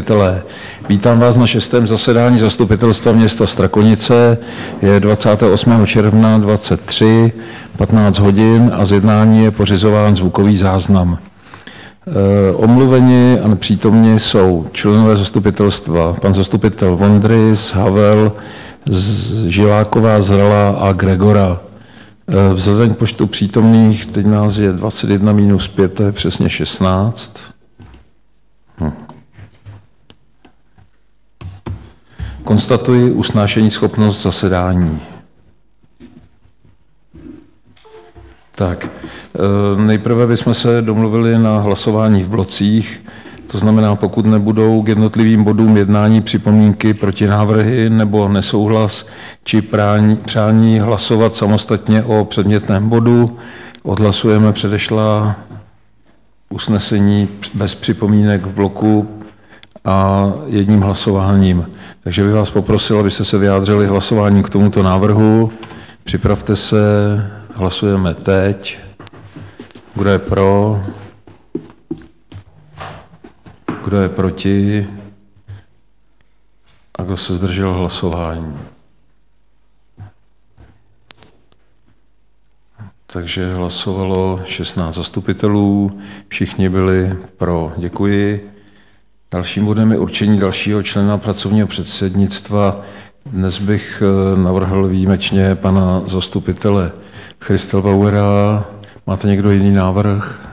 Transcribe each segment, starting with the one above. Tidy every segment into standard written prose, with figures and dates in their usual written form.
zastupitelé. Vítám vás na 6. zasedání zastupitelstva města Strakonice. Je 28. června 2023, 15 hodin a z jednání je pořizován zvukový záznam. Omluveni a nepřítomni jsou členové zastupitelstva, pan zastupitel Vondrys, Havel, Žiláková, Zrala a Gregora. Vzhledem k počtu přítomných, teď nás je 21 minus 5, to je přesně 16. Konstatuji usnášení schopnost zasedání. Tak, nejprve bychom se domluvili na hlasování v blocích, to znamená, pokud nebudou k jednotlivým bodům jednání připomínky, protinávrhy nebo nesouhlas či přání hlasovat samostatně o předmětném bodu, odhlasujeme předešlá usnesení bez připomínek v bloku a jedním hlasováním. Takže bych vás poprosil, abyste se vyjádřili hlasováním k tomuto návrhu. Připravte se, hlasujeme teď. Kdo je pro? Kdo je proti? A kdo se zdržel hlasování? Takže hlasovalo 16 zastupitelů, všichni byli pro. Děkuji. Dalším bodem je určení dalšího člena pracovního předsednictva. Dnes bych navrhl výjimečně pana zastupitele Christelbauera. Máte někdo jiný návrh?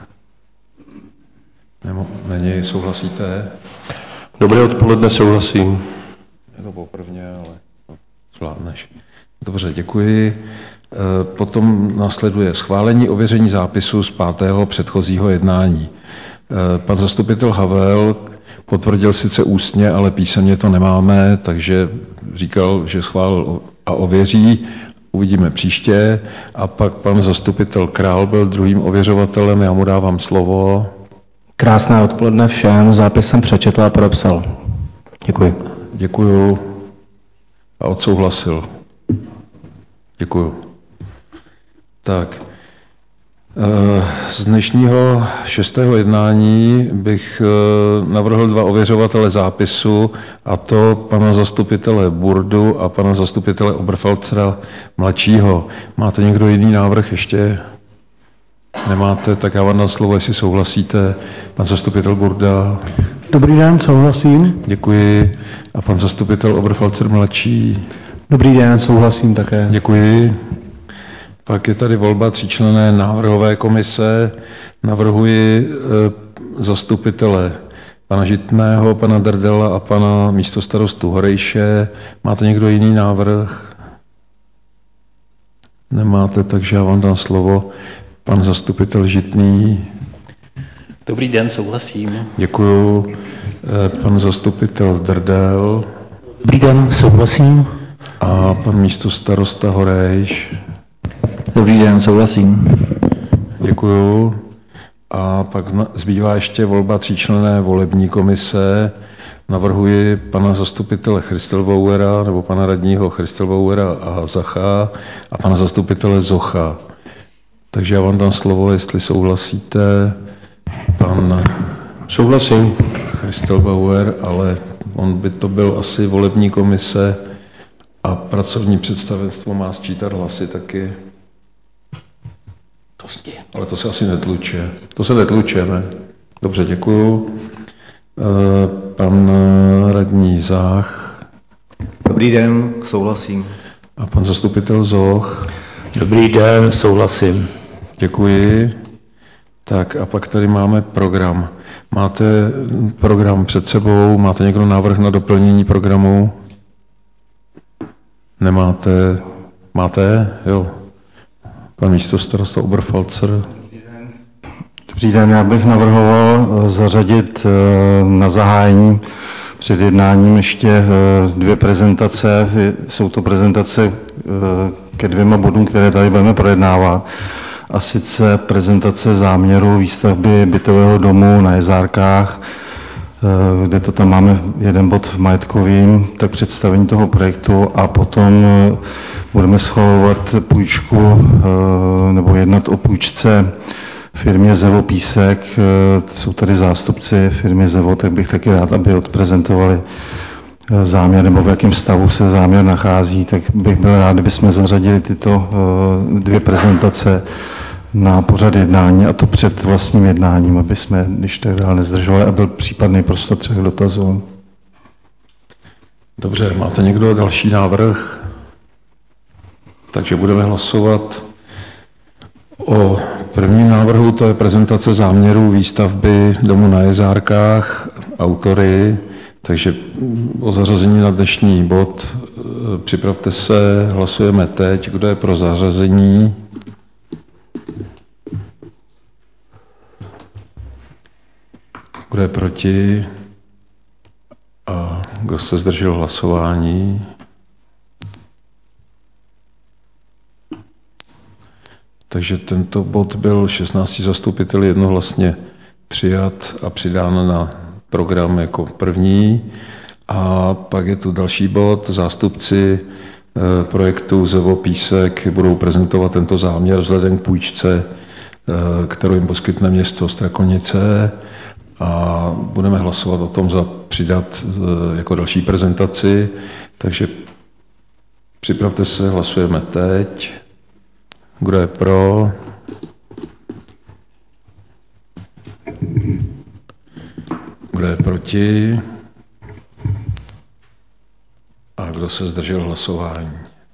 Není, souhlasíte? Dobré odpoledne, souhlasím. Je to poprvně, ale zvládneš. Dobře, děkuji. Potom následuje schválení ověření zápisu z 5. předchozího jednání. Pan zastupitel Havel potvrdil sice ústně, ale písemně to nemáme, takže říkal, že schválil a ověří. Uvidíme příště. A pak pan zastupitel Král byl druhým ověřovatelem, já mu dávám slovo. Krásné odpoledne všem, zápis jsem přečetl a podepsal. Děkuji. Děkuju. A odsouhlasil. Děkuju. Tak. Z dnešního 6. jednání bych navrhl 2 ověřovatele zápisu, a to pana zastupitele Burdu a pana zastupitele Oberfalzera mladšího. Máte někdo jiný návrh ještě? Nemáte, tak já vám dám slovo, jestli souhlasíte. Pan zastupitel Burda. Dobrý den, souhlasím. Děkuji. A pan zastupitel Oberfalzer mladší. Dobrý den, souhlasím také. Děkuji. Pak je tady volba 3členné návrhové komise. Navrhuji zastupitele pana Žitného, pana Drdela a pana místostarostu Horejše. Máte někdo jiný návrh? Nemáte, takže já vám dám slovo. Pan zastupitel Žitný. Dobrý den, souhlasím. Děkuju. Pan zastupitel Drdel. Dobrý den, souhlasím. A pan místostarosta Horejš. Dobrý den, souhlasím. Děkuju. A pak zbývá ještě volba 3členné volební komise. Navrhuji pana zastupitele Christelbauera nebo pana radního Christelbauera a Zacha a pana zastupitele Zocha. Takže já vám dám slovo, jestli souhlasíte. Pan Souhlasím. Christelbauer, ale on by to byl asi volební komise a pracovní představenstvo má sčítat hlasy taky. Ale to se asi netluče. To se netlučeme. Dobře, děkuju. Pan radní Zách. Dobrý den, souhlasím. A pan zastupitel Zoch. Dobrý den, souhlasím. Děkuji. Tak a pak tady máme program. Máte program před sebou? Máte někdo návrh na doplnění programu? Nemáte? Máte? Jo. Pan místostarosta Oberfalzer. Dobrý den, já bych navrhoval zařadit na zahájení před jednáním ještě 2 prezentace. Jsou to prezentace ke 2 bodům, které tady budeme projednávat. A sice prezentace záměru výstavby bytového domu na Jezárkách, kde to tam máme jeden bod v majetkovým, tak představení toho projektu a potom budeme schvalovat půjčku nebo jednat o půjčce firmě Zevo Písek. Jsou tady zástupci firmy Zevo, tak bych taky rád, aby odprezentovali záměr, nebo v jakém stavu se záměr nachází, tak bych byl rád, kdybychom zařadili tyto dvě prezentace na pořad jednání, a to před vlastním jednáním, aby jsme, když tak dále nezdržovali, a byl případný prostor 3 dotazů. Dobře, máte někdo další návrh? Takže budeme hlasovat o prvním návrhu, to je prezentace záměru výstavby domu na Jezárkách, autory, takže o zařazení na dnešní bod. Připravte se, hlasujeme teď. Kdo je pro zařazení? Kdo je proti? A kdo se zdržel hlasování? Takže tento bod byl 16 zastupiteli jednohlasně přijat a přidán na program jako první. A pak je tu další bod. Zástupci projektu Zevo Písek budou prezentovat tento záměr vzhledem k půjčce, kterou jim poskytne město Strakonice. A budeme hlasovat o tom za přidat jako další prezentaci. Takže připravte se, hlasujeme teď. Kdo je pro? Kdo je proti? A kdo se zdržel hlasování?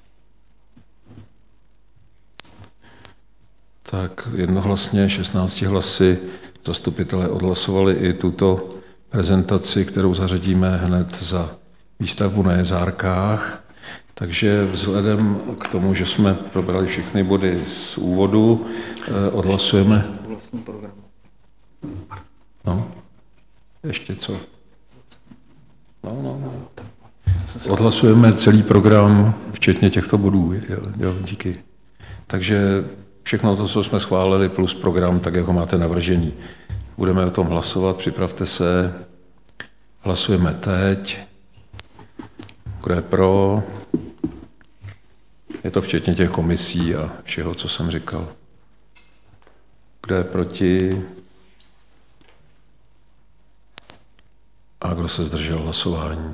Tak jednohlasně 16 hlasy zastupitelé odhlasovali i tuto prezentaci, kterou zařadíme hned za výstavbu na Jezárkách. Takže vzhledem k tomu, že jsme probrali všechny body z úvodu, odhlasujeme. No, ještě co? No. Odhlasujeme celý program, včetně těchto bodů. Jo, díky. Takže všechno to, co jsme schválili, plus program, tak jak ho máte navržený. Budeme o tom hlasovat, připravte se. Hlasujeme teď. Kdo je pro? Je to včetně těch komisí a všeho, co jsem říkal. Kdo je proti? A kdo se zdržel hlasování?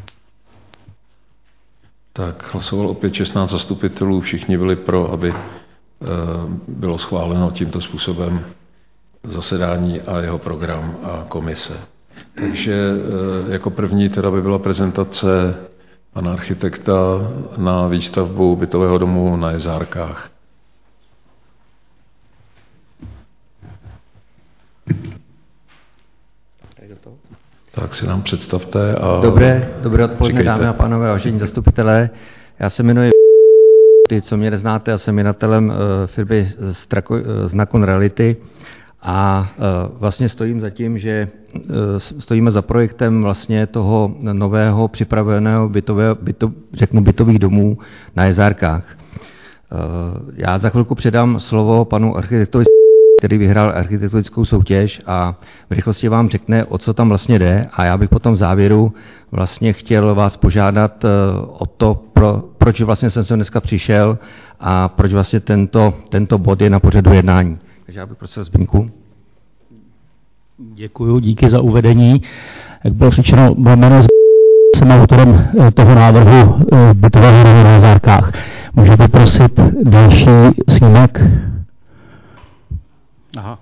Tak hlasoval opět 16 zastupitelů, všichni byli pro, aby bylo schváleno tímto způsobem zasedání a jeho program a komise. Takže jako první teda by byla prezentace pana architekta na výstavbu bytového domu na Jezárkách. Tak si nám představte. A dobré odpoledne, dámy a pánové, vážení zastupitelé. Já se jmenuji, co mě neznáte, já jsem jednatelem firmy Znakon Reality a vlastně stojím za tím, že stojíme za projektem vlastně toho nového připraveného bytových domů na Jezárkách. Já za chvilku předám slovo panu architektovi, který vyhrál architektonickou soutěž a v rychlosti vám řekne, o co tam vlastně jde, a já bych potom v závěru vlastně chtěl vás požádat o to, proč vlastně jsem sem dneska přišel a proč vlastně tento bod je na pořadu jednání. Takže já bych prosil Zbyňku. Děkuju, díky za uvedení. Jak bylo řečeno, moje jméno jsem autorem toho návrhu bytového domu na Jezárkách. Můžu poprosit další snímek? Aha.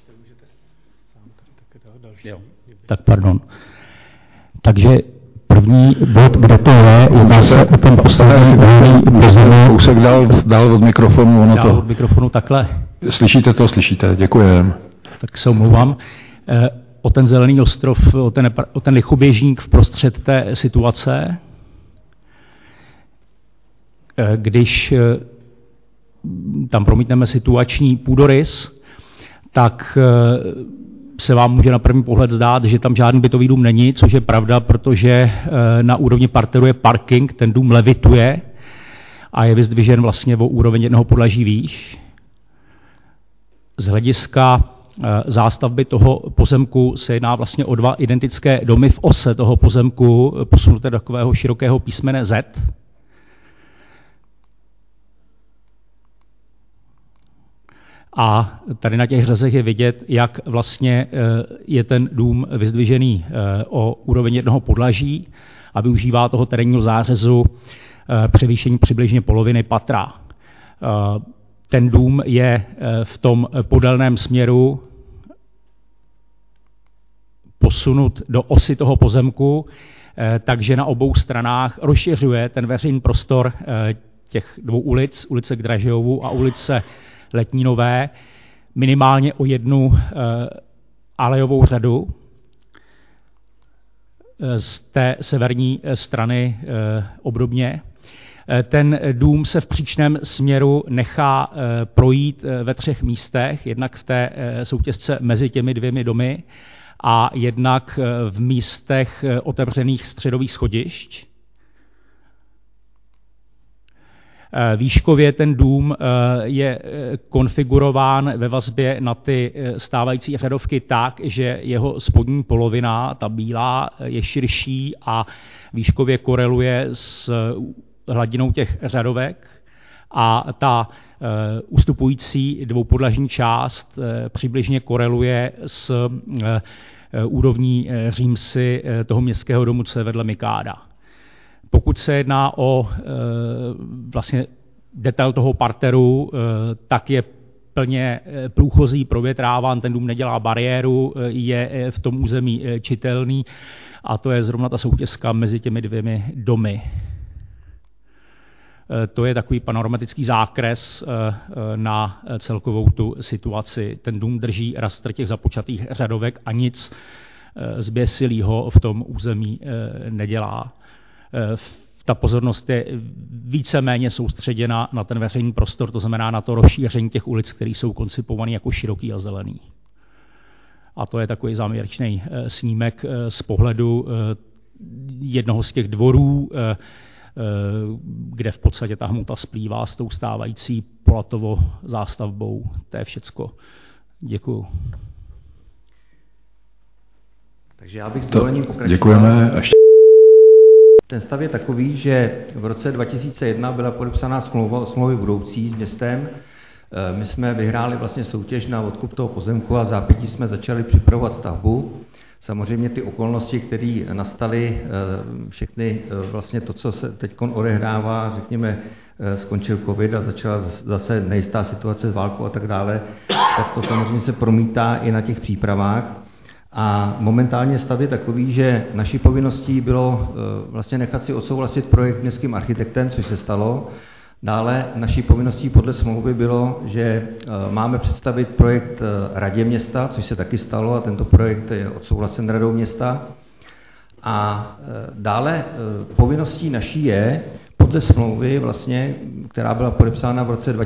Tak pardon. Takže první bod, kde to je, jedná se o ten poslední kousek dál od mikrofonu. Ono dál od mikrofonu takhle. Slyšíte to? Slyšíte, děkujeme. Tak se omlouvám. O ten zelený ostrov, o ten lichoběžník v prostřed té situace. Když tam promítneme situační půdorys, tak se vám může na první pohled zdát, že tam žádný bytový dům není, což je pravda, protože na úrovni parteru je parking, ten dům levituje a je vyzdvižen vlastně o úroveň jednoho podlaží výš. Z hlediska zástavby toho pozemku se jedná vlastně o dva identické domy v ose toho pozemku, posunuté do takového širokého písmene Z. A tady na těch řezech je vidět, jak vlastně je ten dům vyzdvižený o úroveň jednoho podlaží a využívá toho terénního zářezu převýšení přibližně poloviny patra. Ten dům je v tom podélném směru posunut do osy toho pozemku, takže na obou stranách rozšiřuje ten veřejný prostor těch dvou ulic, ulice k Dražiovu a ulice Letnínové, minimálně o jednu alejovou řadu. Z té severní strany obdobně. Ten dům se v příčném směru nechá projít ve 3 místech, jednak v té soutěsce mezi těmi 2 domy a jednak v místech otevřených středových schodišť. Výškově ten dům je konfigurován ve vazbě na ty stávající řadovky tak, že jeho spodní polovina, ta bílá, je širší a výškově koreluje s hladinou těch řadovek a ta ustupující dvoupodlažní část přibližně koreluje s úrovní římsy toho městského domu, co je vedle Mikáda. Pokud se jedná o vlastně detail toho parteru, tak je plně průchozí, provětráván, ten dům nedělá bariéru, je v tom území čitelný a to je zrovna ta soutězka mezi těmi 2 domy. To je takový panoramatický zákres na celkovou tu situaci. Ten dům drží rastr těch započatých řadovek a nic zběsilého v tom území nedělá. Ta pozornost je víceméně soustředěna na ten veřejný prostor, to znamená na to rozšíření těch ulic, které jsou koncipované jako široký a zelený. A to je takový závěrečný snímek z pohledu jednoho z těch dvorů, kde v podstatě ta hmota splývá s tou stávající Polatovou zástavbou. To je všecko. Děkuju. Takže já bych s dovolením pokračoval. Děkujeme. Ten stav je takový, že v roce 2001 byla podepsána smlouva o smlouvě budoucí s městem. My jsme vyhráli vlastně soutěž na odkup toho pozemku a v zápětí jsme začali připravovat stavbu. Samozřejmě ty okolnosti, které nastaly, všechny vlastně to, co se teď odehrává, řekněme, skončil covid a začala zase nejistá situace s válkou a tak dále, tak to samozřejmě se promítá i na těch přípravách. A momentálně stav je takový, že naší povinností bylo vlastně nechat si odsouhlasit projekt městským architektem, což se stalo. Dále naší povinností podle smlouvy bylo, že máme představit projekt radě města, což se taky stalo a tento projekt je odsouhlasen radou města. A dále povinností naší je podle smlouvy, vlastně, která byla podepsána v roce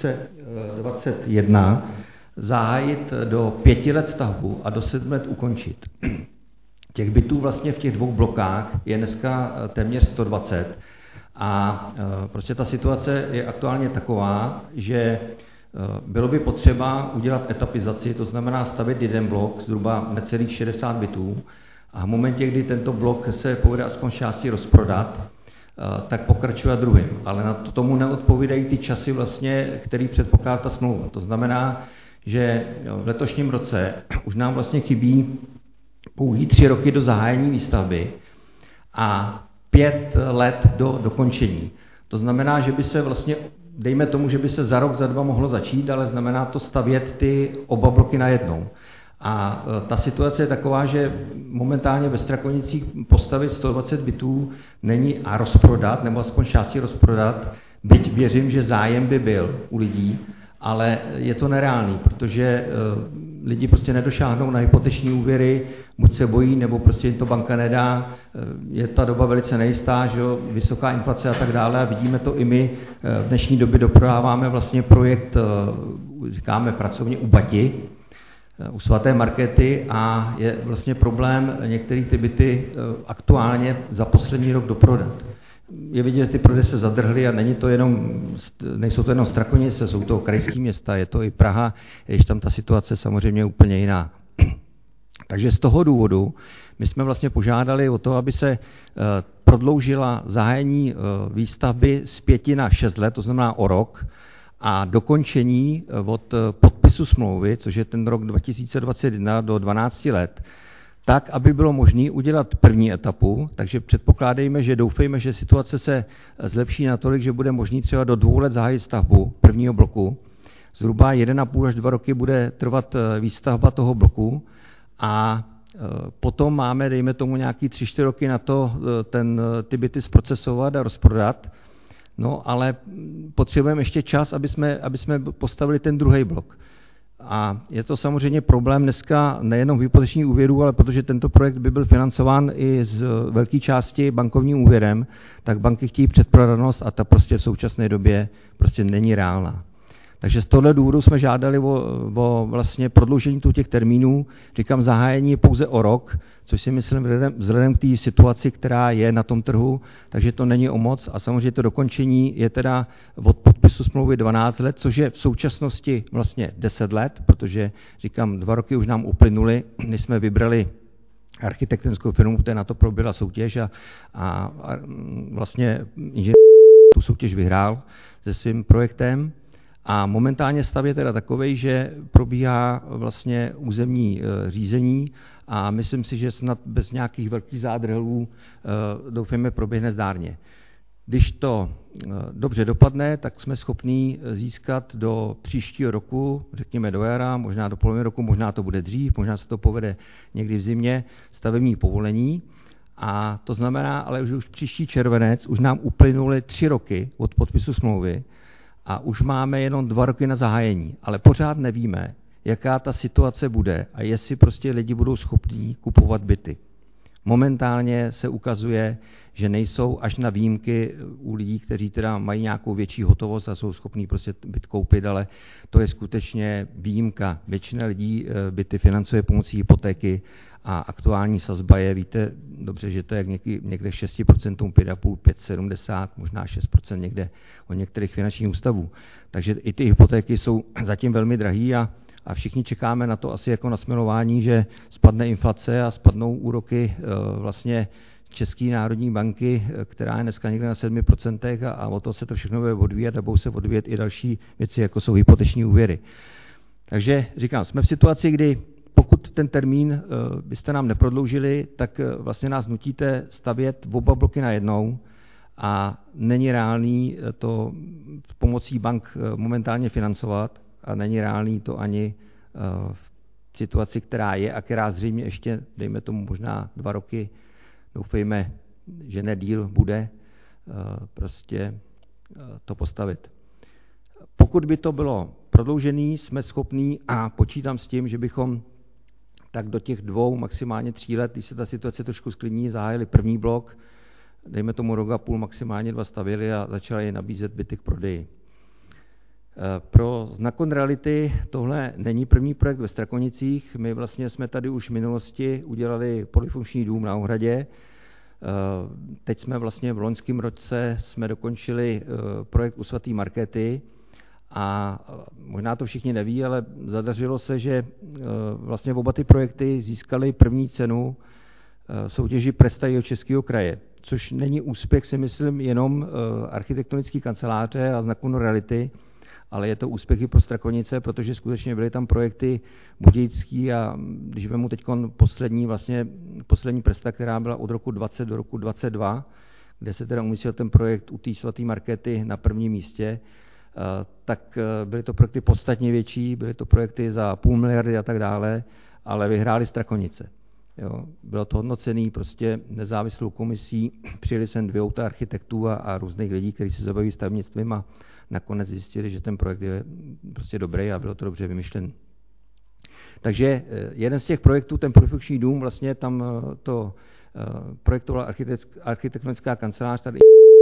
2021, zahájit do 5 let stavbu a do 7 let ukončit. Těch bytů vlastně v těch 2 blokách je dneska téměř 120 a prostě ta situace je aktuálně taková, že bylo by potřeba udělat etapizaci, to znamená stavět jeden blok, zhruba necelých 60 bytů a v momentě, kdy tento blok se povede aspoň části rozprodat, tak pokračuje druhým. Ale na tomu neodpovídají ty časy vlastně, který předpokládá ta smlouva. To znamená, že v letošním roce už nám vlastně chybí pouhý 3 roky do zahájení výstavby a 5 let do dokončení. To znamená, že by se vlastně, dejme tomu, že by se za rok, za 2 mohlo začít, ale znamená to stavět ty oba bloky najednou. A ta situace je taková, že momentálně ve Strakonicích postavit 120 bytů není a rozprodat, nebo aspoň části rozprodat, byť věřím, že zájem by byl u lidí, ale je to nereálný, protože lidi prostě nedošáhnou na hypoteční úvěry, buď se bojí, nebo prostě jim to banka nedá. Je ta doba velice nejistá, že jo, vysoká inflace a tak dále a vidíme to i my. V dnešní době doprodáváme vlastně projekt, říkáme pracovně u Bati, u svaté Markéty a je vlastně problém některé ty byty aktuálně za poslední rok doprodat. Je vidět, že ty prodeje se zadrhly a nejsou to jenom Strakonice, jsou to krajské města, je to i Praha, když tam ta situace samozřejmě je úplně jiná. Takže z toho důvodu my jsme vlastně požádali o to, aby se prodloužila zahájení výstavby z 5 na 6 let, to znamená o rok, a dokončení od podpisu smlouvy, což je ten rok 2021 do 12 let, tak, aby bylo možné udělat první etapu, takže předpokládejme, že doufejme, že situace se zlepší natolik, že bude možné třeba do 2 let zahájit stavbu prvního bloku. Zhruba 1,5 až 2 roky bude trvat výstavba toho bloku a potom máme, dejme tomu, nějaký 3-4 roky na to ty byty zprocesovat a rozprodat. No, ale potřebujeme ještě čas, aby jsme postavili ten druhý blok. A je to samozřejmě problém dneska nejenom hypotečních úvěrů, ale protože tento projekt by byl financován i z velké části bankovním úvěrem, tak banky chtějí předprodanost a ta prostě v současné době prostě není reálná. Takže z tohle důvodu jsme žádali o vlastně prodloužení těch termínů. Říkám, zahájení je pouze o rok, což si myslím vzhledem k té situaci, která je na tom trhu, takže to není o moc. A samozřejmě to dokončení je teda od podpisu smlouvy 12 let, což je v současnosti vlastně 10 let, protože říkám, 2 roky už nám uplynuly, než jsme vybrali architektonickou firmu, která na to proběhla soutěž a vlastně inženýr tu soutěž vyhrál se svým projektem. A momentálně stav je teda takovej, že probíhá vlastně územní řízení a myslím si, že snad bez nějakých velkých zádrhelů doufejme proběhne zdárně. Když to dobře dopadne, tak jsme schopní získat do příštího roku, řekněme do jara, možná do poloviny roku, možná to bude dřív, možná se to povede někdy v zimě, stavební povolení. A to znamená, ale už příští červenec už nám uplynuly 3 roky od podpisu smlouvy, a už máme jenom 2 roky na zahájení, ale pořád nevíme, jaká ta situace bude a jestli prostě lidi budou schopní kupovat byty. Momentálně se ukazuje, že nejsou až na výjimky u lidí, kteří teda mají nějakou větší hotovost a jsou schopní prostě byt koupit, ale to je skutečně výjimka. Většina lidí byty financuje pomocí hypotéky a aktuální sazba je, víte dobře, že to je někde 6%, 5,5%, 5,70%, možná 6% někde od některých finančních ústavů. Takže i ty hypotéky jsou zatím velmi drahý a všichni čekáme na to asi jako na směrování, že spadne inflace a spadnou úroky vlastně České národní banky, která je dneska někde na 7% a o to se to všechno bude odvíjet a budou se odvíjet i další věci, jako jsou hypoteční úvěry. Takže říkám, jsme v situaci, kdy pokud ten termín byste nám neprodloužili, tak vlastně nás nutíte stavět oba bloky najednou a není reálný to pomocí bank momentálně financovat a není reálný to ani v situaci, která je a která zřejmě ještě, dejme tomu možná 2 roky, doufejme, že ne díl bude prostě to postavit. Pokud by to bylo prodloužený, jsme schopní a počítám s tím, že bychom tak do těch 2, maximálně 3 let, když se ta situace trošku sklidní, zahájili první blok, dejme tomu rok a půl, maximálně 2 stavěli a začali nabízet byty k prodeji. Pro Znakon reality tohle není první projekt ve Strakonicích. My vlastně jsme tady už v minulosti udělali polyfunkční dům na Ohradě. Teď jsme vlastně v loňském roce jsme dokončili projekt u Svatý Markéty a možná to všichni neví, ale zadařilo se, že vlastně oba ty projekty získaly první cenu v soutěži Presta Jihočeského kraje, což není úspěch, si myslím, jenom architektonické kanceláře a Znakonu reality, ale je to úspěch i pro Strakonice, protože skutečně byly tam projekty Budějický a když vemu teď poslední Presta, která byla od roku 20 do roku 22, kde se teda umístil ten projekt u té Svaté Markéty na prvním místě, tak byly to projekty podstatně větší, byly to projekty za 500 miliardy a tak dále, ale vyhráli Strakonice. Jo. Bylo to hodnocený prostě nezávislou komisí, přijeli sem 2 auta architektů a různých lidí, kteří se zabaví stavebnictvím a nakonec zjistili, že ten projekt je prostě dobrý a bylo to dobře vymyšlen. Takže jeden z těch projektů, ten polyfunkční dům, vlastně tam to projektovala architektonická kancelář, tady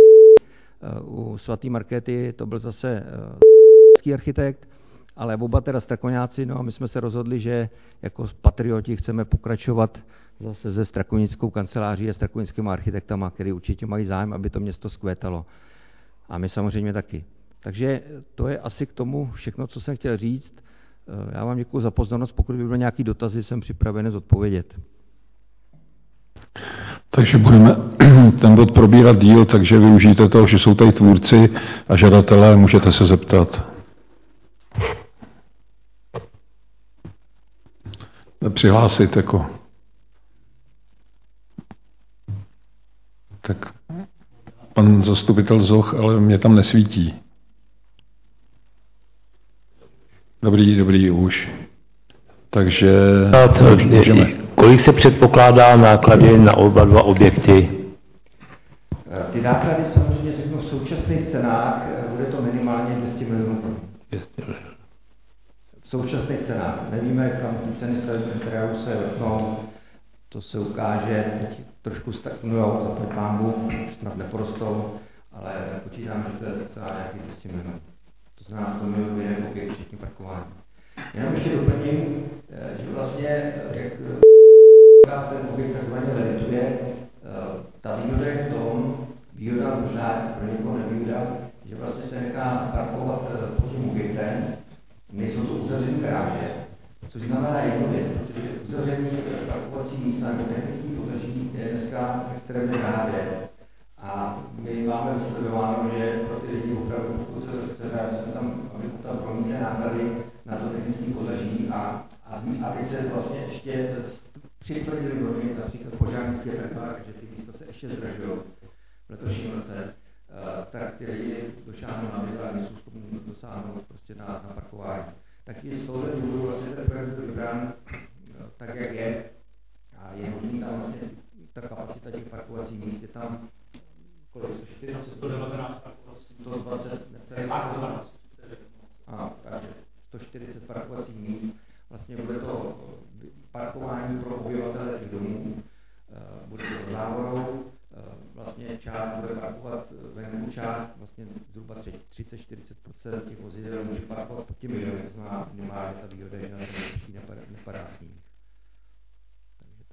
u Svatý Markéty to byl zase architekt, ale oba teda Strakoňáci, no a my jsme se rozhodli, že jako patrioti chceme pokračovat zase se strakonickou kanceláří a strakonickými architektama, který určitě mají zájem, aby to město zkvétalo. A my samozřejmě taky. Takže to je asi k tomu všechno, co jsem chtěl říct. Já vám děkuji za pozornost. Pokud by byly nějaké dotazy, jsem připraven zodpovědět. Takže budeme ten bod probírat díl, takže využijte toho, že jsou tady tvůrci a žadatelé, můžete se zeptat. přihlásit jako. Tak pan zastupitel Zoch, ale mě tam nesvítí. Dobrý už. Takže můžeme. Kolik se předpokládá náklady na oba dva objekty? Ty náklady samozřejmě řeknu v současných cenách, bude to minimálně 200 milionů korun. V současných cenách. Nevíme, kam ty ceny stavebních materiálů se vrtnou, to se ukáže, teď trošku stagnujou, zaplať pánbu, snad neporostou, ale počítám, že to je celá nějakých 200 milionů. To znamená 100 milionů jeden objekt, včetně parkování. Jenom ještě doplním, že vlastně, jak ten objekt takzvaně levituje, ta výhoda je v tom, výhoda možná pro někoho nevýhoda, že vlastně se nechá parkovat pod tím objektem, nejsou to uzavřené garáže, což znamená jednu věc, protože uzavření parkovací místa nebo technický podrží je dneska extrémně drahá věc. A my máme vysledováno, že pro ty lidi opravdu, pokud chceme, aby tam promítli náklady na to technické podrží a teď se vlastně ještě přitvrdili normy, například požárnické preparát, že ty místa se ještě zdražují v letošním roce, tak ty lidi došáhnou na měla a nejsou schopni dosáhnout prostě na parkování. Tak i z tohohle důvodu vlastně ten projekt byl vybrán tak, jak je. A je možný tam vlastně ta kapacita těch parkovacích míst je tam kolik? 119, 120, necelé 112. Takže 140 parkovacích míst. Vlastně bude to parkování pro obyvatele těch domů, bude to závorou, vlastně část bude parkovat venku, část vlastně zhruba 30-40% těch vozidel může parkovat pod těmi domy, to znamená minimálně ta výhoda, že na to nepadá sníh. Takže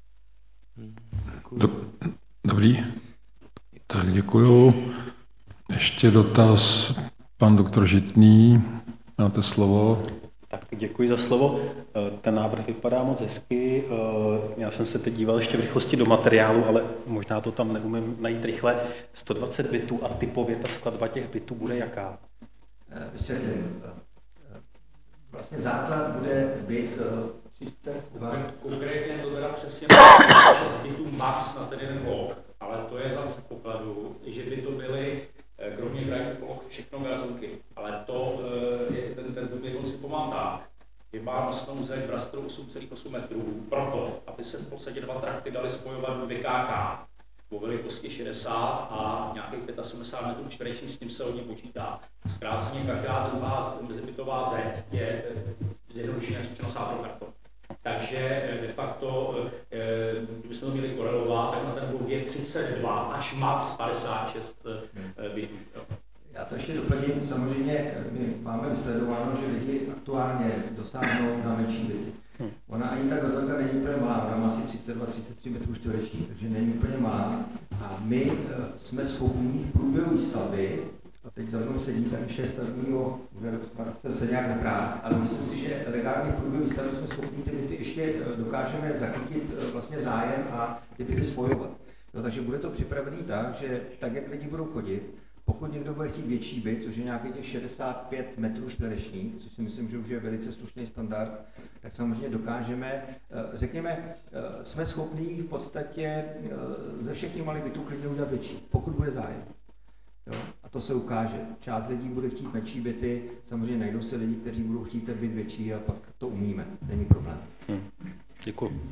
tak. Dobrý. Tak děkuju. Ještě dotaz, pan doktor Žitný, máte slovo. Tak děkuji za slovo. Ten návrh vypadá moc hezky. Já jsem se teď díval ještě v rychlosti do materiálu, ale možná to tam neumím najít rychle. 120 bitů a typově ta skladba těch bitů bude jaká? Vysvětlím. Vlastně základ bude byt 32. Konkrétně to teda přesně 6 bitů max na ten jeden blok, ale to je za předpokladu, že by to byly kromě krajních ploch všechno gazonky, ale to je ten konceptu mám tak. Je má nosnou zeď v rastru 8,8 metrů, proto, aby se v podstatě dva trakty dali spojovat do VKK o velikosti 60 a nějakých 75 metrů čtverečních, s ním se hodně počítá. Zkráceně každá druhá mezibytová zeď je jednoduše řečeno sátrokarton. Takže de facto, kdybychom to měli korelovat, tak na ten blok je 32 až max 56 bytů. Já to ještě doplním, samozřejmě my máme vysledováno, že lidi aktuálně dosáhnou na menší byty. Ona ani ta gazonka není úplně malá, ona má asi 32-33 metrů čtverečních, takže není úplně malá. A my jsme schopni v průběhu výstavby, a teď za mnou sedí ten šéf stavebního úřadu, se nějak neprás, ale myslím si, že legálně v průběhu výstavby jsme schopni ty byty ještě dokážeme zachytit vlastně zájem a ty byty spojovat. No, takže bude to připravený tak, že tak, jak lidi budou chodit, pokud někdo bude chtít větší byt, což je nějakých těch 65 metrů čtverečních, což si myslím, že už je velice slušný standard, tak samozřejmě dokážeme, řekněme, jsme schopní v podstatě ze všech těch malých bytů klidně udělat větší, pokud bude zájem. Jo? A to se ukáže. Část lidí bude chtít menší byty, samozřejmě najdou se lidi, kteří budou chtít ten byt větší a pak to umíme, není problém. Děkuji.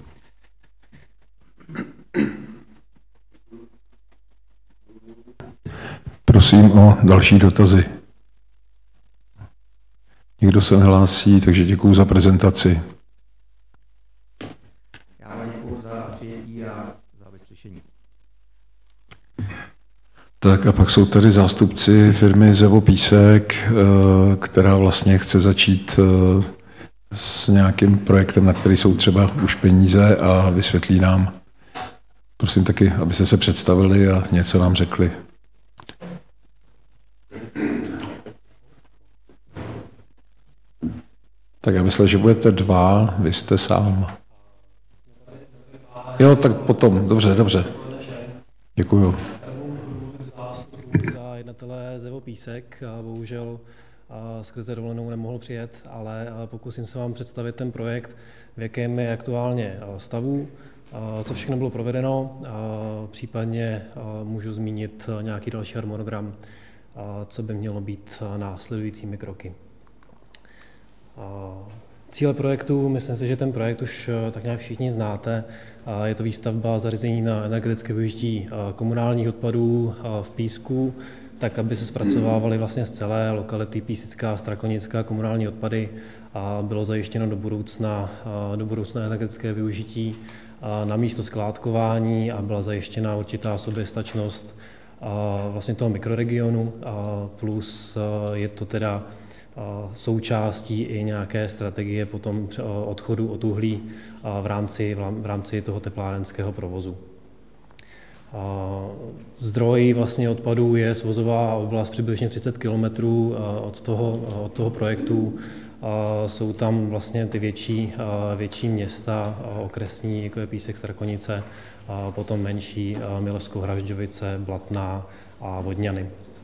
Prosím o další dotazy. Nikdo se nehlásí, takže děkuji za prezentaci. Já vám děkuji za přijetí a za vyslyšení. Tak a pak jsou tady zástupci firmy Zevo Písek, která vlastně chce začít s nějakým projektem, na který jsou třeba už peníze a vysvětlí nám. Prosím taky, abyste se představili a něco nám řekli. Tak já myslel, že budete dva, vy jste sám. Jo, tak potom, dobře. Děkuju. Za jednatele Zevo Písek a bohužel skrze dovolenou nemohl přijet, ale pokusím se vám představit ten projekt, v jakém je aktuálně stavu, co všechno bylo provedeno, případně můžu zmínit nějaký další harmonogram, co by mělo být následujícími kroky. Cíle projektu, myslím si, že ten projekt už tak nějak všichni znáte. Je to výstavba zařízení na energetické využití komunálních odpadů v Písku, tak aby se zpracovávaly vlastně z celé lokality Písecká, Strakonická komunální odpady a bylo zajištěno do budoucna energetické využití na místo skládkování a byla zajištěna určitá soběstačnost vlastně toho mikroregionu, plus je to teda součástí i nějaké strategie potom odchodu od uhlí v rámci toho teplárenského provozu. Zdroj vlastně odpadů je svozová oblast přibližně 30 km od toho projektu. Jsou tam vlastně ty větší města okresní, jako je Písek, Strakonice, potom menší Milevsko-Hražďovice, Blatná a Vodňany.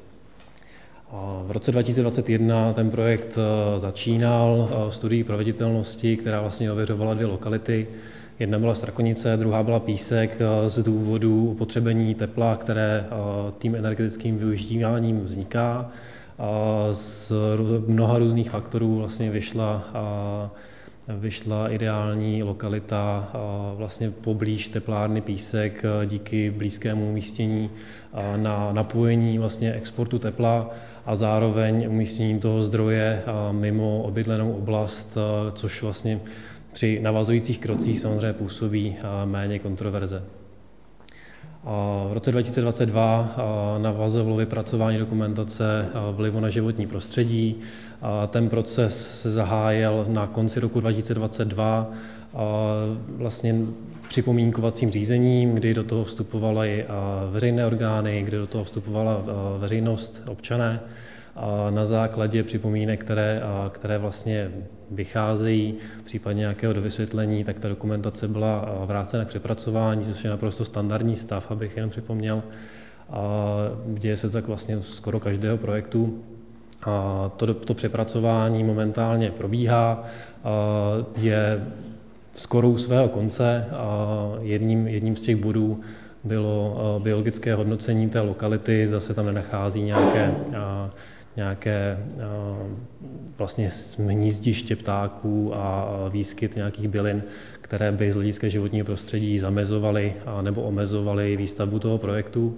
V roce 2021 ten projekt začínal studií proveditelnosti, která vlastně ověřovala 2 lokality. Jedna byla Strakonice, druhá byla Písek z důvodu upotřebení tepla, které tím energetickým využíváním vzniká. Z mnoha různých faktorů vlastně vyšla ideální lokalita vlastně poblíž teplárny Písek díky blízkému umístění na napojení vlastně exportu tepla a zároveň umístění toho zdroje mimo obydlenou oblast, což vlastně při navazujících krocích samozřejmě působí méně kontroverze. V roce 2022 navazovalo vypracování dokumentace vlivu na životní prostředí. Ten proces se zahájil na konci roku 2022 vlastně připomínkovacím řízením, kdy do toho vstupovaly veřejné orgány, kdy do toho vstupovala veřejnost, občané. Na základě připomínek, které vlastně vycházejí, případně nějakého dovysvětlení, tak ta dokumentace byla vrácena k přepracování, což je naprosto standardní stav, abych jen připomněl. Děje se tak vlastně skoro každého projektu. To přepracování momentálně probíhá, je skoro u svého konce. Jedním z těch bodů bylo biologické hodnocení té lokality, zase tam nenachází nějaké vlastně hnízdiště ptáků a výskyt nějakých bylin, které by z hlediska životního prostředí zamezovaly nebo omezovaly výstavbu toho projektu.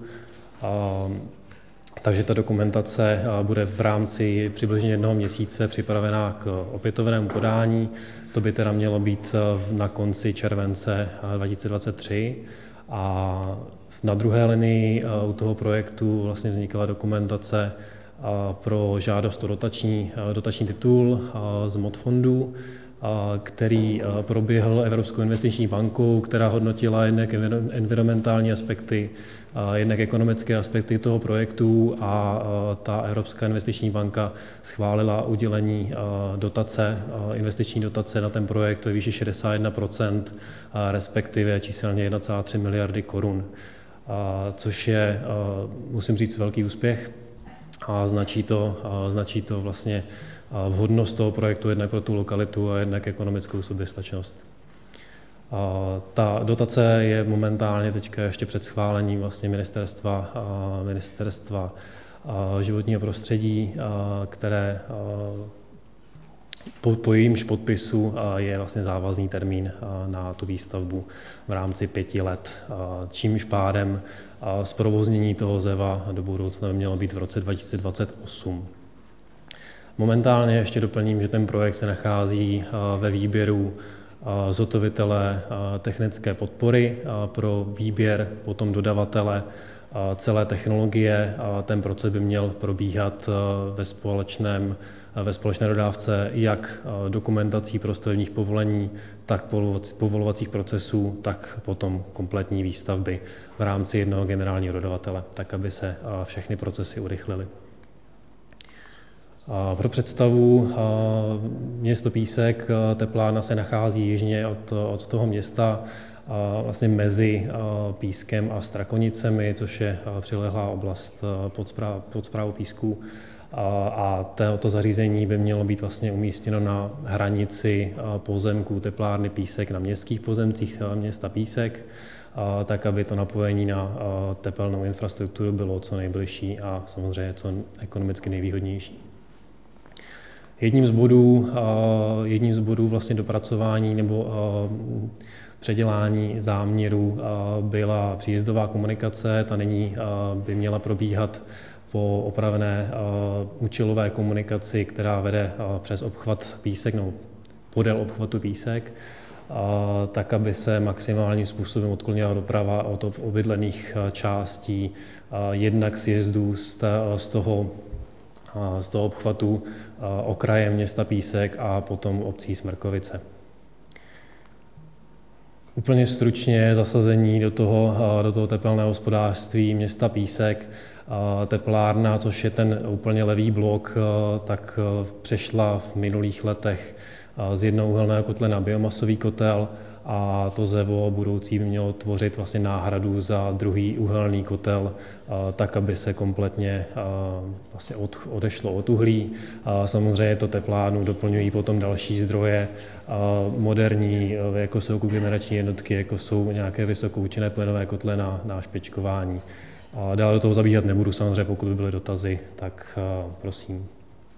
Takže ta dokumentace bude v rámci přibližně 1 měsíce připravená k opětovnému podání. To by teda mělo být na konci července 2023. A na druhé linii u toho projektu vlastně vznikla dokumentace pro žádost o dotační titul z MOD fondu, který proběhl Evropskou investiční bankou, která hodnotila jednak environmentální aspekty, jednak ekonomické aspekty toho projektu a ta Evropská investiční banka schválila udělení investiční dotace na ten projekt ve výši 61%, respektive číselně 1,3 miliardy korun, což je, musím říct, velký úspěch. A značí to vlastně vhodnost toho projektu jednak pro tu lokalitu a jednak ekonomickou soběstačnost. Ta dotace je momentálně teďka ještě před schválením vlastně ministerstva životního prostředí, které po jejímž podpisu je vlastně závazný termín na tu výstavbu v rámci 5 let, čímž pádem zprovoznění toho ZEVA do budoucna by mělo být v roce 2028. Momentálně ještě doplním, že ten projekt se nachází ve výběru zhotovitele technické podpory pro výběr potom dodavatele celé technologie. Ten proces by měl probíhat ve společné dodávce jak dokumentací pro stavebních povolení, tak povolovacích procesů, tak potom kompletní výstavby v rámci jednoho generálního dodavatele, tak aby se všechny procesy urychlily. Pro představu, město Písek, teplárna se nachází jižně od toho města, vlastně mezi Pískem a Strakonicemi, což je přilehlá oblast pod správou Písku. a to zařízení by mělo být vlastně umístěno na hranici pozemků teplárny Písek na městských pozemcích města Písek, tak aby to napojení na tepelnou infrastrukturu bylo co nejbližší a samozřejmě co ekonomicky nejvýhodnější. Jedním z bodů vlastně dopracování nebo předělání záměru byla příjezdová komunikace. Ta nyní by měla probíhat po opravené účelové komunikaci, která vede přes obchvat Písek nebo podél obchvatu Písek, tak, aby se maximálním způsobem odklonila doprava od obydlených částí, jednak sjezdů z toho obchvatu okrajem města Písek a potom obcí Smrkovice. Úplně stručně zasazení do toho tepelného hospodářství města Písek. Teplárna, což je ten úplně levý blok, tak přešla v minulých letech z jednouhelného kotle na biomasový kotel a to ZEVO budoucí by mělo tvořit vlastně náhradu za druhý uhelný kotel, tak, aby se kompletně vlastně odešlo od uhlí. Samozřejmě to teplárnu doplňují potom další zdroje, moderní, jako jsou kogenerační jednotky, jako jsou nějaké vysokoučinné plynové kotle na špičkování. Dále do toho zabíhat nebudu, samozřejmě, pokud by byly dotazy, tak prosím.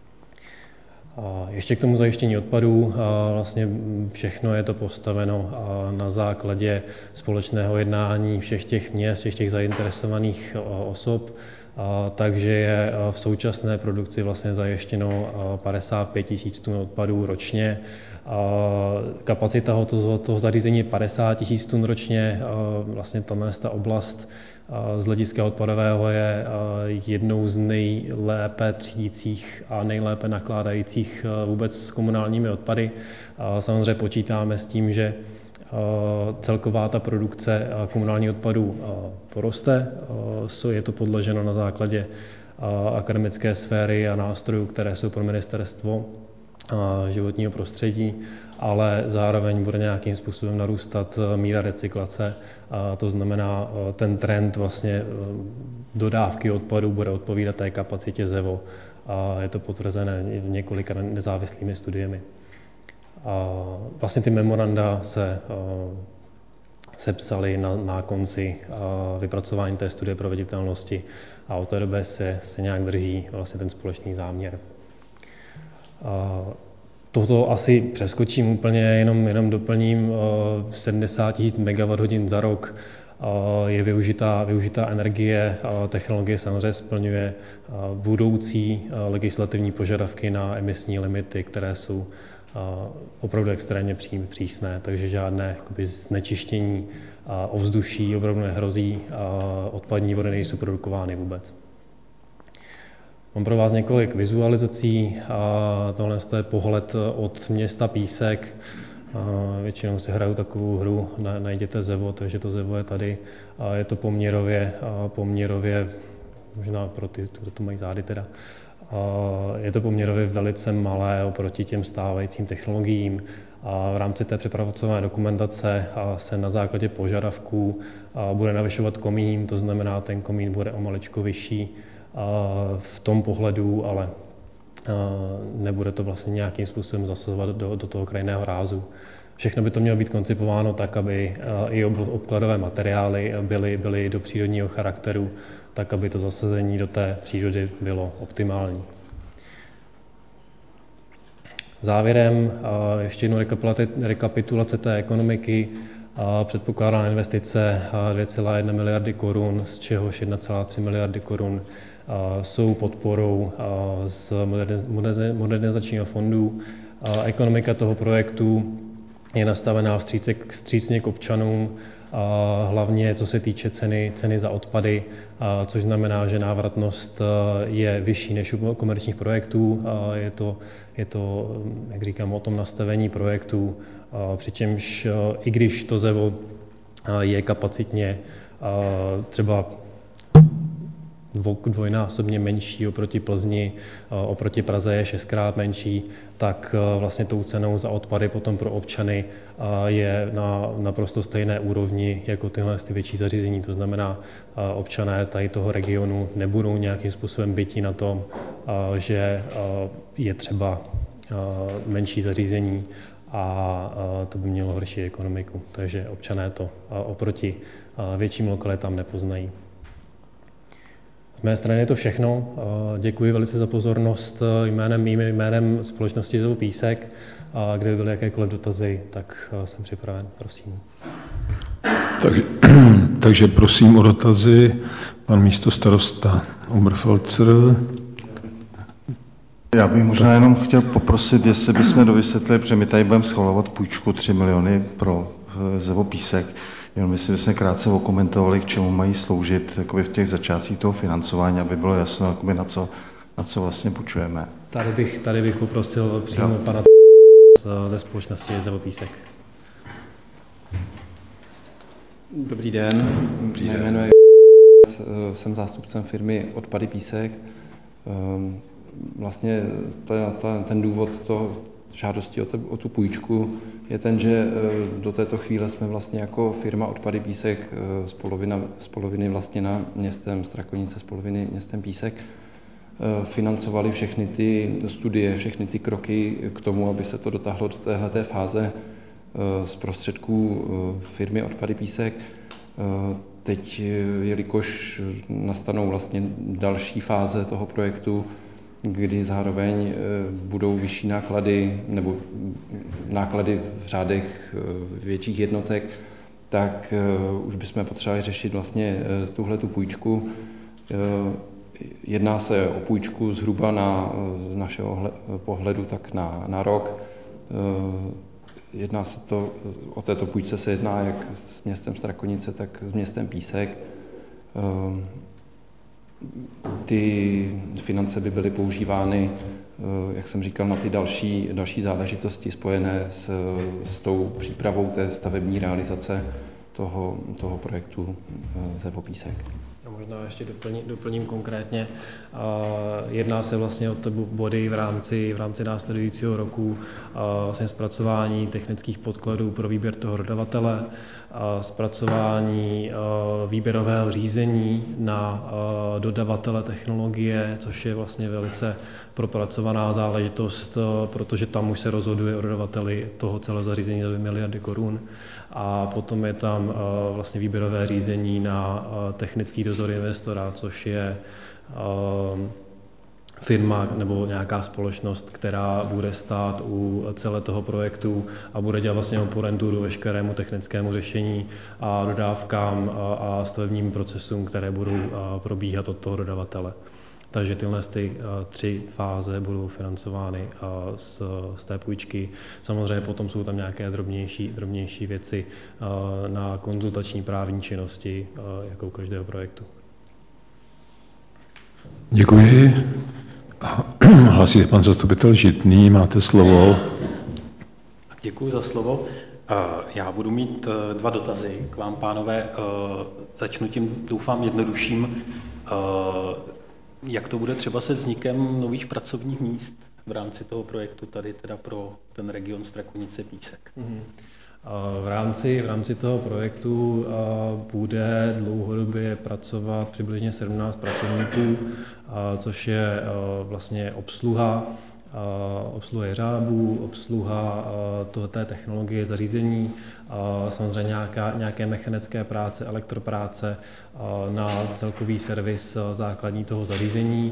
Ještě k tomu zajištění odpadů. Vlastně všechno je to postaveno na základě společného jednání všech těch měst, všech těch zainteresovaných osob, takže je v současné produkci vlastně zajištěno 55 000 tun odpadů ročně. Kapacita toho zařízení je 50 000 tun ročně. Vlastně ta oblast z hlediska odpadového je jednou z nejlépe třídících a nejlépe nakládajících vůbec s komunálními odpady. Samozřejmě počítáme s tím, že celková ta produkce komunálních odpadů poroste. Je to podloženo na základě akademické sféry a nástrojů, které jsou pro ministerstvo životního prostředí, ale zároveň bude nějakým způsobem narůstat míra recyklace. To znamená, ten trend vlastně dodávky odpadů bude odpovídat té kapacitě ZEVO. Je to potvrzené několika nezávislými studiemi. Vlastně ty memoranda se sepsaly na konci vypracování té studie proveditelnosti a od té doby se nějak drží vlastně ten společný záměr. Toto asi přeskočím úplně, jenom doplním. 70 000 MWh za rok je využitá energie. Technologie samozřejmě splňuje budoucí legislativní požadavky na emisní limity, které jsou opravdu extrémně přísné, takže žádné znečištění ovzduší opravdu nehrozí, odpadní vody nejsou produkovány vůbec. Mám pro vás několik vizualizací. Tohle je pohled od města Písek. Většinou si hraju takovou hru, najděte ZEVO, takže to ZEVO je tady. Je to poměrově, možná pro ty, kdo to mají zády teda, je to poměrově velice malé oproti těm stávajícím technologiím. V rámci té přepracované dokumentace se na základě požadavků bude navyšovat komín, to znamená, ten komín bude o maličko vyšší v tom pohledu, ale nebude to vlastně nějakým způsobem zasahovat do toho krajinného rázu. Všechno by to mělo být koncipováno tak, aby i obkladové materiály byly do přírodního charakteru, tak, aby to zasazení do té přírody bylo optimální. Závěrem ještě jednou rekapitulace té ekonomiky. Předpokládaná investice 2,1 miliardy korun, z čehož 1,3 miliardy korun jsou podporou z modernizačního fondu. Ekonomika toho projektu je nastavená vstřícně k občanům, hlavně co se týče ceny za odpady, což znamená, že návratnost je vyšší než u komerčních projektů. Je to, jak říkám, o tom nastavení projektů, přičemž i když to ZEVO je kapacitně třeba dvojnásobně menší oproti Plzni, oproti Praze je 6krát menší, tak vlastně tou cenou za odpady potom pro občany je na naprosto stejné úrovni jako tyhle větší zařízení. To znamená, občané tady toho regionu nebudou nějakým způsobem byti na tom, že je třeba menší zařízení a to by mělo horší ekonomiku. Takže občané to oproti větším lokalitám nepoznají. Z mé strany je to všechno. Děkuji velice za pozornost jménem společnosti ZEVO Písek. Kdyby byly jakékoliv dotazy, tak jsem připraven. Prosím. Takže prosím o dotazy. Pan místostarosta Oberfelzer. Já bych možná jenom chtěl poprosit, jestli bychom dovysvětlili, protože my tady budeme schvalovat půjčku 3 miliony pro ZEVO Písek. Jenom jestli bychom krátce okomentovali, k čemu mají sloužit jakoby v těch začátcích toho financování, aby bylo jasno, jakoby na co vlastně půjčujeme. Tady bych poprosil přímo pana ze společnosti ZEVO Písek. Dobrý den. Jmenuji jsem zástupcem firmy Odpady Písek. Vlastně ten důvod žádosti o tu půjčku je ten, že do této chvíle jsme vlastně jako firma Odpady Písek z poloviny vlastněna městem Strakonice, z poloviny městem Písek, financovali všechny ty studie, všechny ty kroky k tomu, aby se to dotáhlo do téhleté fáze z prostředků firmy Odpady Písek. Teď, jelikož nastanou vlastně další fáze toho projektu, kdy zároveň budou vyšší náklady nebo náklady v řádech větších jednotek, tak už bychom potřebovali řešit vlastně tuhletu půjčku. Jedná se o půjčku zhruba z našeho pohledu tak na rok. O této půjčce se jedná jak s městem Strakonice, tak s městem Písek. Ty finance by byly používány, jak jsem říkal, na ty další záležitosti spojené s tou přípravou té stavební realizace toho projektu ZEVO Písek. A možná ještě doplním konkrétně. Jedná se vlastně o ty body v rámci následujícího roku, vlastně zpracování technických podkladů pro výběr toho dodavatele, zpracování výběrového řízení na dodavatele technologie, což je vlastně velice propracovaná záležitost, protože tam už se rozhoduje o dodavateli toho celého zařízení za 2 miliardy korun. A potom je tam vlastně výběrové řízení na technický dozor investora, což je firma nebo nějaká společnost, která bude stát u celé toho projektu a bude dělat vlastně oponenturu veškerému technickému řešení a dodávkám a stavebním procesům, které budou probíhat od toho dodavatele. Takže tyhle 3 fáze budou financovány z té půjčky. Samozřejmě potom jsou tam nějaké drobnější věci na konzultační právní činnosti, jako u každého projektu. Děkuji. Hlásí pan zastupitel Žitný, máte slovo. Děkuji za slovo. Já budu mít 2 dotazy k vám, pánové. Začnu tím, doufám, jednodušším. Jak to bude třeba se vznikem nových pracovních míst v rámci toho projektu tady teda pro ten region Strakonice Písek? V rámci toho projektu bude dlouhodobě pracovat přibližně 17 pracovníků, což je vlastně obsluha jeřábů, obsluha té technologie zařízení, samozřejmě nějaké mechanické práce, elektropráce na celkový servis základní toho zařízení.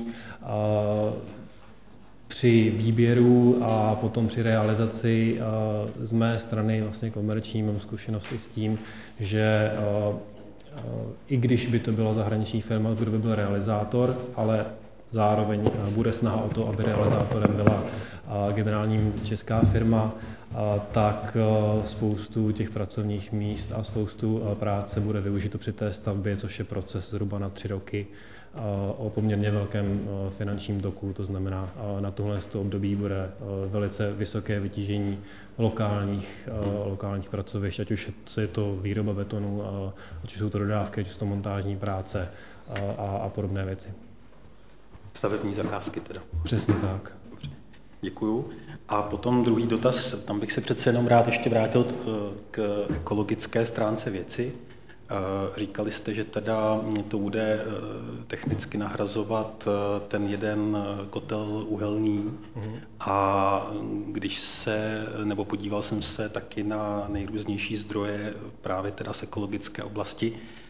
Při výběru a potom při realizaci z mé strany vlastně komerční mám zkušenosti s tím, že i když by to byla zahraniční firma, kdo by byl realizátor, ale zároveň bude snaha o to, aby realizátorem byla generálním česká firma, tak spoustu těch pracovních míst a spoustu práce bude využito při té stavbě, což je proces zhruba na 3 roky o poměrně velkém finančním toku, to znamená, na tohle období bude velice vysoké vytížení lokálních pracovišť, ať už je to výroba betonu, ať už jsou to dodávky, ať už jsou to montážní práce a podobné věci. Stavební zakázky teda. Přesně tak. Děkuju. A potom druhý dotaz, tam bych se přece jenom rád ještě vrátil k ekologické stránce věci. Říkali jste, že teda to bude technicky nahrazovat ten jeden kotel uhelný a když nebo podíval jsem se taky na nejrůznější zdroje právě teda z ekologické oblasti,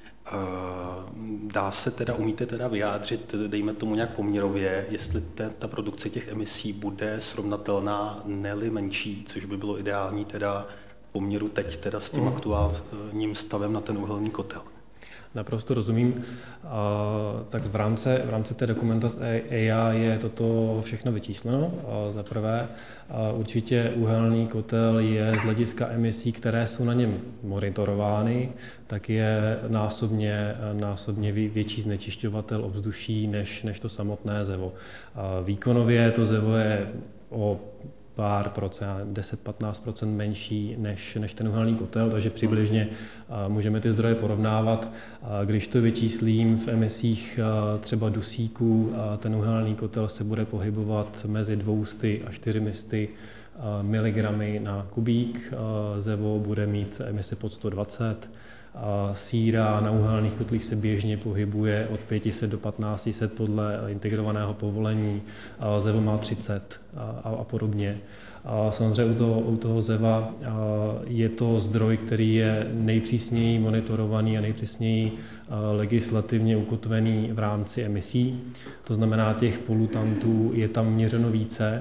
umíte teda vyjádřit, dejme tomu nějak poměrově, jestli ta produkce těch emisí bude srovnatelná, ne-li menší, což by bylo ideální teda poměru teď teda s tím aktuálním stavem na ten uhelný kotel. Naprosto rozumím. Tak v rámci té dokumentace EIA je toto všechno vyčísleno. Za prvé, určitě uhelný kotel je z hlediska emisí, které jsou na něm monitorovány, tak je násobně větší znečišťovatel ovzduší než to samotné ZEVO. Výkonově to ZEVO je o pár procent, 10-15% menší než ten uhelný kotel, takže přibližně můžeme ty zdroje porovnávat. Když to vyčíslím v emisích třeba dusíků, ten uhelný kotel se bude pohybovat mezi 200 a 400 miligramy na kubík, ZEVO bude mít emise pod 120, síra na uhelných kotlích se běžně pohybuje od 500 do 1500 podle integrovaného povolení, ZEVO má 30 a podobně. Samozřejmě u toho ZEVA je to zdroj, který je nejpřísněji monitorovaný a nejpřísněji legislativně ukotvený v rámci emisí. To znamená, těch polutantů je tam měřeno více,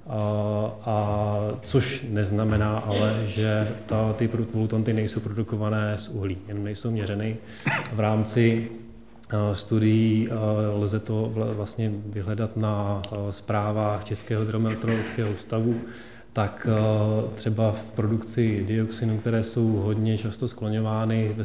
což neznamená ale, že ty polutanty nejsou produkované z uhlí, jen nejsou měřeny. V rámci studií lze to vlastně vyhledat na zprávách Českého hydrometeorologického ústavu, tak třeba v produkci dioxinů, které jsou hodně často skloňovány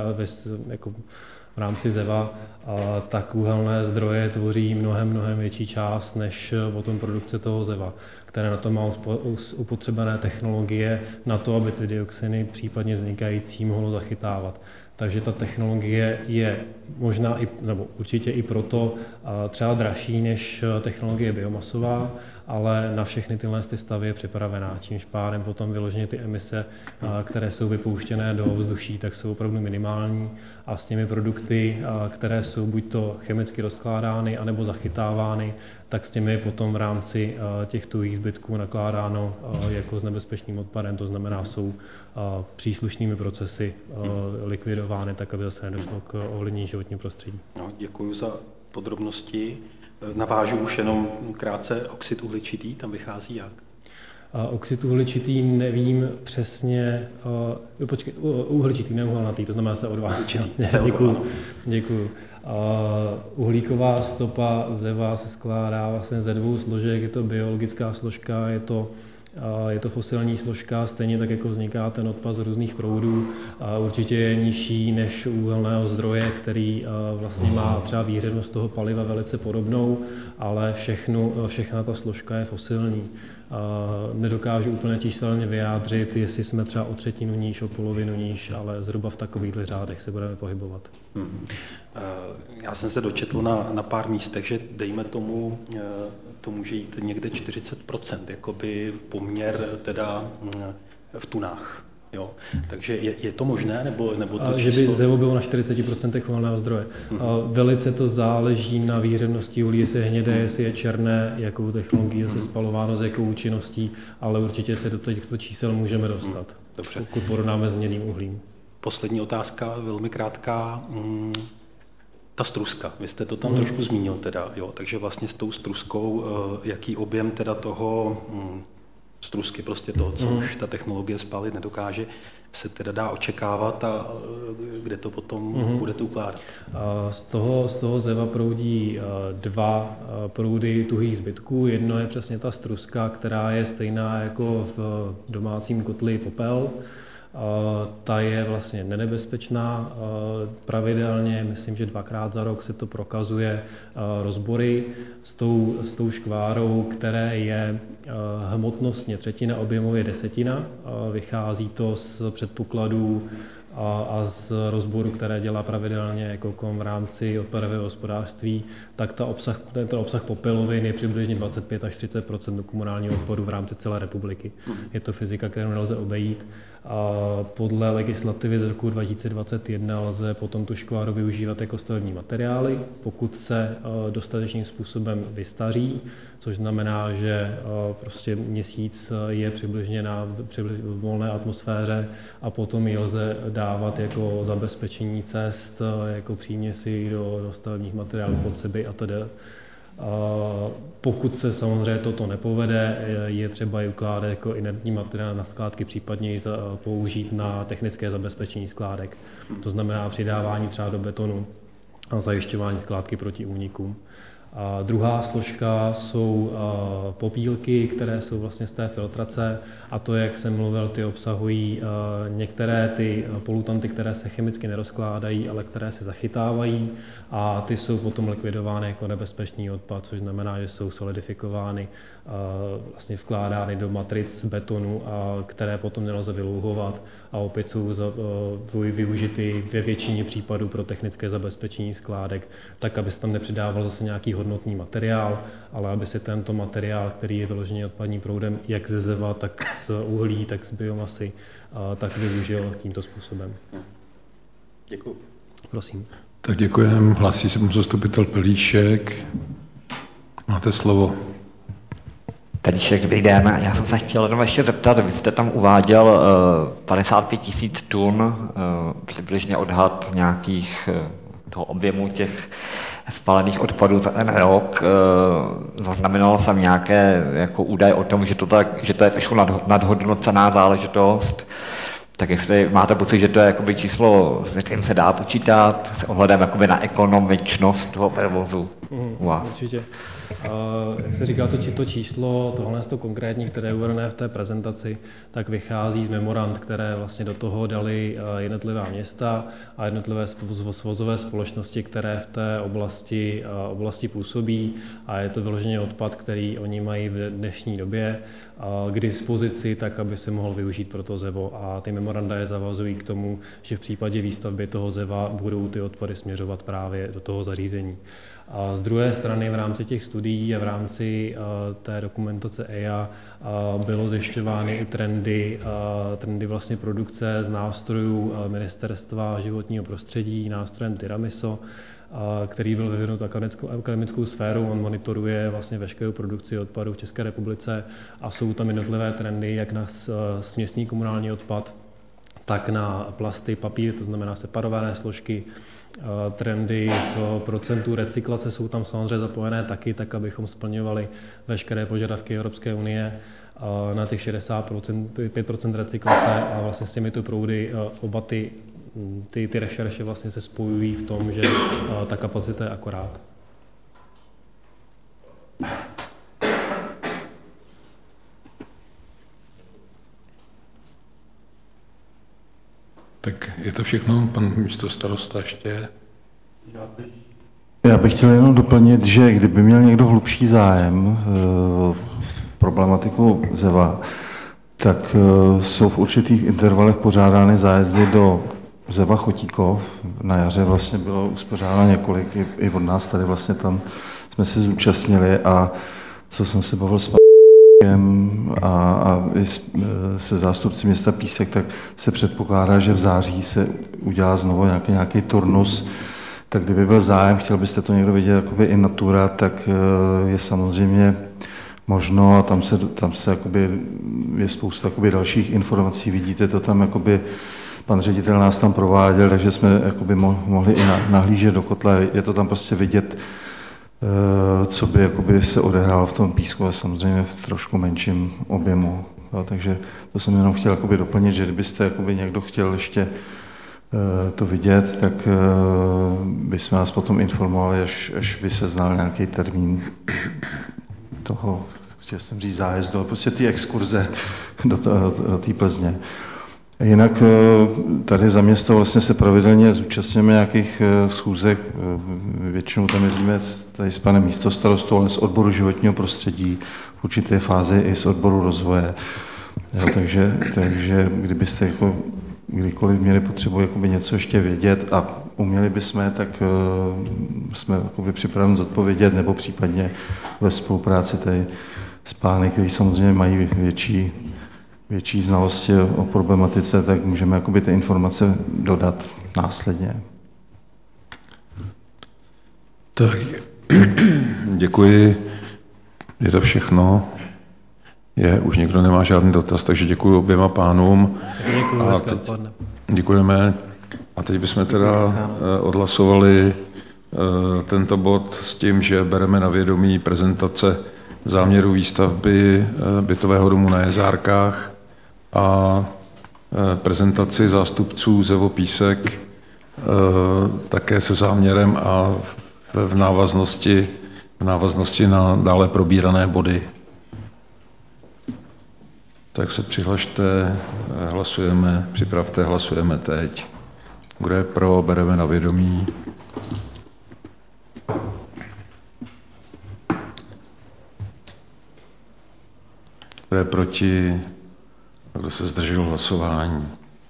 v rámci ZEVA, tak uhelné zdroje tvoří mnohem větší část než potom produkce toho ZEVA, které na to má upotřebené technologie na to, aby ty dioxiny případně vznikající mohlo zachytávat. Takže ta technologie je možná nebo určitě i proto třeba dražší než technologie biomasová, ale na všechny tyhle stavy je připravená. Čímž pádem potom vyloženě ty emise, které jsou vypouštěné do ovzduší, tak jsou opravdu minimální a s těmi produkty, které jsou buď to chemicky rozkládány, anebo zachytávány, tak s těmi potom v rámci těch tuhých zbytků nakládáno jako s nebezpečným odpadem, to znamená, jsou příslušnými procesy likvidovány, tak aby zase nedošlo k ovlivnění životního prostředí. No, děkuji za podrobnosti. Navážu už jenom krátce, oxid uhličitý, tam vychází jak? Oxid uhličitý nevím přesně, uhličitý, ne uhelnatý, to znamená CO2. Děkuju. Uhlíková stopa ZEVA se skládá vlastně ze 2 složek, je to biologická složka, je to fosilní složka, stejně tak jako vzniká ten odpad z různých proudů. Určitě je nižší než u uhelného zdroje, který vlastně má třeba výhřevnost toho paliva velice podobnou, ale všechna ta složka je fosilní. Nedokážu úplně číselně vyjádřit, jestli jsme třeba o 1/3 níž, o 1/2 níž, ale zhruba v takovýchto řádech se budeme pohybovat. Já jsem se dočetl na pár místech, že dejme tomu, to může jít někde 40%, jakoby poměr teda v tunách. Jo. Takže je to možné, nebo to že by ZEVO bylo na 40% uhelného zdroje. Velice to záleží na výhřevnosti uhlí, jestli je hnědé, jestli je černé, jakou technologií se spalováno, s jakou účinností, ale určitě se do těchto čísel můžeme dostat, pokud porovnáme s hnědým uhlím. Poslední otázka, velmi krátká. Ta struska, vy jste to tam trošku zmínil teda, jo, takže vlastně s tou struskou, jaký objem teda toho trusky prostě toho, co už ta technologie spálit nedokáže, se teda dá očekávat a kde to potom budete ukládat? Z toho zeva proudí dva proudy tuhých zbytků. Jedno je přesně ta struska, která je stejná jako v domácím kotli popel. Ta je vlastně nenebezpečná. Pravidelně, myslím, že 2krát za rok se to prokazuje rozbory s tou škvárou, které je hmotnostně třetina, objemově desetina. Vychází to z předpokladů a z rozboru, které dělá pravidelně Ekokom v rámci odpadového hospodářství, tak ten obsah popelovin je přibližně 25 až 30% komunálního odpadu v rámci celé republiky. Je to fyzika, kterou nelze obejít. A podle legislativy z roku 2021 lze potom tu škváru využívat jako stavební materiály, pokud se dostatečným způsobem vystaří, což znamená, že prostě měsíc je přibližně v volné atmosféře a potom ji lze dávat jako zabezpečení cest, jako příměsi do stavebních materiálů, potřeby atd. Pokud se samozřejmě toto nepovede, je třeba ji ukládat jako inertní materiál na skládky, případně ji použít na technické zabezpečení skládek. To znamená přidávání třeba do betonu a zajišťování skládky proti únikům. A druhá složka jsou popílky, které jsou vlastně z té filtrace, a to, jak jsem mluvil, ty obsahují některé ty polutanty, které se chemicky nerozkládají, ale které se zachytávají, a ty jsou potom likvidovány jako nebezpečný odpad, což znamená, že jsou solidifikovány, vlastně vkládány do matric betonu, které potom nelze vylouhovat, a opět jsou využity ve většině případů pro technické zabezpečení skládek, tak aby se tam nepřidával zase nějaký hodnotný materiál, ale aby se tento materiál, který je vyložený odpadním proudem, jak ze zeva, tak z uhlí, tak z biomasy, tak využil tímto způsobem. Děkuji. Prosím. Tak děkujeme. Hlásí se mu zastupitel Pelíšek. Máte slovo. Pelíšek, dobrý den. Já jsem se chtěl jenom ještě zeptat, vy jste tam uváděl 55 000 tun, přibližně odhad nějakých toho objemu těch spálených odpadů za ten rok. Zaznamenal jsem nějaké jako údaje o tom, že to je trošku nadhodnocená záležitost. Tak jestli máte pocit, že to je jakoby číslo, s kterým se dá počítat, s ohledem jakoby na ekonomičnost toho provozu u vás? Určitě. Jak se říká, to číslo, tohle konkrétní, které je uvedené v té prezentaci, tak vychází z memorand, které vlastně do toho dali jednotlivá města a jednotlivé svozové společnosti, které v té oblasti působí, a je to vyloženě odpad, který oni mají v dnešní době k dispozici, tak aby se mohl využít pro to zevo, a ty memoranda je zavazují k tomu, že v případě výstavby toho zeva budou ty odpady směřovat právě do toho zařízení. A z druhé strany v rámci těch studií a v rámci té dokumentace EIA bylo zjišťovány i trendy vlastně produkce z nástrojů Ministerstva životního prostředí, nástrojem Tyramiso, který byl vyvinut akademickou sférou. On monitoruje vlastně veškerou produkci odpadu v České republice a jsou tam jednotlivé trendy, jak na směsný komunální odpad, tak na plasty, papír, to znamená separované složky. Trendy v procentu recyklace jsou tam samozřejmě zapojené taky, tak abychom splňovali veškeré požadavky Evropské unie na těch 5% recyklace, a vlastně s těmito proudy oba ty rešerše vlastně se spojují v tom, že ta kapacita je akorát. Tak je to všechno, pan místostarosta ještě? Já bych chtěl jenom doplnit, že kdyby měl někdo hlubší zájem problematiku zeva, tak jsou v určitých intervalech pořádány zájezdy do zeva Chotíkov. Na jaře vlastně bylo uspořádáno několik, i od nás tady vlastně tam jsme se zúčastnili, a co jsem se bavil s a i se zástupci města Písek, tak se předpokládá, že v září se udělá znovu nějaký turnus. Tak kdyby byl zájem, chtěl byste to někdo vidět jakoby in natura, tak je samozřejmě možno, a tam se jakoby, je spousta jakoby dalších informací, vidíte to tam, jakoby pan ředitel nás tam prováděl, takže jsme jakoby mohli i nahlížet do kotle, je to tam prostě vidět co by jakoby se odehrálo v tom písku, a samozřejmě v trošku menším objemu. Jo, takže to jsem jenom chtěl jakoby doplnit, že kdybyste jakoby někdo chtěl ještě to vidět, tak bychom vás potom informovali, až by se znal nějaký termín toho, chtěl jsem říct zájezdu, ale prostě ty exkurze do té Plzně. Jinak tady za město vlastně se pravidelně zúčastňujeme nějakých schůzek, většinou tam jezdíme tady s panem místostarostou, ale z odboru životního prostředí, v určité fázi i z odboru rozvoje. Jo, takže kdybyste jako kdykoliv měli potřebu jakoby něco ještě vědět a uměli bychom, tak jsme jakoby připraveni zodpovědět, nebo případně ve spolupráci tady s pány, kteří samozřejmě mají větší znalosti o problematice, tak můžeme jakoby ty informace dodat následně. Tak, děkuji. Je to všechno. Už někdo nemá žádný dotaz, takže děkuji oběma pánům. Děkujeme. A teď bychom teda odhlasovali tento bod s tím, že bereme na vědomí prezentace záměru výstavby bytového domu na Jezárkách a prezentaci zástupců ZEVO Písek také se záměrem a v návaznosti na dále probírané body. Tak se přihlašte, hlasujeme, připravte, hlasujeme teď. Kdo je pro, bereme na vědomí. Kdo je proti, kdo se zdržel hlasování.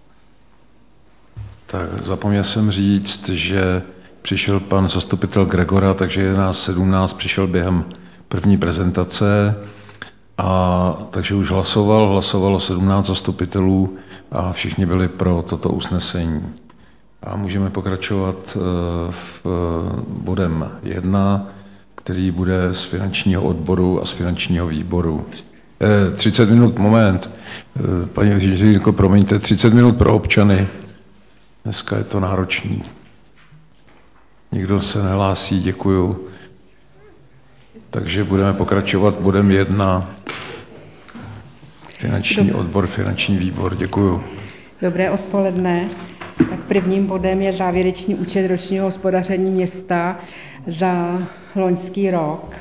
Tak zapomněl jsem říct, že přišel pan zastupitel Gregora, takže je nás 17, přišel během první prezentace. Takže už hlasovalo 17 zastupitelů a všichni byli pro toto usnesení. A můžeme pokračovat v bodem 1, který bude z finančního odboru a z finančního výboru. 30 minut, moment. Paní ředitelko, promiňte, 30 minut pro občany. Dneska je to náročný. Nikdo se nehlásí, děkuju. Takže budeme pokračovat bodem 1. Finanční odbor, finanční výbor. Děkuju. Dobré odpoledne. Tak prvním bodem je závěrečný účet ročního hospodaření města za loňský rok.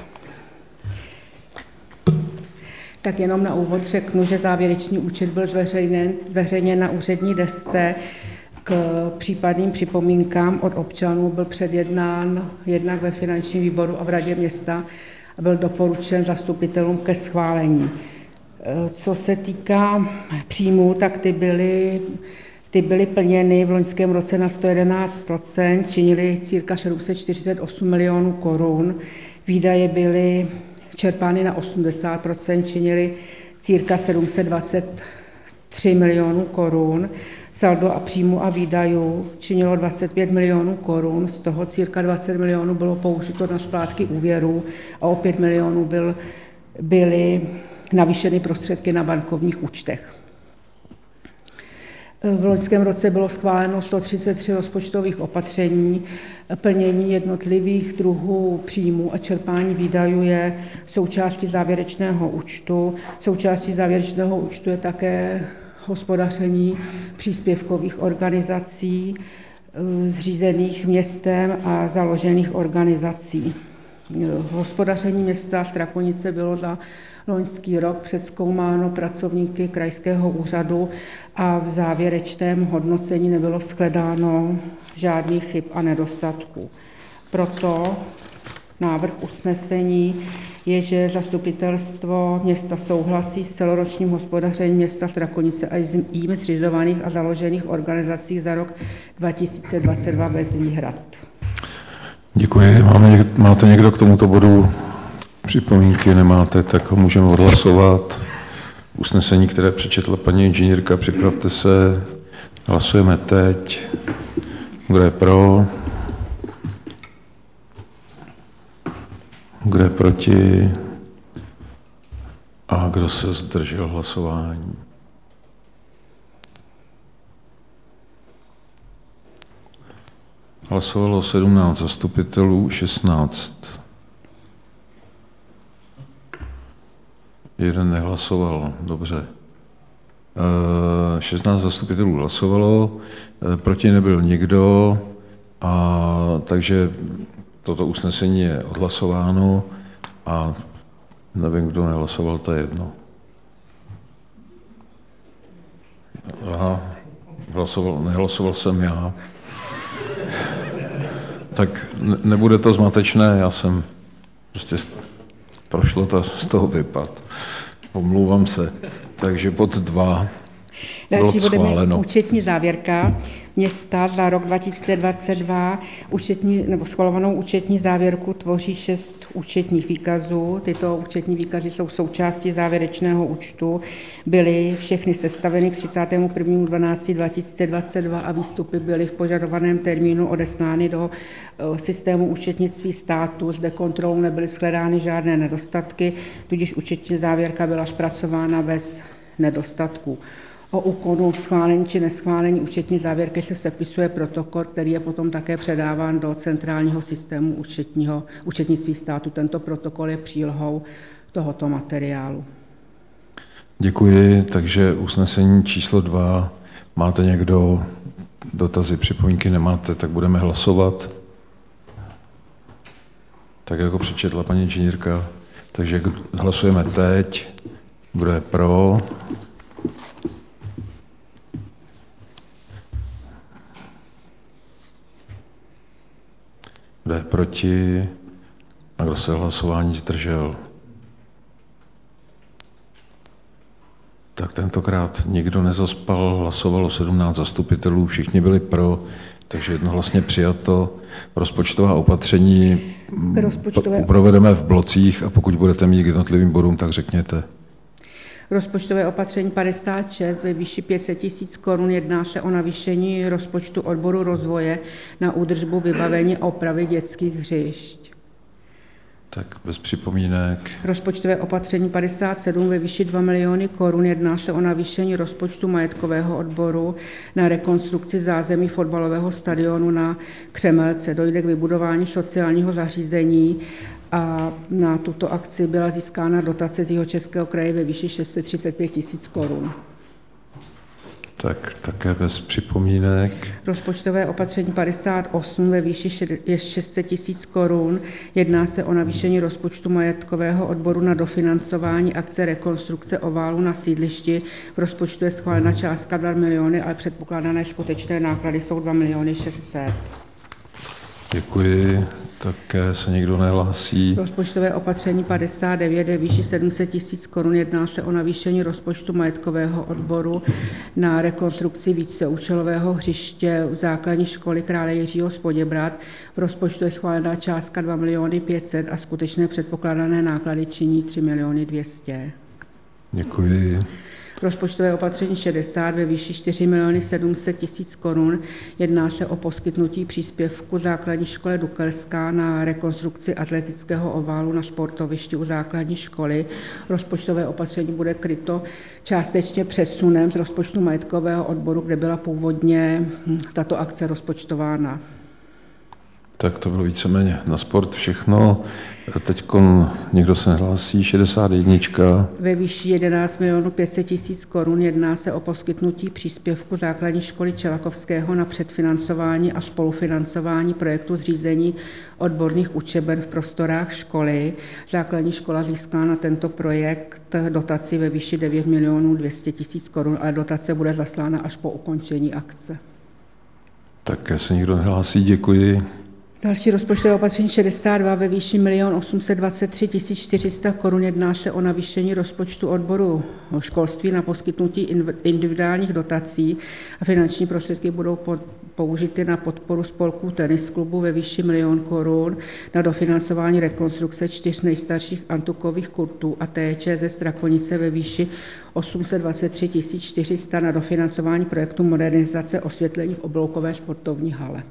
Tak jenom na úvod řeknu, že závěrečný účet byl zveřejněn na úřední desce. K případným připomínkám od občanů byl předjednán jednak ve finančním výboru a v radě města a byl doporučen zastupitelům ke schválení. Co se týká příjmů, tak ty byly plněny v loňském roce na 111%, činily cca 748 milionů korun. Výdaje byly čerpány na 80%, činily cca 723 milionů korun. Saldo a příjmu a výdajů činilo 25 milionů korun, z toho cca 20 milionů bylo použito na splátky úvěrů a o 5 milionů byly navýšeny prostředky na bankovních účtech. V loňském roce bylo schváleno 133 rozpočtových opatření, plnění jednotlivých druhů příjmů a čerpání výdajů je součástí závěrečného účtu. Součástí závěrečného účtu je také hospodaření příspěvkových organizací zřízených městem a založených organizací. Hospodaření města Strakonice bylo za loňský rok přezkoumáno pracovníky krajského úřadu a v závěrečném hodnocení nebylo shledáno žádných chyb a nedostatků. Proto návrh usnesení je, že zastupitelstvo města souhlasí s celoročním hospodařením města Strakonice a jím zřizovaných a založených organizací za rok 2022 bez výhrad. Děkuji. Máte někdo k tomuto bodu připomínky? Nemáte, tak ho můžeme odhlasovat. Usnesení, které přečetla paní inženýrka, připravte se. Hlasujeme teď. Kdo je pro? Kdo je proti? A kdo se zdržel hlasování? Hlasovalo 17 zastupitelů, 16 Jeden nehlasoval, dobře. 16 zastupitelů hlasovalo, proti nebyl nikdo, takže toto usnesení je odhlasováno a nevím, kdo nehlasoval, to je jedno. Aha, nehlasoval jsem já. Tak nebude to zmatečné, já jsem prostě prošlo to z toho vypad. Omlouvám se. Takže bod 2. Další bodem je účetní závěrka města za rok 2022. Schvalovanou účetní závěrku tvoří 6 účetních výkazů. Tyto účetní výkazy jsou součástí závěrečného účtu. Byly všechny sestaveny k 31.12.2022 a výstupy byly v požadovaném termínu odeslány do systému účetnictví státu. Zde kontrolou nebyly shledány žádné nedostatky, tudíž účetní závěrka byla zpracována bez nedostatků. O úkonu schválení či neschválení účetní závěrky se sepisuje protokol, který je potom také předáván do centrálního systému účetnictví státu. Tento protokol je přílohou tohoto materiálu. Děkuji, takže usnesení číslo 2. Máte někdo dotazy, připomínky? Nemáte, tak budeme hlasovat. Tak jako přečetla paní inženýrka. Takže hlasujeme teď. Kdo je pro? Kdo je proti? A kdo se hlasování zdržel? Tak tentokrát nikdo nezaspal, hlasovalo 17 zastupitelů, všichni byli pro, takže jednohlasně přijato. Rozpočtová opatření provedeme v blocích a pokud budete mít k jednotlivým bodům, tak řekněte. Rozpočtové opatření 56 ve výši 500 000 korun. Jedná se o navýšení rozpočtu odboru rozvoje na údržbu, vybavení a opravy dětských hřišť. Tak bez připomínek. Rozpočtové opatření 57 ve výši 2 miliony korun. Jedná se o navýšení rozpočtu majetkového odboru na rekonstrukci zázemí fotbalového stadionu na Křemelce. Dojde k vybudování sociálního zařízení a na tuto akci byla získána dotace z Jihočeského kraje ve výši 635 000 korun. Tak také bez připomínek. Rozpočtové opatření 58 ve výši 600 000 korun. Jedná se o navýšení rozpočtu majetkového odboru na dofinancování akce rekonstrukce oválu na sídlišti. V rozpočtu je schválena částka 2 miliony, ale předpokládané skutečné náklady jsou 2 600 000. Děkuji. Také se nikdo nehlásí. Rozpočtové opatření 59 ve výši 700 000 korun. Jedná se o navýšení rozpočtu majetkového odboru na rekonstrukci víceúčelového hřiště v základní školy Krále Jiřího z Poděbrad. V rozpočtu je schválená částka 2 500 000 a skutečné předpokládané náklady činí 3 200 000. Děkuji. Rozpočtové opatření 60 ve výši 4 700 000 korun. Jedná se o poskytnutí příspěvku základní škole Dukelská na rekonstrukci atletického oválu na sportovišti u základní školy. Rozpočtové opatření bude kryto částečně přesunem z rozpočtu majetkového odboru, kde byla původně tato akce rozpočtována. Tak to bylo víceméně na sport všechno. Teď někdo se nehlásí. 61. Ve výši 11 500 000 korun. Jedná se o poskytnutí příspěvku základní školy Čelakovského na předfinancování a spolufinancování projektu zřízení odborných učeben v prostorách školy. Základní škola získala na tento projekt dotaci ve výši 9 200 000 korun, ale dotace bude zaslána až po ukončení akce. Tak se nikdo nehlásí, děkuji. Další rozpočtové opatření 62 ve výši 1 823 400 korun. Jedná se o navýšení rozpočtu odboru školství na poskytnutí individuálních dotací a finanční prostředky budou použity na podporu spolků tenis klubu ve výši 1 000 000 korun, na dofinancování rekonstrukce 4 nejstarších antukových kurtů a TČ ze Strakonice ve výši 823 400 na dofinancování projektu modernizace osvětlení v obloukové sportovní hale.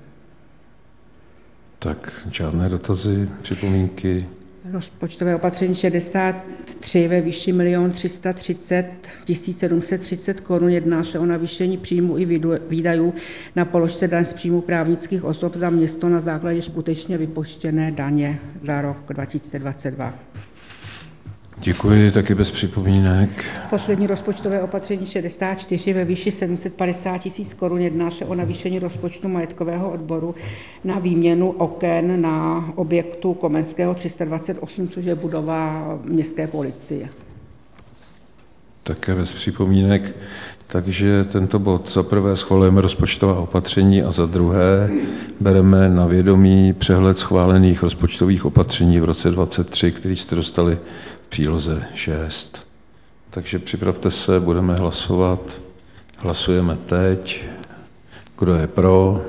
Tak žádné dotazy, připomínky. Rozpočtové opatření 63 ve výši 1 330 730 korun. Jedná se o navýšení příjmu i výdajů na položce daň z příjmu právnických osob za město na základě skutečně vypočtené daně za rok 2022. Děkuji, taky bez připomínek. Poslední rozpočtové opatření 64 ve výši 750 000 korun. Jedná se o navýšení rozpočtu majetkového odboru na výměnu oken na objektu Komenského 328, což je budova městské policie. Také bez připomínek. Takže tento bod za prvé schvalujeme rozpočtová opatření a za druhé bereme na vědomí přehled schválených rozpočtových opatření v roce 2023, který jste dostali v příloze 6. Takže připravte se, budeme hlasovat. Hlasujeme teď. Kdo je pro?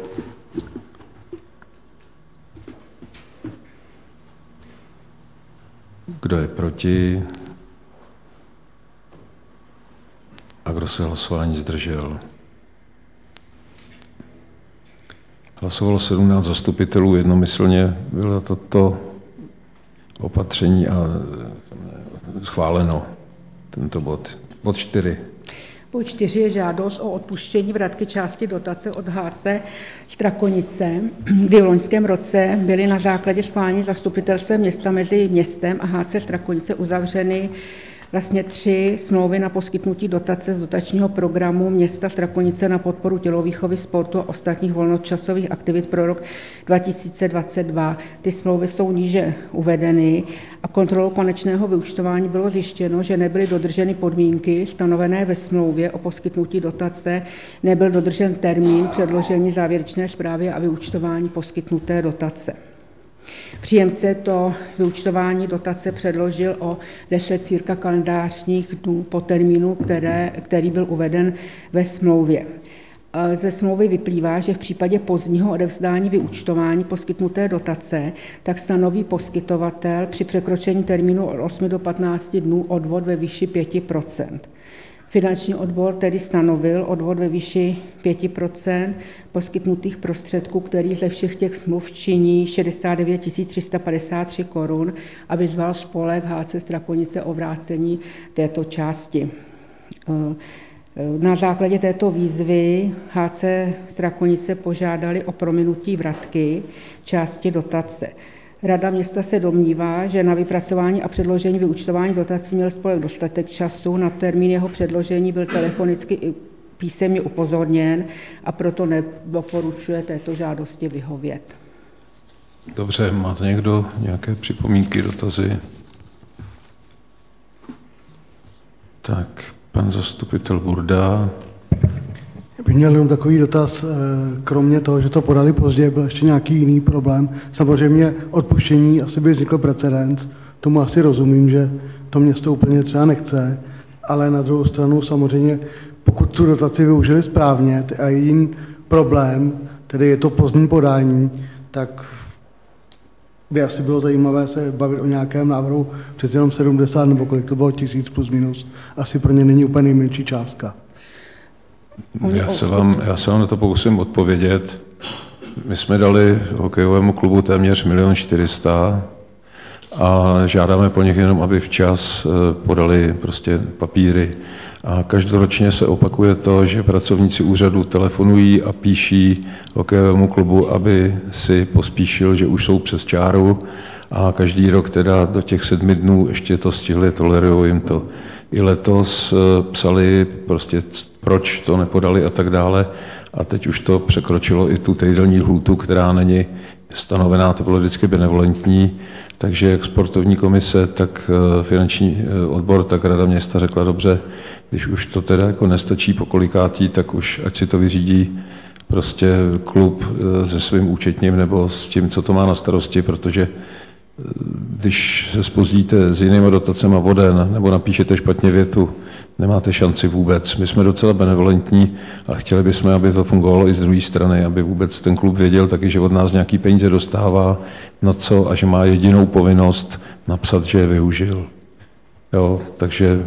Kdo je proti? A kdo se hlasování zdržel? Hlasovalo 17 zastupitelů, jednomyslně bylo toto opatření a schváleno tento bod. Bod 4. Bod 4 je žádost o odpuštění vratky části dotace od HC Strakonice, kdy v loňském roce byly na základě schválení zastupitelstvem města mezi městem a HC Strakonice uzavřeny vlastně 3 smlouvy na poskytnutí dotace z dotačního programu města Strakonice na podporu tělovýchovy, sportu a ostatních volnočasových aktivit pro rok 2022. Ty smlouvy jsou níže uvedeny a kontrolou konečného vyúčtování bylo zjištěno, že nebyly dodrženy podmínky stanovené ve smlouvě o poskytnutí dotace, nebyl dodržen termín předložení závěrečné zprávy a vyúčtování poskytnuté dotace. Příjemce to vyúčtování dotace předložil o 10 cirka kalendářních dnů po termínu, který byl uveden ve smlouvě. Ze smlouvy vyplývá, že v případě pozdního odevzdání vyúčtování poskytnuté dotace, tak stanoví poskytovatel při překročení termínu od 8 do 15 dnů odvod ve výši 5%. Finanční odbor tedy stanovil odvod ve výši 5% poskytnutých prostředků, který ze všech těch smluv činí 69 353 korun a vyzval spolek HC Strakonice o vrácení této části. Na základě této výzvy HC Strakonice požádali o prominutí vratky části dotace. Rada města se domnívá, že na vypracování a předložení vyúčtování dotací měl spolek dostatek času, na termín jeho předložení byl telefonicky i písemně upozorněn a proto nedoporučuje této žádosti vyhovět. Dobře, máte někdo nějaké připomínky, dotazy? Tak, pan zastupitel Burda. Já bych měl jenom takový dotaz, kromě toho, že to podali pozdě, byl ještě nějaký jiný problém. Samozřejmě odpuštění asi by vznikl precedens, tomu asi rozumím, že to město úplně třeba nechce, ale na druhou stranu samozřejmě, pokud tu dotaci využili správně a jiný problém, tedy je to pozdní podání, tak by asi bylo zajímavé se bavit o nějakém návrhu přes jenom 70 nebo kolik to bylo, 1000 plus minus, asi pro ně není úplně nejmenší částka. Já se vám na to pokusím odpovědět. My jsme dali hokejovému klubu téměř 1 400 000 a žádáme po nich jenom, aby včas podali prostě papíry. A každoročně se opakuje to, že pracovníci úřadu telefonují a píší hokejovému klubu, aby si pospíšil, že už jsou přes čáru a každý rok teda do těch 7 dnů ještě to stihli, tolerují jim to. I letos psali prostě, proč to nepodali a tak dále. A teď už to překročilo i tu týdenní lhůtu, která není stanovená, to bylo vždycky benevolentní. Takže jak sportovní komise, tak finanční odbor, tak rada města řekla dobře, když už to teda jako nestačí po kolikátý, tak už ať si to vyřídí prostě klub se svým účetním nebo s tím, co to má na starosti, protože když se zpozdíte s jinými dotacemi o den nebo napíšete špatně větu, nemáte šanci vůbec. My jsme docela benevolentní a chtěli bychom, aby to fungovalo i z druhé strany, aby vůbec ten klub věděl taky, že od nás nějaký peníze dostává na co a že má jedinou povinnost napsat, že je využil. Jo, takže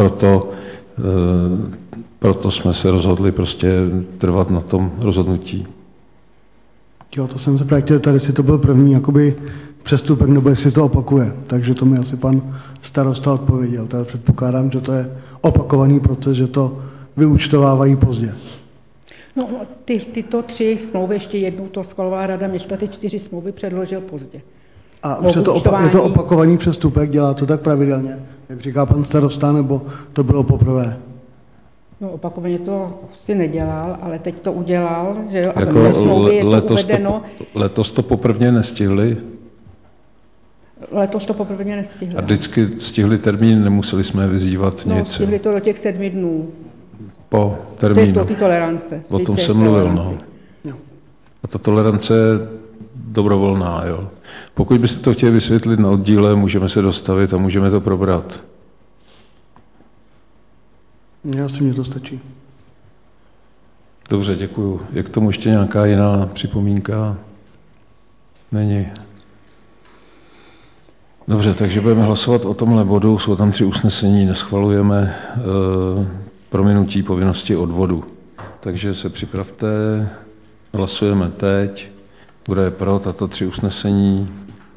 proto jsme se rozhodli prostě trvat na tom rozhodnutí. Jo, to jsem se právě chtěl, tady si to byl první jakoby přestupek, nebo jestli to opakuje. Takže to mi asi pan starosta odpověděl. Tady předpokládám, že to je opakovaný proces, že to vyúčtovávají pozdě. No, tyto 3 smlouvy, ještě jednou to schvalovala rada města, ty 4 smlouvy předložil pozdě. A už je to opakovaný přestupek, dělá to tak pravidelně, jak říká pan starosta, nebo to bylo poprvé? No, opakovaně to si nedělal, ale teď to udělal, že jo, a jako ve smlouvě je to uvedeno. Letos to poprvé nestihli? Letos to poprvé nestihli. A vždycky stihli termín, nemuseli jsme vyzývat no, nic. Stihli to do těch 7 dnů. Po termínu. Ty tolerance. O tom jsem mluvil, no. A ta tolerance je dobrovolná, jo. Pokud byste to chtěli vysvětlit na oddíle, můžeme se dostavit a můžeme to probrat. Já si mě to stačí. Dobře, děkuju. Je k tomu ještě nějaká jiná připomínka? Není. Dobře, takže budeme hlasovat o tomhle bodu. Jsou tam 3 usnesení, neschvalujeme prominutí povinnosti odvodu. Takže se připravte, hlasujeme teď. Kdo je pro tato 3 usnesení?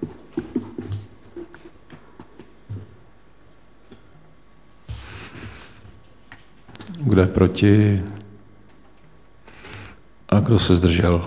Kdo je proti? A kdo se zdržel?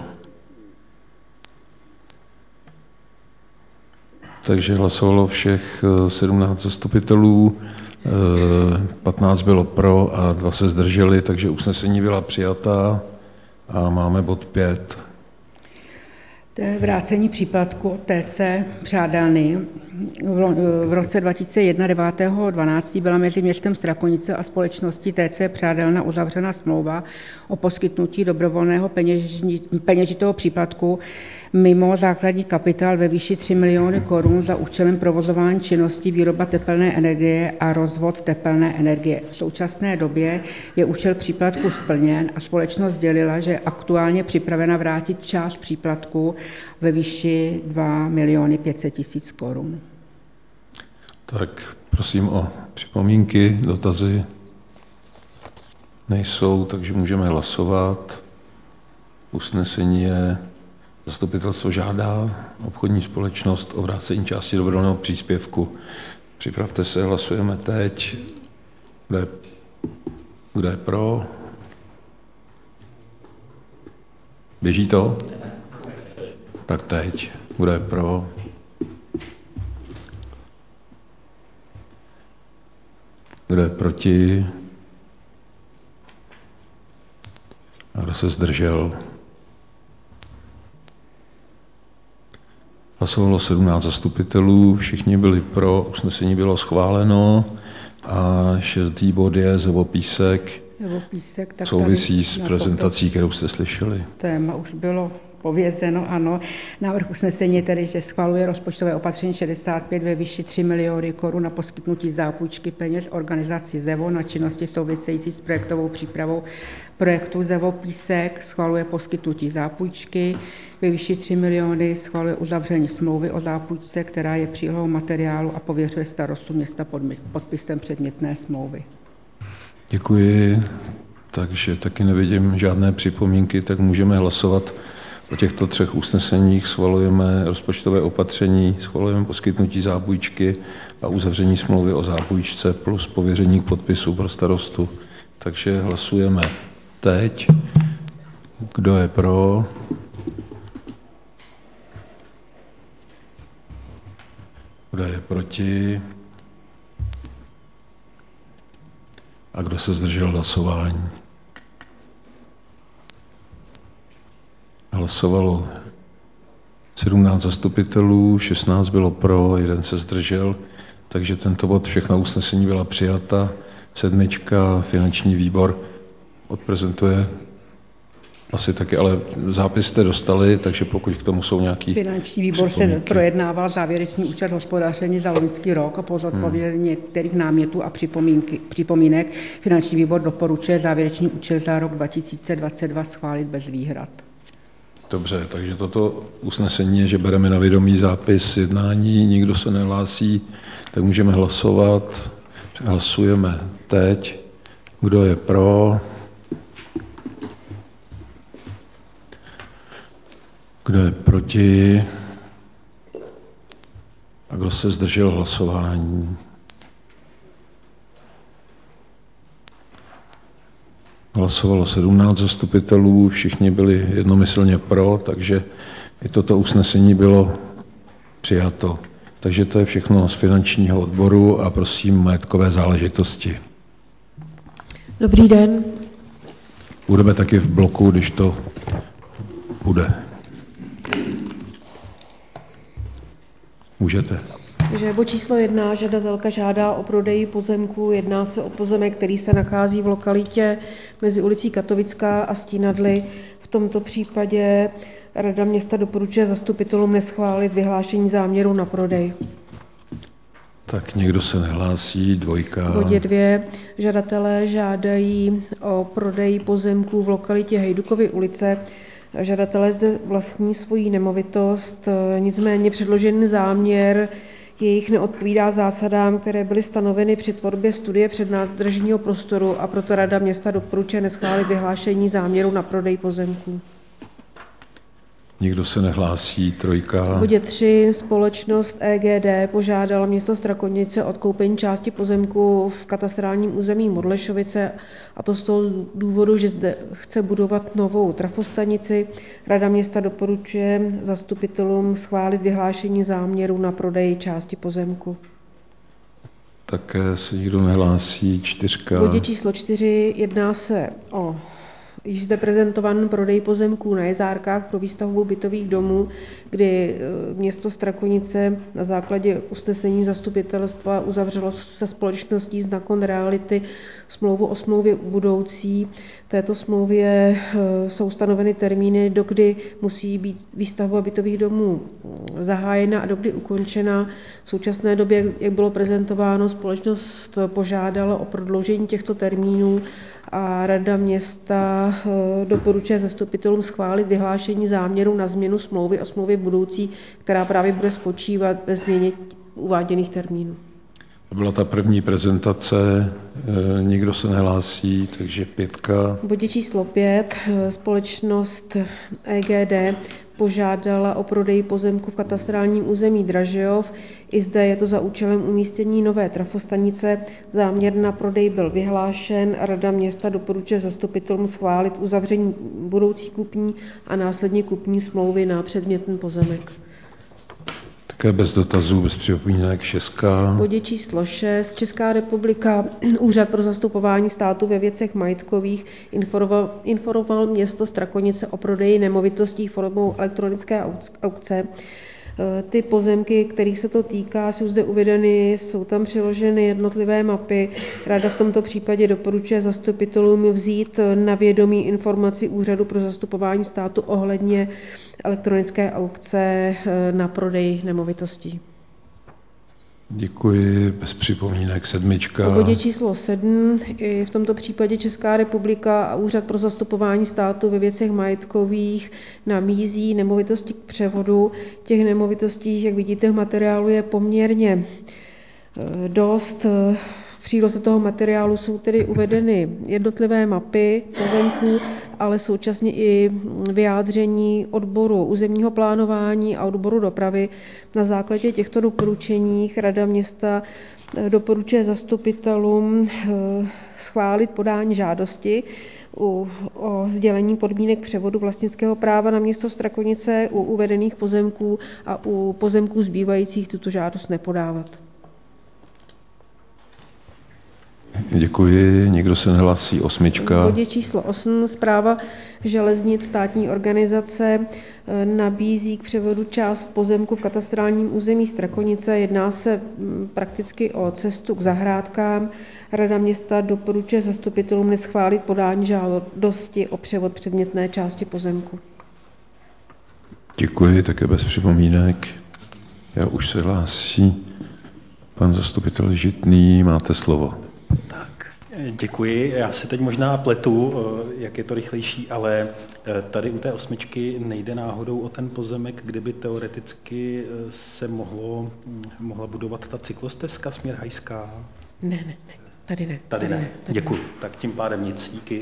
Takže hlasovalo všech 17 zastupitelů, 15 bylo pro a 2 se zdrželi, takže usnesení byla přijatá a máme bod 5. To je vrácení příplatku od TC Přádelny. V roce 2001 9.12. byla mezi městem Strakonice a společností TC Přádelna uzavřena smlouva o poskytnutí dobrovolného peněžitého příplatku mimo základní kapitál ve výši 3 miliony korun za účelem provozování činností výroba tepelné energie a rozvod tepelné energie. V současné době je účel příplatku splněn a společnost sdělila, že je aktuálně připravena vrátit část příplatku ve výši 2 500 000 korun. Tak prosím o připomínky, dotazy. Nejsou, takže můžeme hlasovat. Usnesení je: zastupitelstvo žádá obchodní společnost o vrácení části dobrovolného příspěvku. Připravte se, hlasujeme teď. Kdo je pro? Běží to? Tak teď. Kdo je pro? Kdo je proti? A kdo se zdržel? Hlasovalo 17 zastupitelů, všichni byli pro, usnesení bylo schváleno a 6. bod je Zevopísek, tak souvisí s prezentací, kterou jste slyšeli. Téma už bylo povězeno, ano. Návrh usnesení je tedy, že schvaluje rozpočtové opatření 65 ve výši 3 miliony korun na poskytnutí zápůjčky peněz organizaci ZEVO na činnosti související s projektovou přípravou projektu Zevopísek, schvaluje poskytnutí zápůjčky ve výši 3 miliony, schvaluje uzavření smlouvy o zápůjčce, která je přílohou materiálu, a pověřuje starostu města podpisem předmětné smlouvy. Děkuji. Takže taky nevidím žádné připomínky, tak můžeme hlasovat o těchto 3 usneseních. Schvalujeme rozpočtové opatření, schvalujeme poskytnutí zápůjčky a uzavření smlouvy o zápůjčce plus pověření k podpisu pro starostu. Takže hlasujeme teď. Kdo je pro? Kdo je proti? A kdo se zdržel hlasování? Hlasovalo 17 zastupitelů, 16 bylo pro, 1 se zdržel, takže tento bod, všechna usnesení byla přijata. 7. finanční výbor odprezentuje asi taky, ale zápis jste dostali, takže pokud k tomu jsou nějaký Finanční výbor se projednával závěrečný účet hospodaření za loňský rok a po zodpovězení některých námětů a připomínek finanční výbor doporučuje závěrečný účet za rok 2022 schválit bez výhrad. Dobře, takže toto usnesení je, že bereme na vědomí zápis jednání, nikdo se nehlásí, tak můžeme hlasovat. Hlasujeme teď. Kdo je pro? Kdo je proti? A kdo se zdržel hlasování? Hlasovalo 17 zastupitelů, všichni byli jednomyslně pro, takže i toto usnesení bylo Přijato. Takže to je všechno z finančního odboru a prosím majetkové záležitosti. Dobrý den. Budeme taky v bloku, když to bude. Můžete. Takže bod číslo 1, žadatelka žádá o prodej pozemku. Jedná se o pozemek, který se nachází v lokalitě mezi ulicí Katovická a Stínadly. V tomto případě Rada města doporučuje zastupitelům neschválit vyhlášení záměru na prodej. Tak někdo se nehlásí, 2. V bodě 2 žadatelé žádají o prodej pozemků v lokalitě Hejdukovy ulice. Žadatelé zde vlastní svoji nemovitost, nicméně předložený záměr jejich neodpovídá zásadám, které byly stanoveny při tvorbě studie přednádržního prostoru, a proto Rada města doporučuje neschválit vyhlášení záměru na prodej pozemků. Nikdo se nehlásí, 3. V bodě 3 společnost EGD požádala město Strakonice o odkoupení části pozemku v katastrálním území Modlešovice, a to z toho důvodu, že zde chce budovat novou trafostanici. Rada města doporučuje zastupitelům schválit vyhlášení záměru na prodej části pozemku. Také se nikdo nehlásí, 4. V bodě číslo 4 jedná se o již zde prezentovaný prodej pozemků na Jezárkách pro výstavbu bytových domů, kdy město Strakonice na základě usnesení zastupitelstva uzavřelo se společností Znakon Reality smlouvu o smlouvě budoucí. V této smlouvě jsou stanoveny termíny, dokdy musí být výstavba bytových domů zahájena a dokdy ukončena. V současné době, jak bylo prezentováno, společnost požádala o prodloužení těchto termínů a Rada města doporučuje zastupitelům schválit vyhlášení záměru na změnu smlouvy o smlouvě budoucí, která právě bude spočívat ve změně uváděných termínů. To byla ta první prezentace, nikdo se nehlásí, takže 5. V bodě číslo 5 společnost EGD požádala o prodej pozemku v katastrálním území Dražejov. I zde je to za účelem umístění nové trafostanice. Záměr na prodej byl vyhlášen. Rada města doporučuje zastupitelům schválit uzavření budoucí kupní a následně kupní smlouvy na předmětný pozemek. Také bez dotazů, bez připomínek, 6. V bodě číslo 6 Česká republika, Úřad pro zastupování státu ve věcech majetkových informoval město Strakonice o prodeji nemovitostí formou elektronické aukce. Ty pozemky, kterých se to týká, jsou zde uvedeny, jsou tam přiloženy jednotlivé mapy. Rada v tomto případě doporučuje zastupitelům vzít na vědomí informaci Úřadu pro zastupování státu ohledně elektronické aukce na prodej nemovitostí. Děkuji, bez připomínek, 7. V bodě číslo 7 i v tomto případě Česká republika a Úřad pro zastupování státu ve věcech majetkových nabízí nemovitosti k převodu. Těch nemovitostí, jak vidíte v materiálu, je poměrně dost. V příloze toho materiálu jsou tedy uvedeny jednotlivé mapy pozemků, ale současně i vyjádření odboru územního plánování a odboru dopravy. Na základě těchto doporučení Rada města doporučuje zastupitelům schválit podání žádosti o sdělení podmínek převodu vlastnického práva na město Strakonice u uvedených pozemků a u pozemků zbývajících tuto žádost nepodávat. Děkuji, nikdo se nehlásí, 8. V bodě číslo 8 Správa železnic státní organizace nabízí k převodu část pozemku v katastrálním území Strakonice. Jedná se prakticky o cestu k zahrádkám. Rada města doporučuje zastupitelům neschválit podání žádosti o převod předmětné části pozemku. Děkuji, také bez připomínek. Já už se hlásí pan zastupitel Žitný, máte slovo. Tak, děkuji. Já si teď možná pletu, jak je to rychlejší, ale tady u té 8 nejde náhodou o ten pozemek, kde by teoreticky se mohla budovat ta cyklostezka směr Hajská? Ne, tady ne. Tady ne. Děkuji. Tak tím pádem nic, díky.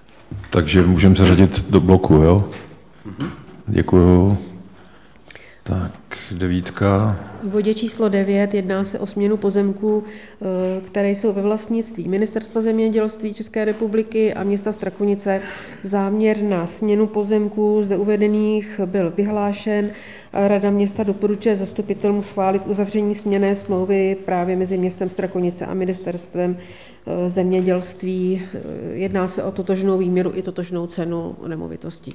Takže můžeme zařadit do bloku, jo? Děkuju. Tak, 9. V bodě číslo 9 jedná se o směnu pozemků, které jsou ve vlastnictví Ministerstva zemědělství České republiky a města Strakonice. Záměr na směnu pozemků zde uvedených byl vyhlášen. Rada města doporučuje zastupitelům schválit uzavření směnné smlouvy právě mezi městem Strakonice a Ministerstvem zemědělství. Jedná se o totožnou výměru i totožnou cenu nemovitostí.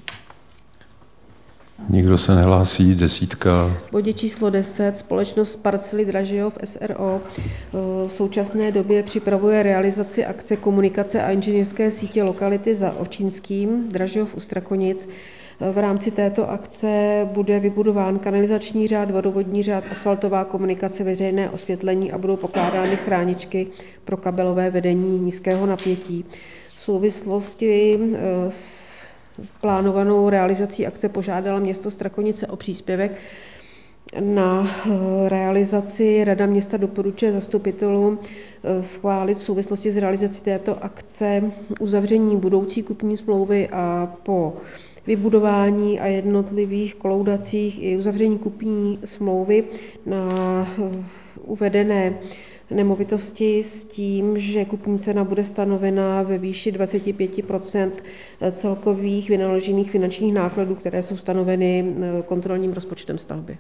Nikdo se nehlásí, 10. V bodě číslo 10 společnost Parcely Dražijov SRO v současné době připravuje realizaci akce komunikace a inženýrské sítě lokality za Očínským, Dražijov u Strakonic. V rámci této akce bude vybudován kanalizační řád, vodovodní řád, asfaltová komunikace, veřejné osvětlení a budou pokládány chráničky pro kabelové vedení nízkého napětí. V souvislosti s plánovanou realizací akce požádala město Strakonice o příspěvek. Na realizaci Rada města doporučuje zastupitelům schválit v souvislosti s realizací této akce uzavření budoucí kupní smlouvy a po vybudování a jednotlivých koloudacích i uzavření kupní smlouvy na uvedené nemovitosti s tím, že kupní cena bude stanovena ve výši 25% celkových vynaložených finančních nákladů, které jsou stanoveny kontrolním rozpočtem stavby.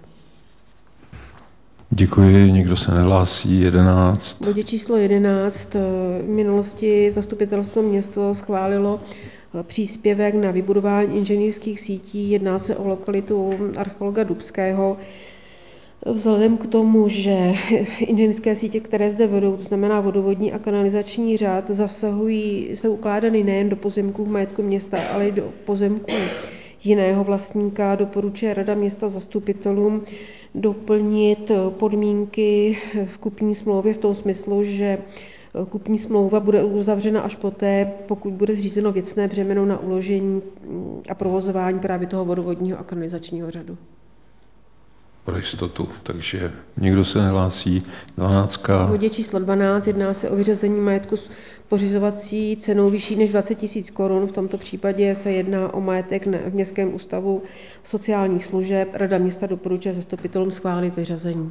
Děkuji, nikdo se nehlásí, 11. V bodě číslo 11 v minulosti zastupitelstvo město schválilo příspěvek na vybudování inženýrských sítí. Jedná se o lokalitu archeologa Dubského. Vzhledem k tomu, že inženýrské sítě, které zde vedou, to znamená vodovodní a kanalizační řád, jsou ukládány nejen do pozemků v majetku města, ale i do pozemků jiného vlastníka, doporučuje Rada města zastupitelům doplnit podmínky v kupní smlouvě v tom smyslu, že kupní smlouva bude uzavřena až poté, pokud bude zřízeno věcné břemeno na uložení a provozování právě toho vodovodního a kanalizačního řádu. Pro jistotu, takže nikdo se nehlásí. 12. V bodě číslo 12 jedná se o vyřazení majetku s pořizovací cenou vyšší než 20 000 korun. V tomto případě se jedná o majetek v Městském ústavu sociálních služeb. Rada města doporučuje zastupitelům schválit vyřazení.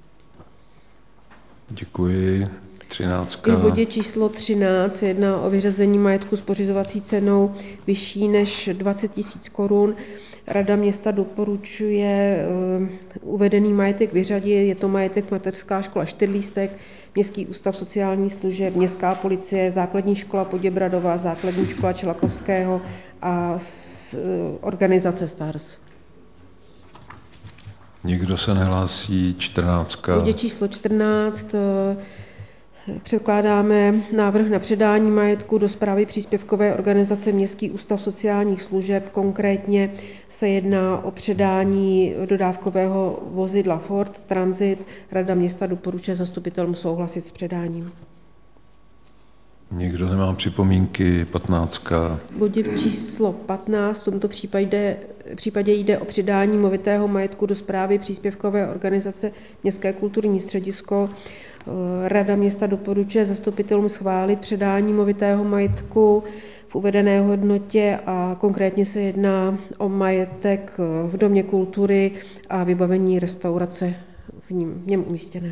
Děkuji. 13. I v bodě číslo 13 jedná o vyřazení majetku s pořizovací cenou vyšší než 20 000 korun. Rada města doporučuje uvedený majetek vyřadit. Je to majetek Mateřská škola Štyrlístek, Městský ústav sociálních služeb, Městská policie, Základní škola Poděbradová, Základní škola Čelakovského a organizace STARS. Nikdo se nehlásí. 14. V bodě číslo 14 předkládáme návrh na předání majetku do správy příspěvkové organizace Městský ústav sociálních služeb. Konkrétně se jedná o předání dodávkového vozidla Ford Transit. Rada města doporučuje zastupitelům souhlasit s předáním. Nikdo nemá připomínky. 15. V bodě číslo 15 v tomto případě jde o předání movitého majetku do správy příspěvkové organizace Městské kulturní středisko. Rada města doporučuje zastupitelům schválit předání movitého majetku v uvedené hodnotě a konkrétně se jedná o majetek v Domě kultury a vybavení restaurace v něm umístěné.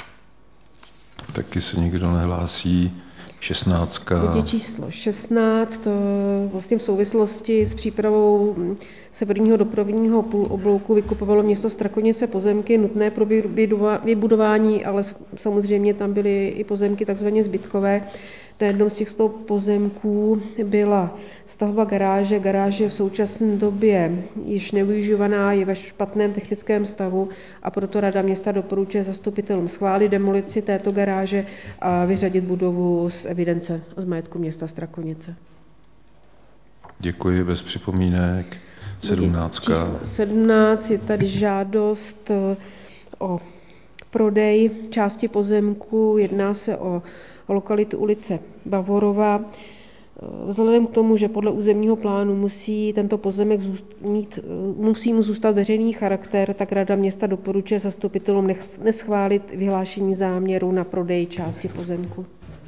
Taky se nikdo nehlásí. 16. Bodě číslo 16, vlastně v souvislosti s přípravou severního dopravního půloblouku vykupovalo město Strakonice pozemky nutné pro vybudování, ale samozřejmě tam byly i pozemky takzvaně zbytkové. Na jednom z těchto pozemků byla stavba garáže. Garáž je v současné době již nevyužívaná, je ve špatném technickém stavu a proto Rada města doporučuje zastupitelům schválit demolici této garáže a vyřadit budovu z evidence z majetku města Strakonice. Děkuji, bez připomínek. 17. 17 je tady žádost o prodej části pozemku. Jedná se o lokalitu ulice Bavorova. Vzhledem k tomu, že podle územního plánu musí tento pozemek musí mu zůstat veřejný charakter, tak Rada města doporučuje zastupitelům neschválit vyhlášení záměru na prodej části pozemku.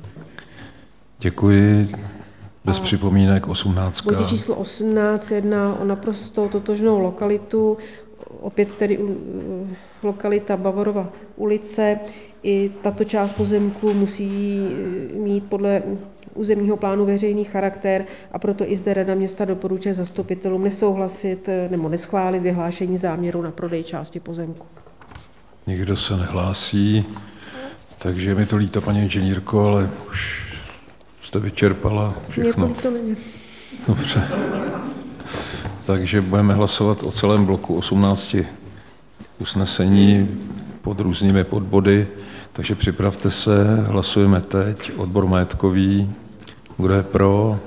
Děkuji. Bez připomínek. 18. Bodě číslo 18 jedná o naprosto totožnou lokalitu opět tedy lokalita Bavorova ulice. I tato část pozemku musí mít podle územního plánu veřejný charakter a proto i zde Rada města doporučuje zastupitelům nesouhlasit nebo neschválit vyhlášení záměru na prodej části pozemku. Nikdo se nehlásí, takže mi to líto, paní inženýrko, ale už jste vyčerpala všechno. Mě to není. Dobře. Takže budeme hlasovat o celém bloku 18 usnesení pod různými podbody. Takže připravte se, hlasujeme teď. Odbor majetkový. Kdo je pro?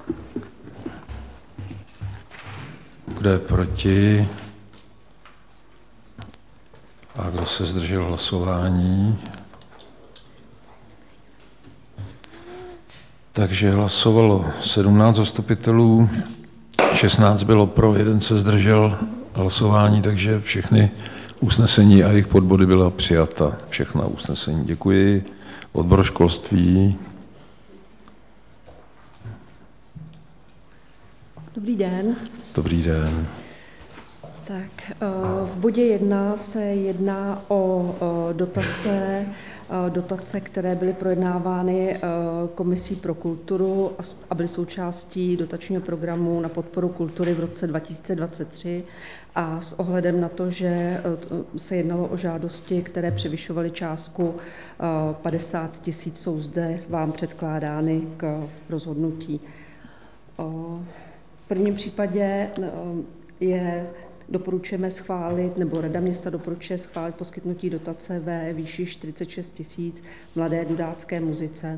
Kdo je proti? A kdo se zdržel hlasování? Takže hlasovalo 17 zastupitelů, 16 bylo pro, 1 se zdržel hlasování, takže všechny usnesení a jejich podbody byla přijata. Všechna usnesení. Děkuji. Odbor školství. Dobrý den. Dobrý den. Tak v bodě 1 se jedná o dotace, které byly projednávány Komisí pro kulturu a byly součástí dotačního programu na podporu kultury v roce 2023 a s ohledem na to, že se jednalo o žádosti, které převyšovaly částku 50 000, jsou zde vám předkládány k rozhodnutí. V prvním případě doporučujeme schválit, nebo Rada města doporučuje schválit poskytnutí dotace ve výši 46 000 mladé dudácké muzice.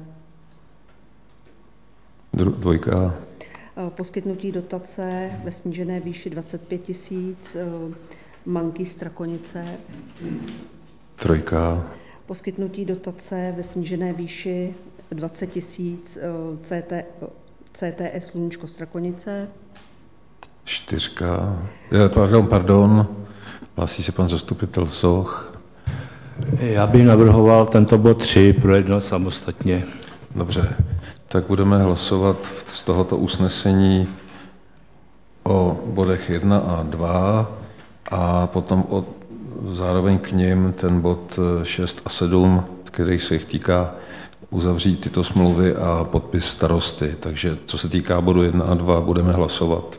Dvojka. Poskytnutí dotace ve snížené výši 25 000 Manky Strakonice. Trojka. Poskytnutí dotace ve snížené výši 20 000 CTS Sluníčko Strakonice. 4. Pardon. Hlásí se pan zastupitel Zoch. Já bych navrhoval tento bod 3 projednat samostatně. Dobře, tak budeme hlasovat z tohoto usnesení o bodech 1 a 2 a potom zároveň k nim ten bod 6 a 7, který se jich týká uzavřít tyto smlouvy a podpis starosty. Takže co se týká bodu 1 a 2, budeme hlasovat.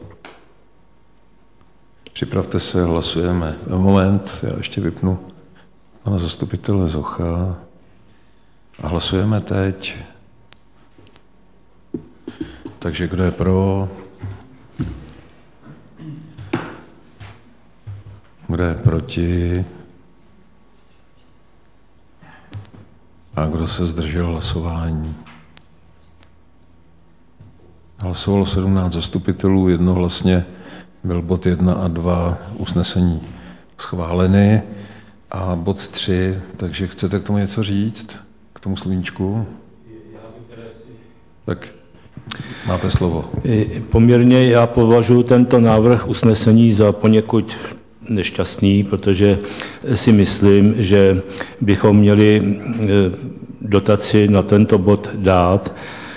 Připravte se, hlasujeme. Moment, já ještě vypnu pana zastupitele Zocha. A hlasujeme teď. Takže kdo je pro? Kdo je proti? A kdo se zdržel hlasování? Hlasovalo 17 zastupitelů, jednohlasně byl bod 1 a 2 usnesení schváleny a bod 3, takže chcete k tomu něco říct? K tomu sluníčku? Tak máte slovo. Poměrně já považuji tento návrh usnesení za poněkud nešťastný, protože si myslím, že bychom měli dotaci na tento bod dát.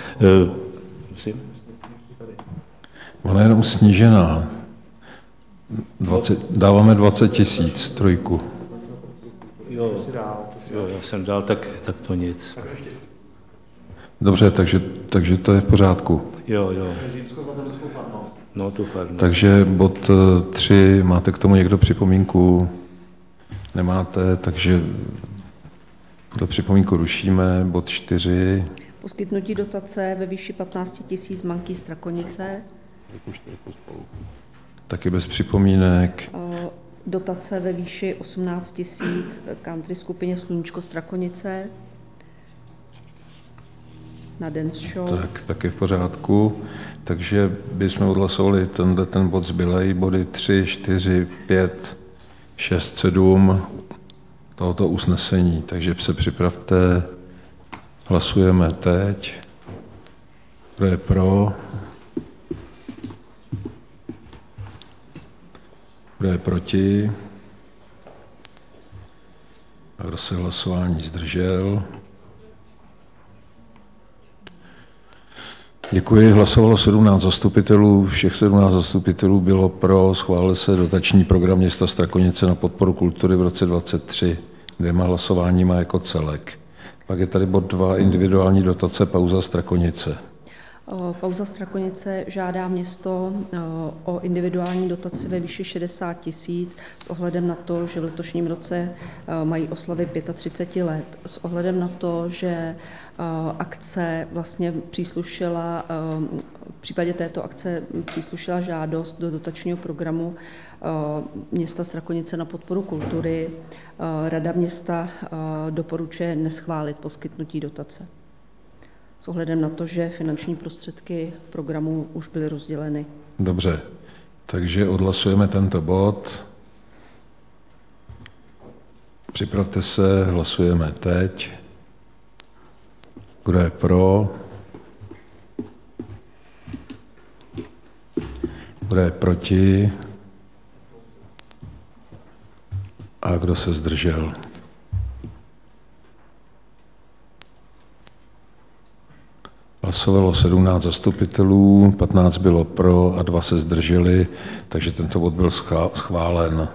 Ona je jenom snížená. Dáváme 20 000, trojku. Jo, já jsem dal, tak to nic. Dobře, takže to je v pořádku. Jo. No, tu farnu. Takže bod 3, máte k tomu někdo připomínku? Nemáte, takže do připomínku rušíme. Bod 4. Poskytnutí dotace ve výši 15 000 Manky Strakonice. Taky bez připomínek. Dotace ve výši 18 000 country skupině Sluníčko Strakonice na dance show. Tak je v pořádku. Takže bychom odhlasovali ten bod zbylej, body 3, 4, 5, 6, 7 tohoto usnesení. Takže se připravte. Hlasujeme teď. Kdo je pro? Kdo je proti? A kdo se hlasování zdržel? Děkuji. Hlasovalo 17 zastupitelů. Všech 17 zastupitelů bylo pro. Schválil se dotační program města Strakonice na podporu kultury v roce 2023 2 hlasováníma jako celek. Pak je tady bod 2, individuální dotace, pauza Strakonice. Pauza Strakonice žádá město o individuální dotaci ve výši 60 000 s ohledem na to, že v letošním roce mají oslavy 35 let. S ohledem na to, že akce vlastně příslušela, v případě této akce příslušela žádost do dotačního programu města Strakonice na podporu kultury, Rada města doporučuje neschválit poskytnutí dotace. S ohledem na to, že finanční prostředky programu už byly rozděleny. Dobře, takže odhlasujeme tento bod. Připravte se, hlasujeme teď. Kdo je pro? Kdo je proti? A kdo se zdržel? Hlasovalo 17 zastupitelů, 15 bylo pro a 2 se zdrželi, takže tento bod byl schválen.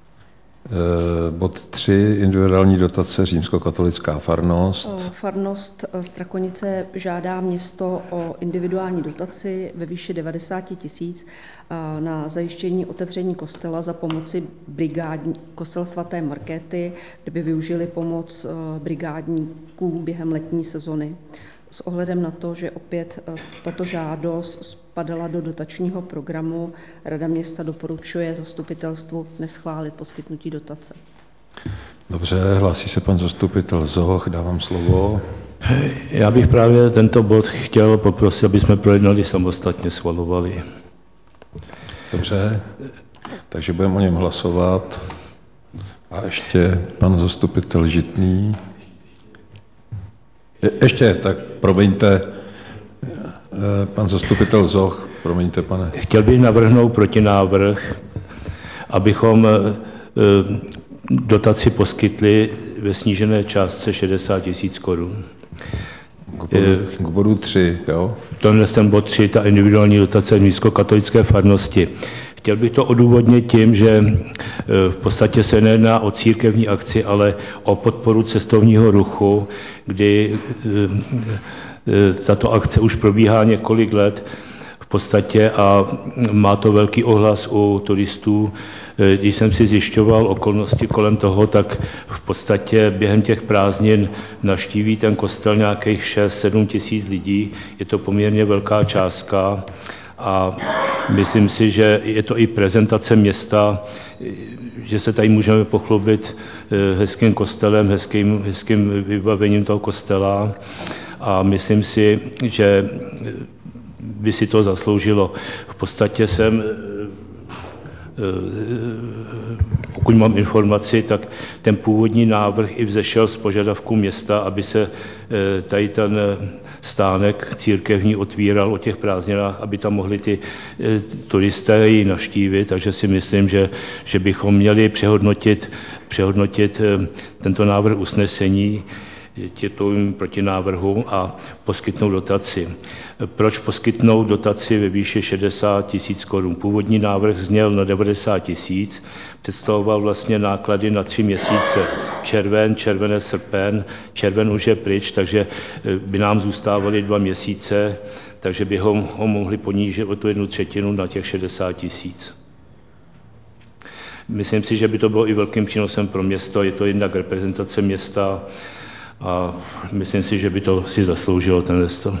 Bod 3, individuální dotace, římskokatolická farnost. Farnost Strakonice žádá město o individuální dotaci ve výši 90 000 na zajištění otevření kostela za pomoci kostel svaté Markéty, kde by využili pomoc brigádníků během letní sezony. S ohledem na to, že opět tato žádost spadala do dotačního programu, Rada města doporučuje zastupitelstvu neschválit poskytnutí dotace. Dobře, hlásí se pan zastupitel Zoch, dávám slovo. Já bych právě tento bod chtěl poprosit, aby jsme projednali samostatně, schvalovali. Dobře, takže budeme o něm hlasovat. A ještě pan zastupitel Žitný. Ještě, tak promiňte, pan zastupitel Zoch, promiňte, pane. Chtěl bych navrhnout protinávrh, abychom dotaci poskytli ve snížené částce 60 000 korun. K bodu 3, jo? Tohle ten bod 3, ta individuální dotace římskokatolické farnosti. Chtěl bych to odůvodnit tím, že v podstatě se nejedná o církevní akci, ale o podporu cestovního ruchu, kdy tato akce už probíhá několik let v podstatě a má to velký ohlas u turistů. Když jsem si zjišťoval okolnosti kolem toho, tak v podstatě během těch prázdnin navštíví ten kostel nějakých 6-7 tisíc lidí. Je to poměrně velká částka. A myslím si, že je to i prezentace města, že se tady můžeme pochlubit hezkým kostelem, hezkým vybavením toho kostela a myslím si, že by si to zasloužilo. V podstatě jsem, pokud mám informaci, tak ten původní návrh i vzešel z požadavku města, aby se tady ten stánek církevní otvíral o těch prázdninách, aby tam mohli ty turisté ji navštívit, takže si myslím, že bychom měli přehodnotit tento návrh usnesení těmto protinávrhu a poskytnout dotaci. Proč poskytnout dotaci ve výši 60 000 korun? Původní návrh zněl na 90 000, představoval vlastně náklady na 3 měsíce. Červen, srpen, červen už je pryč, takže by nám zůstávaly 2 měsíce, takže bychom ho mohli ponížit o tu 1/3 na těch 60 000. Myslím si, že by to bylo i velkým přínosem pro město, je to jednak reprezentace města, a myslím si, že by to si zasloužilo tenhle stol.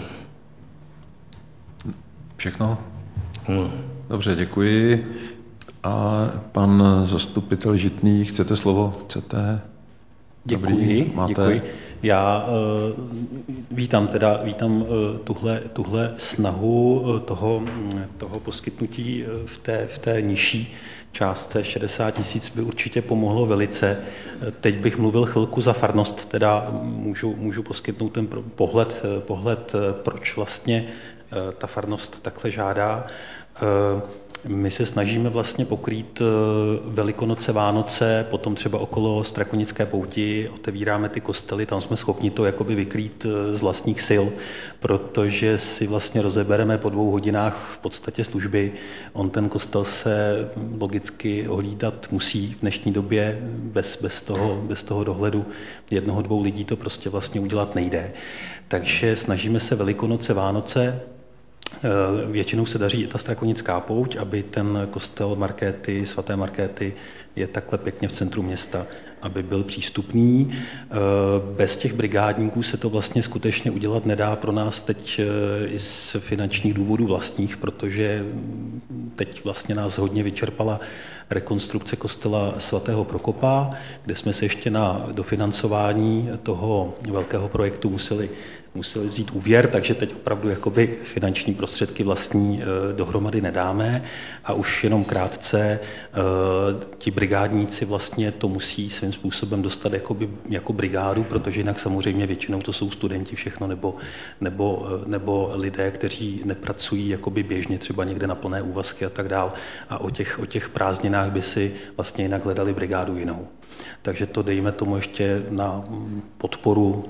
Všechno? Dobře, děkuji. A pan zastupitel Žitný, chcete slovo? Chcete? Děkuji, děkuji. Já vítám tuhle snahu toho poskytnutí v té nižší částce 60 000 by určitě pomohlo velice. Teď bych mluvil chvilku za farnost, teda můžu poskytnout ten pohled, proč vlastně ta farnost takhle žádá. My se snažíme vlastně pokrýt Velikonoce, Vánoce, potom třeba okolo Strakonické pouti otevíráme ty kostely, tam jsme schopni to jakoby vykrýt z vlastních sil, protože si vlastně rozebereme po 2 hodinách v podstatě služby. On ten kostel se logicky ohlídat musí v dnešní době, bez toho dohledu 1-2 lidí to prostě vlastně udělat nejde. Takže snažíme se Velikonoce, Vánoce, většinou se daří i ta Strakonická pouť, aby ten kostel Markéty, svaté Markéty je takhle pěkně v centru města, aby byl přístupný. Bez těch brigádníků se to vlastně skutečně udělat nedá pro nás teď i z finančních důvodů vlastních, protože teď vlastně nás hodně vyčerpala rekonstrukce kostela svatého Prokopa, kde jsme se ještě na dofinancování toho velkého projektu museli vzít úvěr, takže teď opravdu jakoby finanční prostředky vlastní dohromady nedáme a už jenom krátce ti brigádníci vlastně to musí svým způsobem dostat jako brigádu, protože jinak samozřejmě většinou to jsou studenti všechno nebo lidé, kteří nepracují jakoby běžně třeba někde na plné úvazky a tak dál a o těch prázdninách by si vlastně jinak hledali brigádu jinou. Takže to dejme tomu ještě na podporu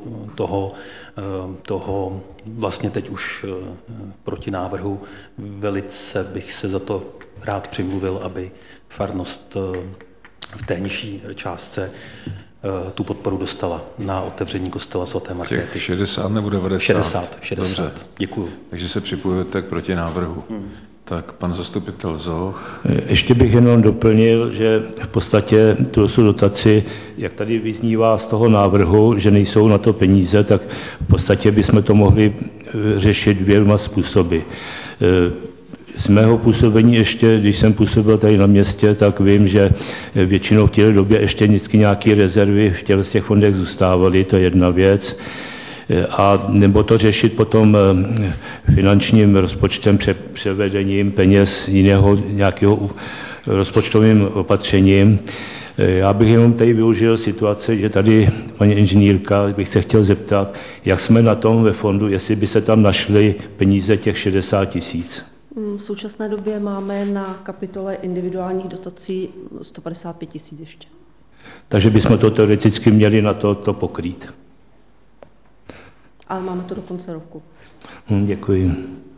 toho vlastně teď už proti návrhu. Velice bych se za to rád přimluvil, aby farnost v té nižší částce tu podporu dostala na otevření kostela svaté Markéty. Těch 60 nebo 90? 60. Dobře. Děkuju. Takže se připojujete k protinávrhu. Tak, pan zastupitel Zoch. Ještě bych jenom doplnil, že v podstatě tu dotaci, jak tady vyznívá z toho návrhu, že nejsou na to peníze, tak v podstatě bychom to mohli řešit 2 způsoby. Z mého působení ještě, když jsem působil tady na městě, tak vím, že většinou v té době ještě vždycky nějaké rezervy v těch fondech zůstávaly, to je jedna věc. A nebo to řešit potom finančním rozpočtem, převedením peněz jiného nějakého rozpočtovým opatřením. Já bych jenom tady využil situace, že tady paní inženýrka bych se chtěl zeptat, jak jsme na tom ve fondu, jestli by se tam našly peníze těch 60 000. V současné době máme na kapitole individuálních dotací 155 000 ještě. Takže bychom to teoreticky měli na to pokrýt. Ale máme to do konce roku. Děkuji.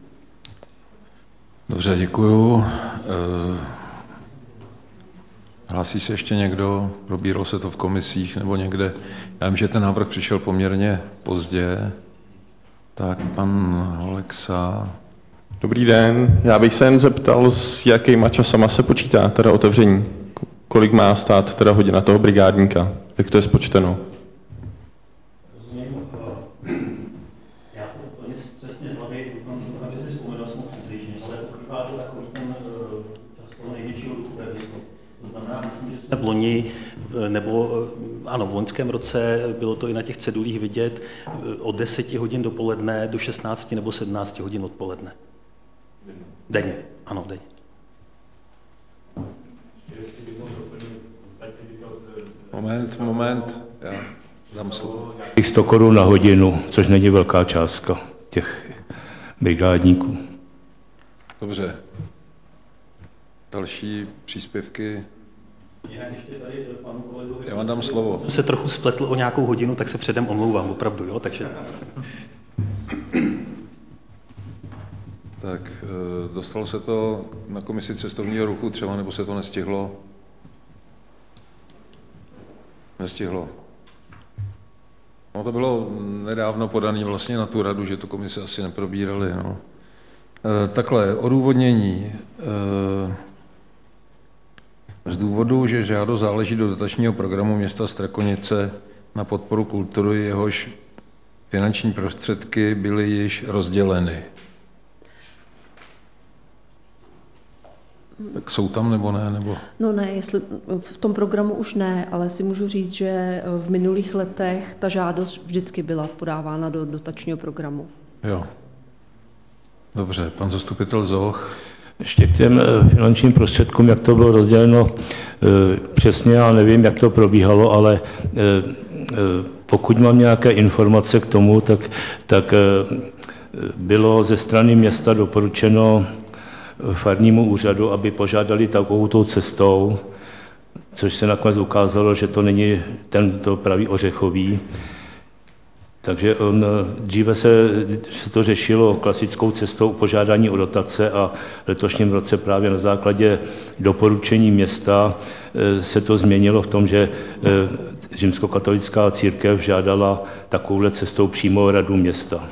Dobře, děkuju. Hlásí se ještě někdo? Probíralo se to v komisích nebo někde? Já vím, že ten návrh přišel poměrně pozdě. Tak, pan Holeksa. Dobrý den, já bych se jen zeptal, s jakýma časama se počítá teda otevření. Kolik má stát teda hodina toho brigádníka? Jak to je spočteno? V loni, nebo ano, v loňském roce bylo to i na těch cedulích vidět od 10 hodin dopoledne do 16 nebo 17 hodin odpoledne. Denně, ano, denně. Moment, já dám slovo. 100 korun na hodinu, což není velká částka těch brigádníků. Dobře. Další příspěvky. Já vám dám slovo. Jsem se trochu spletl o nějakou hodinu, tak se předem omlouvám, opravdu, jo, takže... Tak, dostalo se to na komisi cestovního ruchu třeba, nebo se to nestihlo? Nestihlo. No to bylo nedávno podané vlastně na tu radu, že tu komisi asi neprobírali, no. Takhle, odůvodnění. Z důvodu, že žádost záleží do dotačního programu města Strakonice na podporu kultury, jehož finanční prostředky byly již rozděleny. Tak jsou tam nebo ne? Nebo... No ne, jestli v tom programu už ne, ale si můžu říct, že v minulých letech ta žádost vždycky byla podávána do dotačního programu. Jo. Dobře, pan zastupitel Zoch. Ještě k těm finančním prostředkům, jak to bylo rozděleno přesně, já nevím, jak to probíhalo, ale pokud mám nějaké informace k tomu, tak bylo ze strany města doporučeno farnímu úřadu, aby požádali takovou cestou, což se nakonec ukázalo, že to není tento pravý ořechový. Takže dříve se to řešilo klasickou cestou požádání o dotace a v letošním roce právě na základě doporučení města se to změnilo v tom, že římskokatolická církev žádala takovouhle cestou přímo radu města.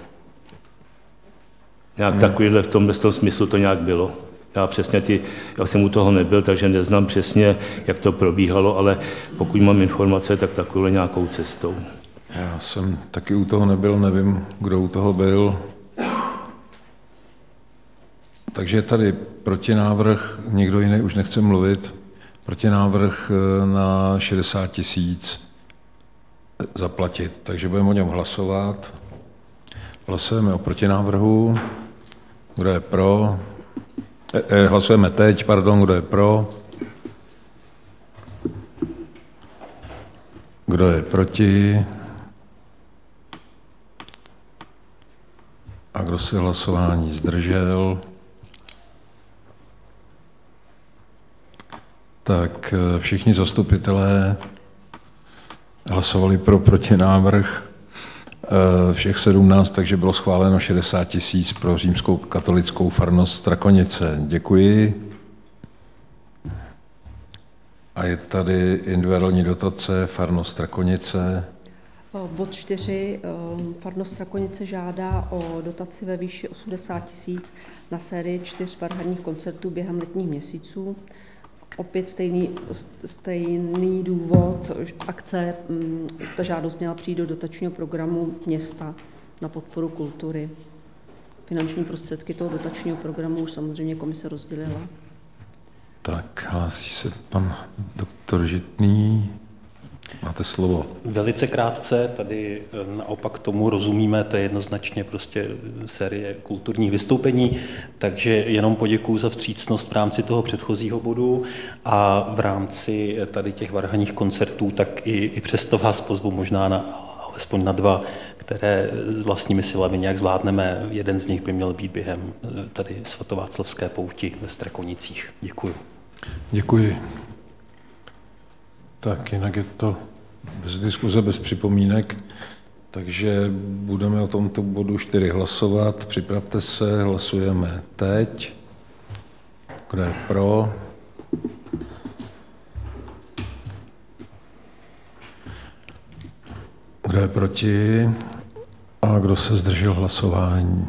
Nějak takovýhle v tom smyslu to nějak bylo. Já přesně já jsem u toho nebyl, takže neznám přesně, jak to probíhalo, ale pokud mám informace, tak takovou nějakou cestou. Já jsem taky u toho nebyl, nevím, kdo u toho byl. Takže tady protinávrh, někdo jiný už nechce mluvit, protinávrh na 60 000 zaplatit. Takže budeme o něm hlasovat. Hlasujeme o protinávrhu. Kdo je pro? Hlasujeme teď, kdo je pro? Kdo je proti? A kdo se hlasování zdržel? Tak všichni zastupitelé hlasovali pro protinávrh, všech 17, takže bylo schváleno 60 000 pro římskou katolickou farnost Strakonice. Děkuji. A je tady individuální dotace farnost Strakonice. Bod 4. Farnost Strakonice žádá o dotaci ve výši 80 000 na sérii 4 varhanních koncertů během letních měsíců. Opět stejný důvod akce, ta žádost měla přijít do dotačního programu města na podporu kultury. Finanční prostředky toho dotačního programu už samozřejmě komise rozdělila. Tak, hlásí se pan doktor Žitný. Máte slovo. Velice krátce, tady naopak tomu rozumíme, to je jednoznačně prostě série kulturních vystoupení, takže jenom poděkuju za vstřícnost v rámci toho předchozího bodu a v rámci tady těch varhanních koncertů, tak i přesto vás pozvu možná alespoň na 2, které s vlastními silami nějak zvládneme. Jeden z nich by měl být během tady svatováclavské pouti ve Strakonicích. Děkuju. Děkuji. Tak, jinak je to bez diskuze, bez připomínek, takže budeme o tomto bodu 4 hlasovat. Připravte se, hlasujeme teď. Kdo je pro? Kdo je proti? A kdo se zdržel hlasování?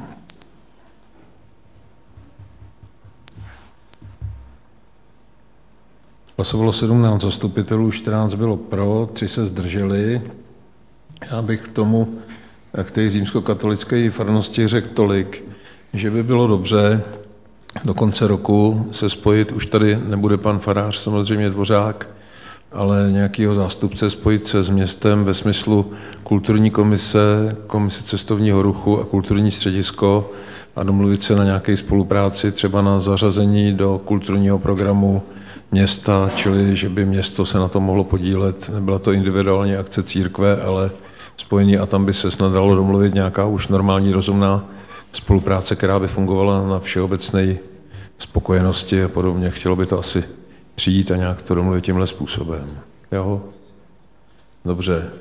Hlasovalo 17 zastupitelů, 14 bylo pro, 3 se zdrželi. Já bych k té římskokatolické farnosti řekl tolik, že by bylo dobře do konce roku se spojit, už tady nebude pan farář, samozřejmě Dvořák, ale nějakýho zástupce, spojit se s městem ve smyslu kulturní komise, komise cestovního ruchu a kulturní středisko a domluvit se na nějaké spolupráci, třeba na zařazení do kulturního programu města, čili že by město se na to mohlo podílet. Nebyla to individuální akce církve, ale spojení a tam by se snad dalo domluvit nějaká už normální rozumná spolupráce, která by fungovala na všeobecné spokojenosti a podobně. Chtělo by to asi přijít a nějak to domluvit tímhle způsobem. Jo? Dobře.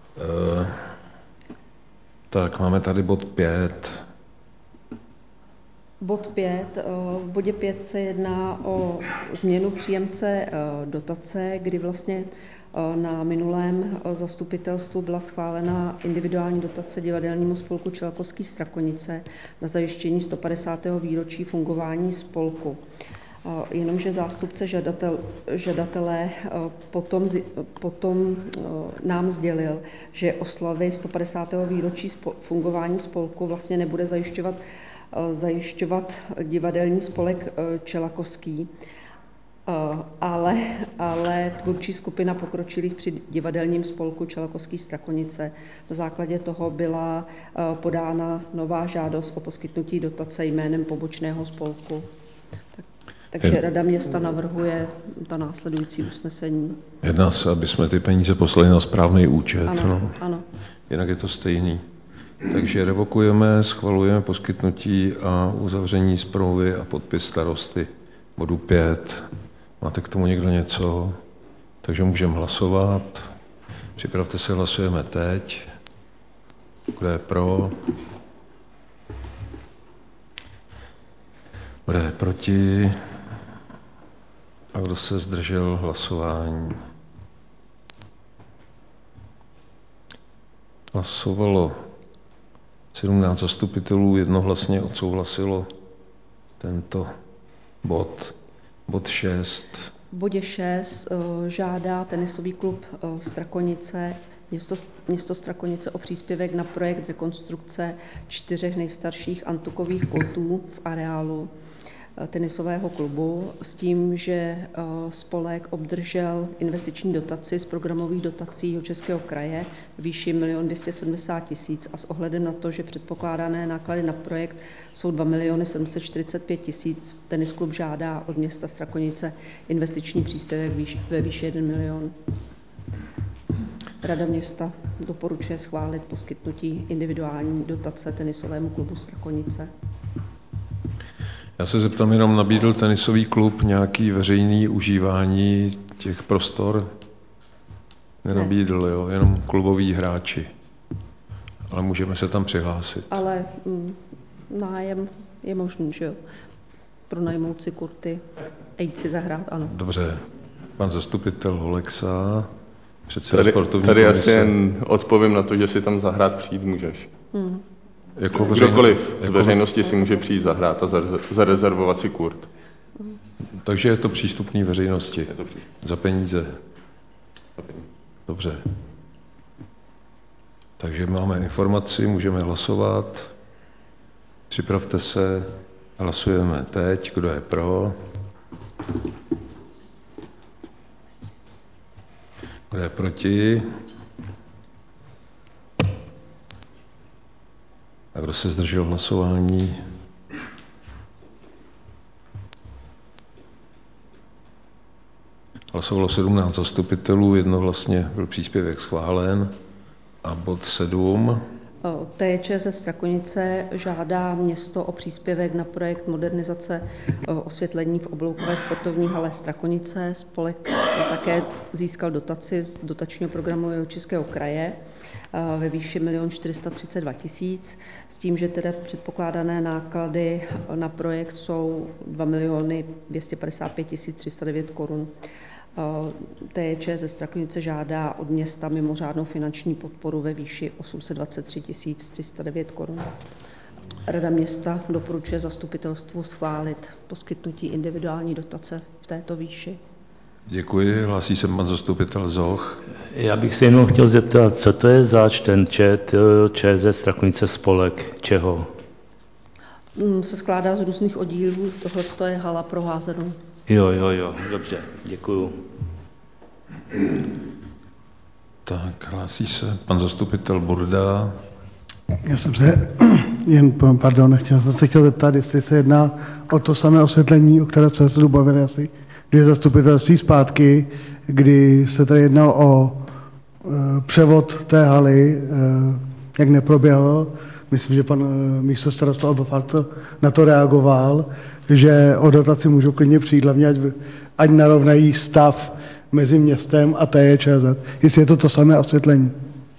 Tak, máme tady bod 5. Bod 5. V bodě 5 se jedná o změnu příjemce dotace, kdy vlastně na minulém zastupitelstvu byla schválena individuální dotace divadelnímu spolku Čelakovský Strakonice na zajištění 150. výročí fungování spolku. Jenomže zástupce žadatelé potom nám sdělil, že oslavy 150. výročí fungování spolku vlastně nebude zajišťovat divadelní spolek Čelakovský, ale tvůrčí skupina pokročilých při divadelním spolku Čelakovský Strakonice. Na základě toho byla podána nová žádost o poskytnutí dotace jménem pobočného spolku. Takže Rada města navrhuje ta následující usnesení. Jedná se, aby jsme ty peníze poslali na správný účet. Ano, no. ano. Jinak je to stejný. Takže revokujeme, schvalujeme poskytnutí a uzavření smlouvy a podpis starosty bodu 5. Máte k tomu někdo něco? Takže můžeme hlasovat. Připravte se, hlasujeme teď. Kdo je pro? Kdo je proti? A kdo se zdržel hlasování? Hlasovalo 17 zastupitelů, jednohlasně odsouhlasilo tento bod. Bod 6. V bodě 6 žádá tenisový klub Strakonice, město Strakonice o příspěvek na projekt rekonstrukce 4 nejstarších antukových kotů v areálu tenisového klubu s tím, že spolek obdržel investiční dotaci z programových dotací Jihočeského kraje výši 1 270 000 a s ohledem na to, že předpokládané náklady na projekt jsou 2 745 000, tenis klub žádá od města Strakonice investiční příspěvek ve výši 1 milion. Rada města doporučuje schválit poskytnutí individuální dotace tenisovému klubu Strakonice. Já se zeptám, jenom nabídl tenisový klub nějaký veřejný užívání těch prostor? Nenabídl, jo, jenom kluboví hráči. Ale můžeme se tam přihlásit. Ale nájem je možný, že jo? Pronajmout si kurty a jít si zahrát, ano. Dobře. Pan zastupitel Holexa, předseda tady, sportovní tady komise. asi jen odpovím na to, že si tam zahrát přijít můžeš. Jako kdokoliv z veřejnosti si může přijít zahrát a zarezervovat si kurt. Takže je to přístupný veřejnosti. Za peníze. Dobře. Takže máme informaci, můžeme hlasovat. Připravte se, hlasujeme teď. Kdo je pro? Kdo je proti? A kdo se zdržel hlasování? Hlasovalo 17 zastupitelů, jednohlasně byl příspěvek schválen. A bod 7. TČ ze Strakonice žádá město o příspěvek na projekt modernizace osvětlení v obloukové sportovní hale Strakonice. Spolek také získal dotaci z dotačního programu Jihočeského kraje ve výši 1 432 000 s tím, že tedy předpokládané náklady na projekt jsou 2 255 309 korun. TČ ze Strakonice žádá od města mimořádnou finanční podporu ve výši 823 309 korun. Rada města doporučuje zastupitelstvu schválit poskytnutí individuální dotace v této výši. Děkuji. Hlásí se pan zastupitel Zoch. Já bych se jenom chtěl zeptat, co to je zač ten ČZ Strakonice spolek, čeho? Se skládá z různých oddílů, tohle je hala pro házenou. Jo, dobře, děkuju. Tak, hlásí se pan zastupitel Burda. Já jsem se chtěl zeptat, jestli se jedná o to samé osvětlení, o které jsme se bavili asi 2 zastupitelství zpátky, kdy se tady jednal o převod té haly, jak neproběhl. Myslím, že pan místostarosta Albafart na to reagoval, že o dotaci můžou klidně přijít, hlavně ať narovnají stav mezi městem a TJČZ. Jestli je to samé osvětlení.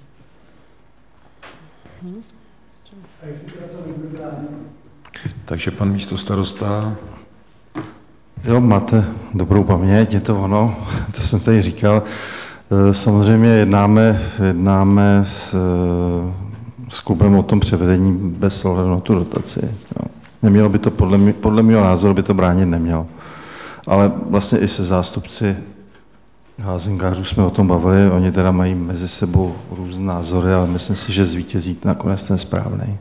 Takže pan místostarosta. Jo, máte dobrou paměť, je to ono, to jsem tady říkal. Samozřejmě jednáme s klubem o tom převedení bez ohledu na tu dotaci. Jo. Nemělo by to, podle mého názoru by to bránit nemělo. Ale vlastně i se zástupci házenkářů jsme o tom bavili, oni teda mají mezi sebou různé názory, ale myslím si, že zvítězí nakonec ten správný.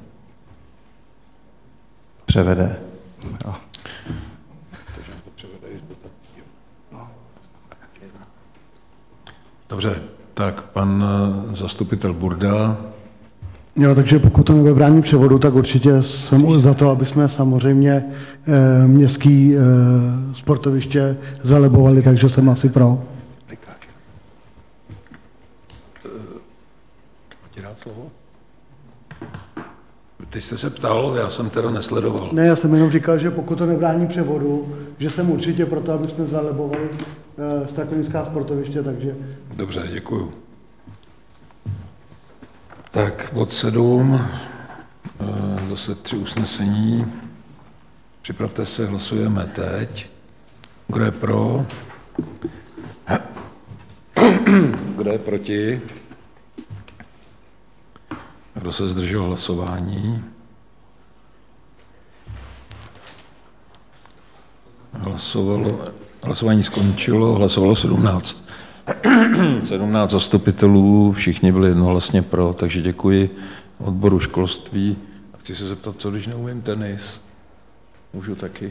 Převede. Jo. Dobře, tak pan zastupitel Burda. Jo, takže pokud to nebrání převodu, tak určitě jsem za to, aby jsme samozřejmě městský sportoviště zvelebovali, takže jsem asi pro. Ty jste se ptal, já jsem teda nesledoval. Ne, já jsem jenom říkal, že pokud to nebrání převodu, že jsem určitě proto, aby jsme zvelebovali Strakonická sportoviště, takže... Dobře, děkuju. Tak, bod 7, zase 3 usnesení. Připravte se, hlasujeme teď. Kdo je pro? Kdo je proti? Kdo se zdržel hlasování? Hlasování skončilo, hlasovalo 17. 17 zastupitelů, všichni byli jednohlasně pro, takže děkuji odboru školství. A chci se zeptat, co když neumím tenis? Můžu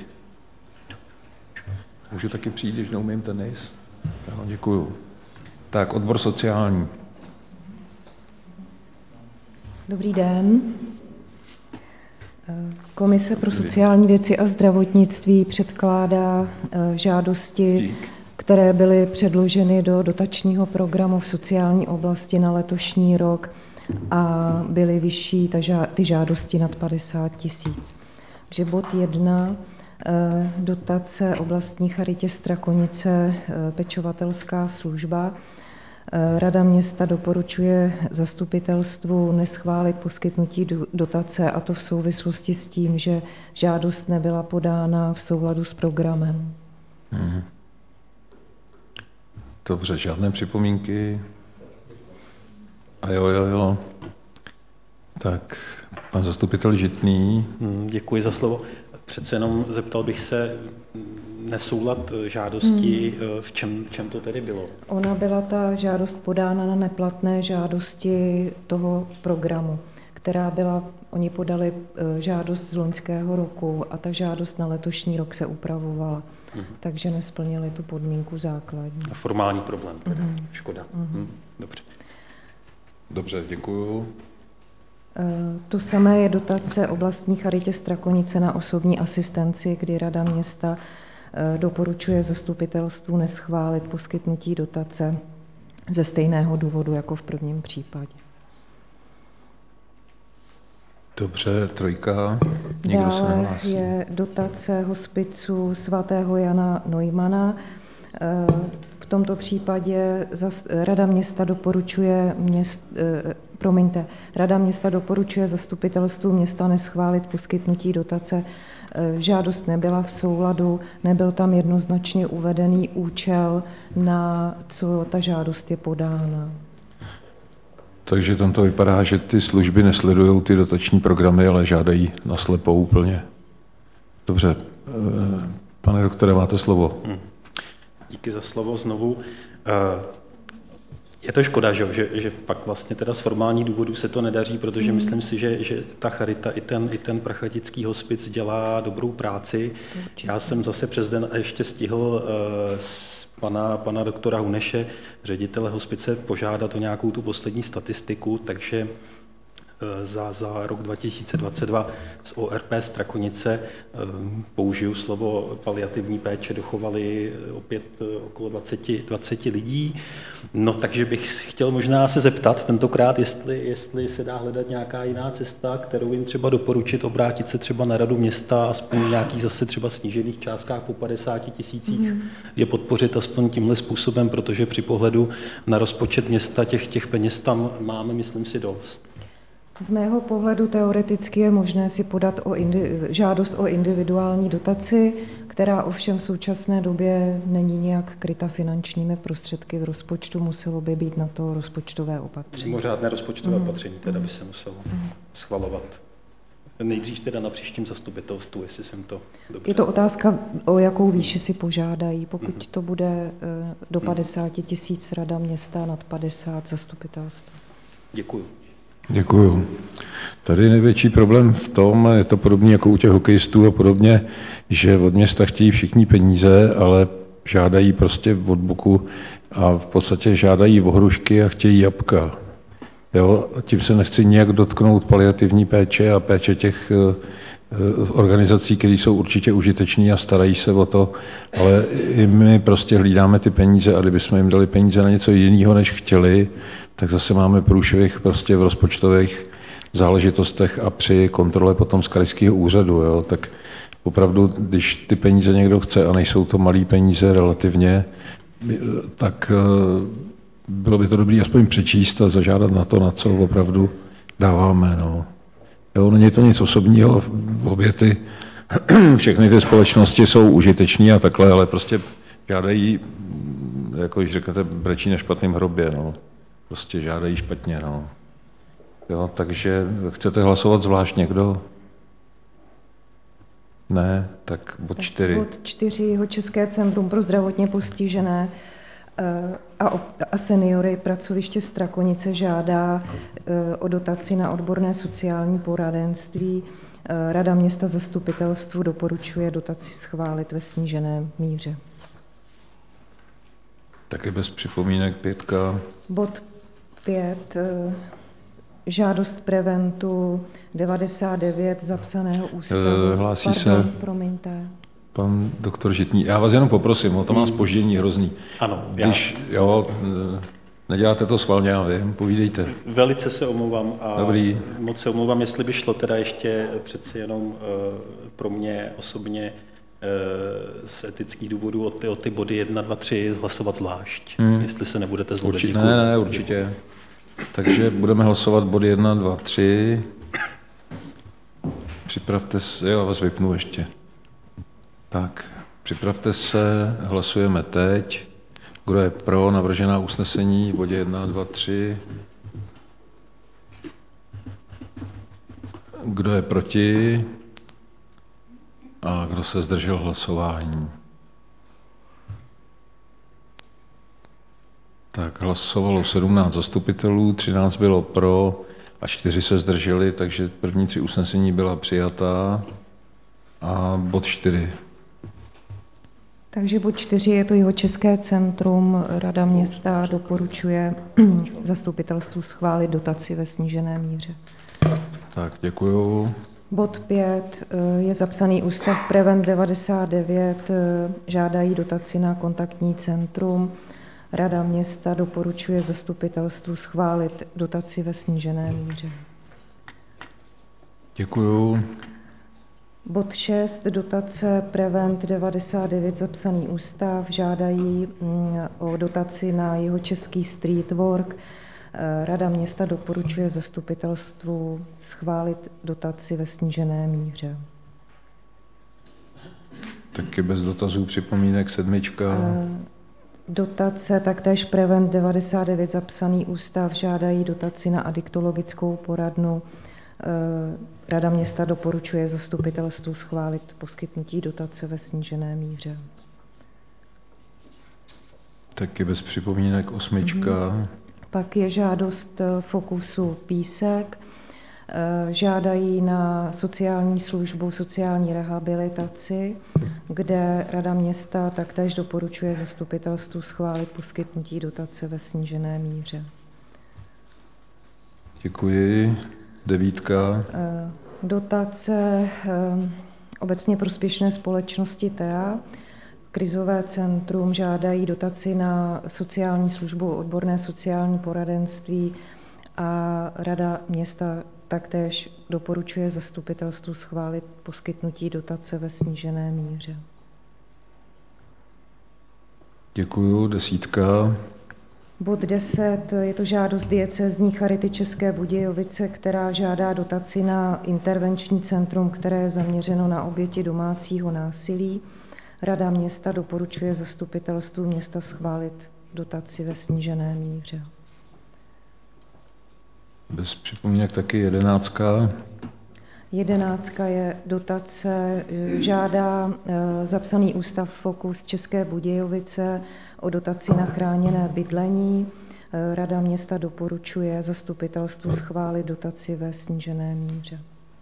taky přijít, když neumím tenis? No, děkuju. Tak, odbor sociální. Dobrý den. Komise pro sociální věci a zdravotnictví předkládá žádosti, které byly předloženy do dotačního programu v sociální oblasti na letošní rok a byly vyšší ty žádosti nad 50 000. Takže bod 1, dotace oblastní charitě Strakonice, pečovatelská služba. Rada města doporučuje zastupitelstvu neschválit poskytnutí dotace, a to v souvislosti s tím, že žádost nebyla podána v souladu s programem. Dobře, žádné připomínky? A jo. Tak, pan zastupitel Žitný. Děkuji za slovo. Přece jenom zeptal bych se, nesoulad žádosti, v čem to tedy bylo? Ona byla ta žádost podána na neplatné žádosti toho programu, která byla, oni podali žádost z loňského roku a ta žádost na letošní rok se upravovala, takže nesplnili tu podmínku základní. A formální problém, škoda. Dobře, děkuju. To samé je dotace oblastní charitě Strakonice na osobní asistenci, kdy Rada města doporučuje zastupitelstvu neschválit poskytnutí dotace ze stejného důvodu jako v prvním případě. Dobře, 3. Nikdo se nehlásí. Je dotace hospicu svatého Jana Neumana. V tomto případě Rada města doporučuje zastupitelstvu města neschválit poskytnutí dotace. Žádost nebyla v souladu, nebyl tam jednoznačně uvedený účel, na co ta žádost je podána. Takže tam to vypadá, že ty služby nesledují ty dotační programy, ale žádají naslepo úplně. Dobře, pane doktore, máte slovo. Díky za slovo znovu. Je to škoda, že pak vlastně teda z formálních důvodů se to nedaří, protože myslím si, že ta charita i ten prachatický hospic dělá dobrou práci. Já jsem zase přes den ještě stihl pana doktora Huneše, ředitele hospice, požádat o nějakou tu poslední statistiku, takže za rok 2022 z ORP Strakonice použiju slovo paliativní péče, dochovali opět okolo 20 lidí. No takže bych chtěl možná se zeptat tentokrát, jestli se dá hledat nějaká jiná cesta, kterou jim třeba doporučit, obrátit se třeba na radu města, aspoň nějaký zase třeba snížených částkách po 50 000 je podpořit aspoň tímhle způsobem, protože při pohledu na rozpočet města těch peněz tam máme, myslím si, dost. Z mého pohledu teoreticky je možné si podat žádost o individuální dotaci, která ovšem v současné době není nějak kryta finančními prostředky v rozpočtu, muselo by být na to rozpočtové opatření. Mimořádné rozpočtové opatření teda by se muselo schvalovat. Nejdřív teda na příštím zastupitelstvu, jestli jsem to dobře... Je to otázka, o jakou výši si požádají. Pokud to bude do 50 000 Rada města, nad 50 zastupitelstvo. Děkuju. Tady největší problém v tom, je to podobně jako u těch hokejistů a podobně, že od města chtějí všichni peníze, ale žádají prostě od boku a v podstatě žádají o hrušky a chtějí jabka. Jo? A tím se nechci nijak dotknout paliativní péče a péče těch organizací, které jsou určitě užiteční a starají se o to, ale i my prostě hlídáme ty peníze a kdybychom jim dali peníze na něco jiného, než chtěli, tak zase máme průšvih prostě v rozpočtových záležitostech a při kontrole potom z krajského úřadu. Jo? Tak opravdu, když ty peníze někdo chce a nejsou to malé peníze relativně, tak bylo by to dobré aspoň přečíst a zažádat na to, na co opravdu dáváme. No. Jo, není to nic osobního, obě všechny ty společnosti jsou užiteční a takhle, ale prostě žádají, jako když řeknete, brečí na špatném hrobě, no. Prostě žádají špatně, no. Jo, takže chcete hlasovat zvlášť někdo? Ne, tak bod 4. Bod 4, Jihočeské centrum pro zdravotně postižené a seniory, pracoviště Strakonice žádá o dotaci na odborné sociální poradenství. Rada města zastupitelstvu doporučuje dotaci schválit ve snížené míře. Taky bez připomínek 5. Bod 5. Žádost Preventu 99 zapsaného ústavu. Hlásí se pan doktor Žitný. Já vás jenom poprosím, to má zpoždění hrozný. Ano. Neděláte to schválně, já vím, povídejte. Velice se omlouvám a Dobrý. Moc se omlouvám, jestli by šlo teda ještě přeci jenom pro mě osobně z etických důvodů o ty body 1, 2, 3 hlasovat zvlášť, jestli se nebudete zlobit. Ne, určitě. Takže budeme hlasovat body 1, 2, 3. Připravte se, já vás vypnu ještě. Tak, připravte se, hlasujeme teď. Kdo je pro navržená usnesení v bodě 1, 2, 3? Kdo je proti? A kdo se zdržel hlasování? Tak hlasovalo 17 zastupitelů, 13 bylo pro a 4 se zdrželi, takže první 3 usnesení byla přijatá. A bod 4. Takže bod 4 je to Jihočeské centrum. Rada města doporučuje zastupitelstvu schválit dotaci ve snížené míře. Tak, děkuju. Bod 5 je zapsaný ústav Prevent 99, žádají dotaci na kontaktní centrum. Rada města doporučuje zastupitelstvu schválit dotaci ve snížené míře. Děkuju. Bod 6, dotace Prevent 99, zapsaný ústav, žádají o dotaci na Jihočeský street work. Rada města doporučuje zastupitelstvu schválit dotaci ve snížené míře. Taky bez dotazů, připomínek 7. Dotace, taktéž Prevent 99, zapsaný ústav, žádají dotaci na adiktologickou poradnu. Rada města doporučuje zastupitelstvu schválit poskytnutí dotace ve snížené míře. Taky bez připomínek 8. Pak je žádost Fokusu Písek. Žádají na sociální službu, sociální rehabilitaci, kde Rada města taktéž doporučuje zastupitelstvu schválit poskytnutí dotace ve snížené míře. Děkuji. 9. Dotace obecně prospěšné společnosti TEA. Krizové centrum žádají dotaci na sociální službu, odborné sociální poradenství a Rada města taktéž doporučuje zastupitelstvu schválit poskytnutí dotace ve snížené míře. Děkuju. 10. Bod 10 je to žádost diecézní Charity České Budějovice, která žádá dotaci na intervenční centrum, které je zaměřeno na oběti domácího násilí. Rada města doporučuje zastupitelstvu města schválit dotaci ve snížené míře. Bez připomínek taky 11. 11 je dotace, žádá zapsaný ústav Fokus České Budějovice o dotaci na chráněné bydlení. Rada města doporučuje zastupitelstvu schválit dotaci ve snížené míře.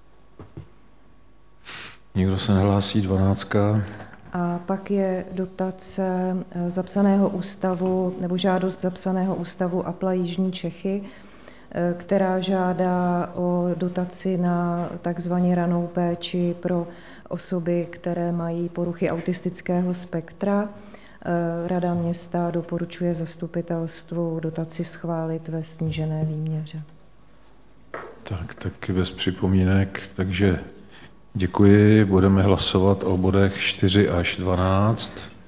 Nikdo se nehlásí. 12. A pak je dotace zapsaného ústavu nebo žádost zapsaného ústavu APLA Jižní Čechy, která žádá o dotaci na takzvaně ranou péči pro osoby, které mají poruchy autistického spektra. Rada města doporučuje zastupitelstvu dotaci schválit ve snížené výměře. Tak, taky bez připomínek, takže děkuji. Budeme hlasovat o bodech 4 až 12.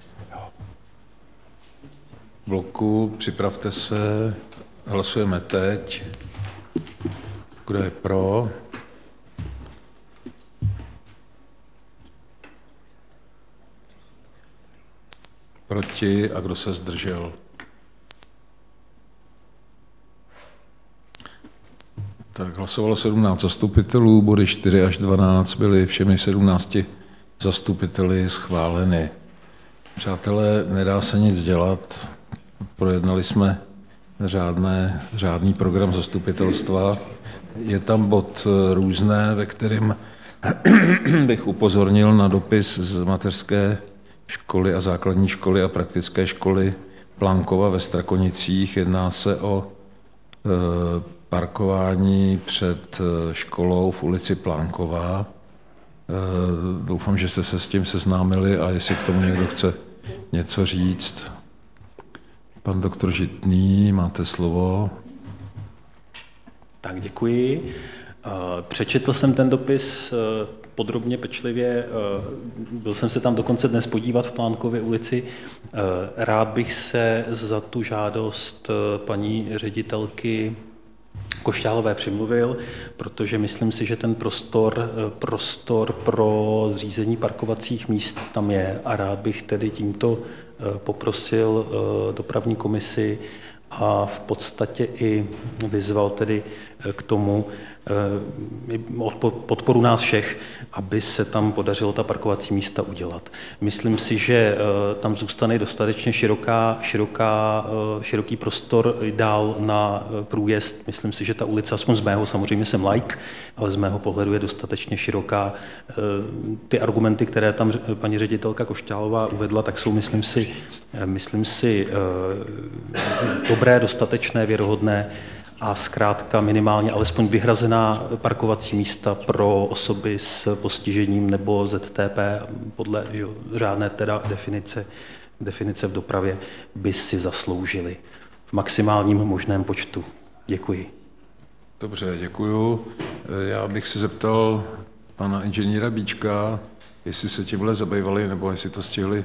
V bloku připravte se, hlasujeme teď. Kdo je pro? Proti a kdo se zdržel? Tak hlasovalo 17 zastupitelů, body 4 až 12 byly všemi 17 zastupiteli schváleny. Přátelé, nedá se nic dělat. Projednali jsme řádný program zastupitelstva. Je tam bod různé, ve kterém bych upozornil na dopis z mateřské školy a základní školy a praktické školy Plánkova ve Strakonicích. Jedná se o parkování před školou v ulici Plánková. Doufám, že jste se s tím seznámili a jestli k tomu někdo chce něco říct. Pan doktor Žitný, máte slovo. Tak děkuji. Přečetl jsem ten dopis podrobně, pečlivě. Byl jsem se tam dokonce dnes podívat v Plánkově ulici. Rád bych se za tu žádost paní ředitelky Košťálové přimluvil, protože myslím si, že ten prostor pro zřízení parkovacích míst tam je a rád bych tedy tímto poprosil dopravní komisi a v podstatě i vyzval tedy k tomu podporu nás všech, aby se tam podařilo ta parkovací místa udělat. Myslím si, že tam zůstane dostatečně široký prostor dál na průjezd. Myslím si, že ta ulice, aspoň z mého, samozřejmě jsem laik, ale z mého pohledu je dostatečně široká. Ty argumenty, které tam paní ředitelka Košťálová uvedla, tak jsou, myslím si, dobré, dostatečné, věrohodné a zkrátka minimálně alespoň vyhrazená parkovací místa pro osoby s postižením nebo ZTP podle řádné teda definice v dopravě by si zasloužili v maximálním možném počtu. Děkuji. Dobře, děkuju. Já bych se zeptal pana inženýra Bíčka, jestli se tímhle zabývali, nebo jestli to stihli,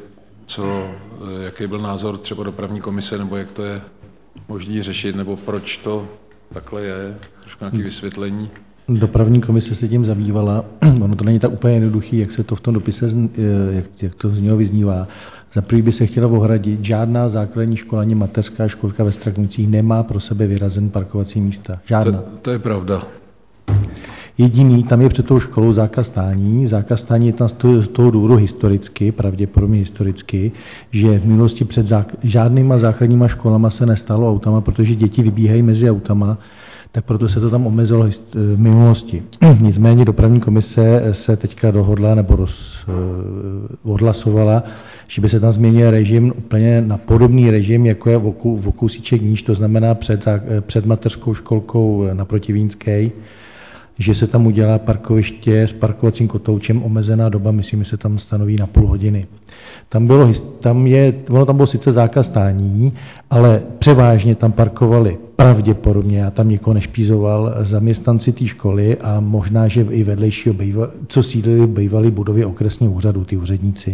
jaký byl názor třeba dopravní komise, nebo jak to je možný řešit, nebo proč to takhle je, trošku nějaké vysvětlení. Dopravní komise se tím zabývala, ono to není tak úplně jednoduchý, jak se to v tom dopise, jak to z něho vyznívá. Za prvý by se chtěla ohradit, žádná základní škola ani mateřská školka ve Strakonicích nemá pro sebe vyrazen parkovací místa. Žádná. To je pravda. Jediný, tam je před tou školou zákaz stání. Zákaz stání je tam z toho důvodu historicky, pravděpodobně historicky, že v minulosti před žádnýma základníma školama se nestalo autama, protože děti vybíhají mezi autama, tak proto se to tam omezilo v minulosti. Nicméně dopravní komise se teďka dohodla nebo odhlasovala, že by se tam změnil režim úplně na podobný režim, jako je v kousíček níž, to znamená před mateřskou školkou naproti Vínské, že se tam udělá parkoviště s parkovacím kotoučem, omezená doba, myslím, že se tam stanoví na půl hodiny. Tam bylo sice zákaz stání, ale převážně tam parkovali pravděpodobně, já tam nikoho nešpízoval, zaměstnanci té školy a možná, že i vedlejšího, co sídlili bývalý budovy okresního úřadu, ty úředníci.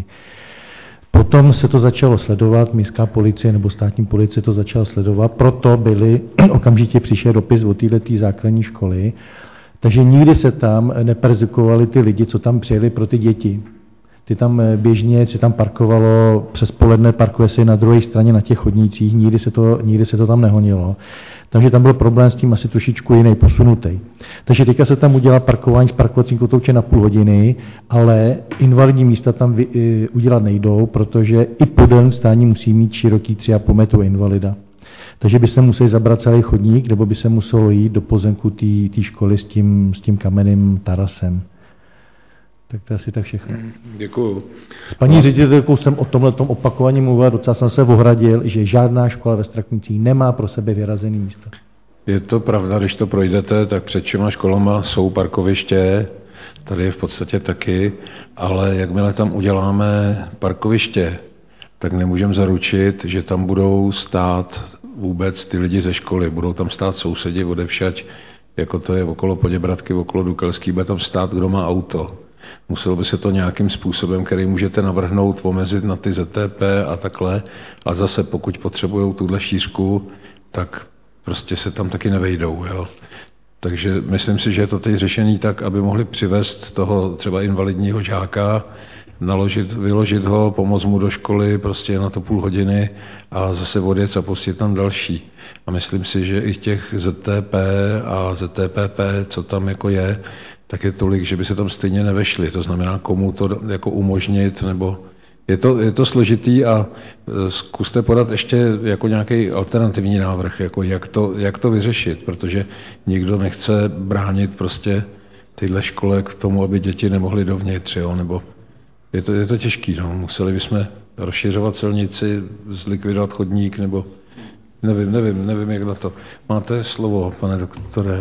Potom se to začalo sledovat, městská policie nebo státní policie to začala sledovat, proto okamžitě přišel dopis od této základní školy. Takže nikdy se tam nepersekovali ty lidi, co tam přijeli pro ty děti. Ty tam běžně se tam parkovalo, přes poledne parkuje se na druhé straně na těch chodnících, nikdy se to tam nehonilo. Takže tam byl problém s tím asi trošičku jiný, posunutý. Takže teďka se tam udělá parkování s parkovacím kotoučem na půl hodiny, ale invalidní místa tam udělat nejdou, protože i podél stání musí mít široký 3,5 metru invalida. Takže by se museli zabrat celý chodník, nebo by se muselo jít do pozemku té školy s tím kamenným tarasem. Tak to je asi tak všechno. Děkuju. S paní ředitelkou jsem o tomhletom opakovaně mluvil, docela jsem se ohradil, že žádná škola ve Strakonicích nemá pro sebe vyrazený místo. Je to pravda, když to projdete, tak před všema školama jsou parkoviště, tady je v podstatě taky, ale jakmile tam uděláme parkoviště, tak nemůžeme zaručit, že tam budou stát vůbec ty lidi ze školy. Budou tam stát sousedi odevšať jako to je okolo Poděbradky, okolo Dukelský, bude tam stát, kdo má auto. Muselo by se to nějakým způsobem, který můžete navrhnout, omezit na ty ZTP a takhle, a zase pokud potřebují tuhle šířku, tak prostě se tam taky nevejdou. Jo. Takže myslím si, že je to teď řešený tak, aby mohli přivést toho třeba invalidního žáka, vyložit ho, pomoct mu do školy, prostě na to půl hodiny a zase odjet a pustit tam další. A myslím si, že i těch ZTP a ZTPP, co tam jako je, tak je tolik, že by se tam stejně nevešli. To znamená, komu to jako umožnit, nebo je to složitý a zkuste podat ještě jako nějaký alternativní návrh, jako jak to vyřešit, protože nikdo nechce bránit prostě tyhle škole k tomu, aby děti nemohly dovnitř, jo, nebo je to těžký, no. Museli bychom rozšiřovat silnici, zlikvidovat chodník, nebo nevím, jak na to. Máte slovo, pane doktore.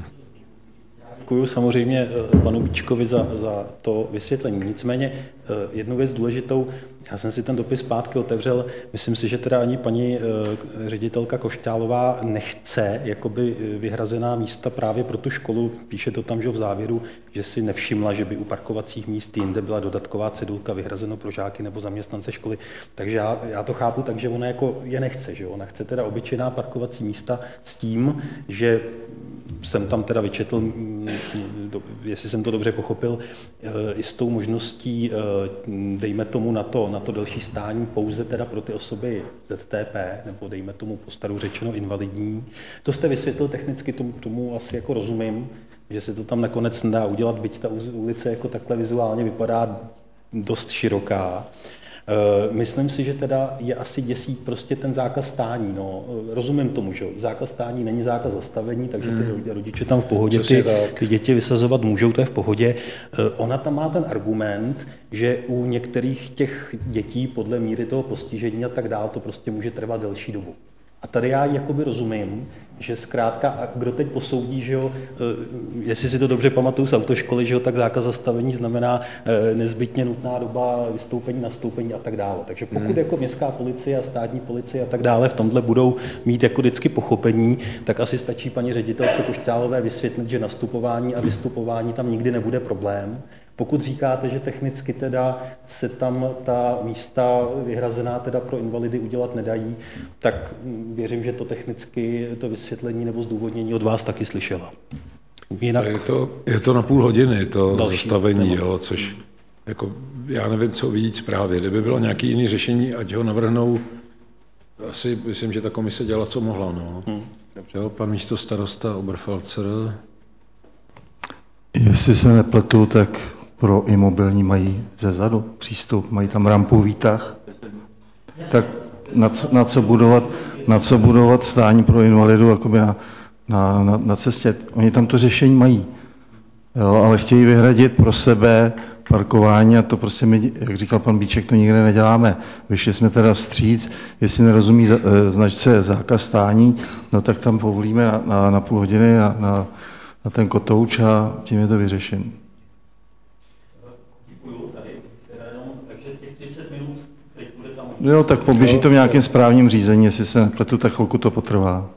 Děkuji samozřejmě panu Bíčkovi za to vysvětlení. Nicméně jednu věc důležitou, já jsem si ten dopis zpátky otevřel, myslím si, že teda ani paní ředitelka Košťálová nechce jakoby vyhrazená místa právě pro tu školu. Píše to tam, že v závěru, že si nevšimla, že by u parkovacích míst jinde byla dodatková cedulka vyhrazeno pro žáky nebo zaměstnance školy. Takže já to chápu tak, že ona jako je nechce, že ona chce teda obyčejná parkovací místa s tím, že jsem tam teda vyčetl, jestli jsem to dobře pochopil, i s tou možností, dejme tomu na to delší stání pouze teda pro ty osoby ZTP, nebo dejme tomu po staru řečeno invalidní. To jste vysvětlil technicky, tomu asi jako rozumím, že se to tam nakonec nedá udělat, byť ta ulice jako takhle vizuálně vypadá dost široká. Myslím si, že teda je asi děsí prostě ten zákaz stání. No, rozumím tomu, že zákaz stání není zákaz zastavení, takže ty rodiče tam v pohodě ty děti vysazovat můžou, to je v pohodě. Ona tam má ten argument, že u některých těch dětí podle míry toho postižení a tak dál to prostě může trvat delší dobu. A tady já jakoby rozumím, že zkrátka, kdo teď posoudí, že jo, jestli si to dobře pamatuju z autoškoly, že jo, tak zákaz zastavení znamená nezbytně nutná doba vystoupení, nastoupení a tak dále. Takže pokud jako městská policie a státní policie a tak dále v tomhle budou mít jako vždycky pochopení, tak asi stačí paní ředitelce Košťálové vysvětlit, že nastupování a vystupování tam nikdy nebude problém. Pokud říkáte, že technicky teda se tam ta místa vyhrazená teda pro invalidy udělat nedají, tak věřím, že to technicky to vysvětlení nebo zdůvodnění od vás taky slyšela. Jinak... Je to na půl hodiny, to zastavení, jo, což jako, já nevím, co víc právě. Kdyby bylo nějaké jiné řešení, ať ho navrhnou, asi myslím, že ta komise dělala, co mohla. No. Jo, pan místostarosta Oberfalzer. Jestli se nepletu, tak pro imobilní mají zezadu přístup, mají tam rampu výtah. Tak na co budovat stání pro invalidu jakoby na cestě. Oni tam to řešení mají, jo, ale chtějí vyhradit pro sebe parkování a to prostě my, jak říkal pan Bíček, to nikde neděláme. Vyšli jsme teda vstříc, jestli nerozumí značce zákaz stání, no tak tam povolíme na půl hodiny na ten kotouč a tím je to vyřešen. Jo, tak poběží to v nějakém správním řízení, jestli se nepletu, tak chvilku to potrvá.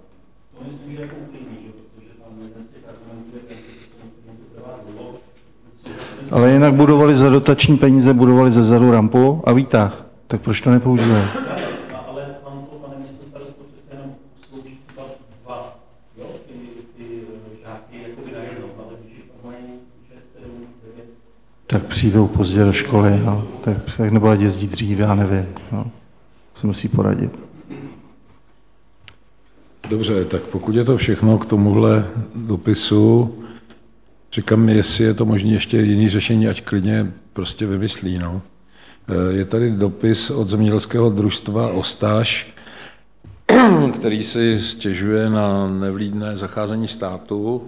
Ale jinak budovali za dotační peníze, budovali ze zadu rampu a výtah. Tak proč to nepoužívají? Ale mám to, pane místostarosto, přece jenom slouží třeba dva, jo, ty žáky jakoby najednou, ale když mají 6, 7, 9... Tak přijdou pozdě do školy, no. Tak nebo ať jezdí dřív, já nevím. No. Se musí poradit. Dobře, tak pokud je to všechno k tomuhle dopisu, říkám, jestli je to možné ještě jiný řešení, ať klidně prostě vymyslí. No. Je tady dopis od zemědělského družstva Ostáž, který si stěžuje na nevlídné zacházení státu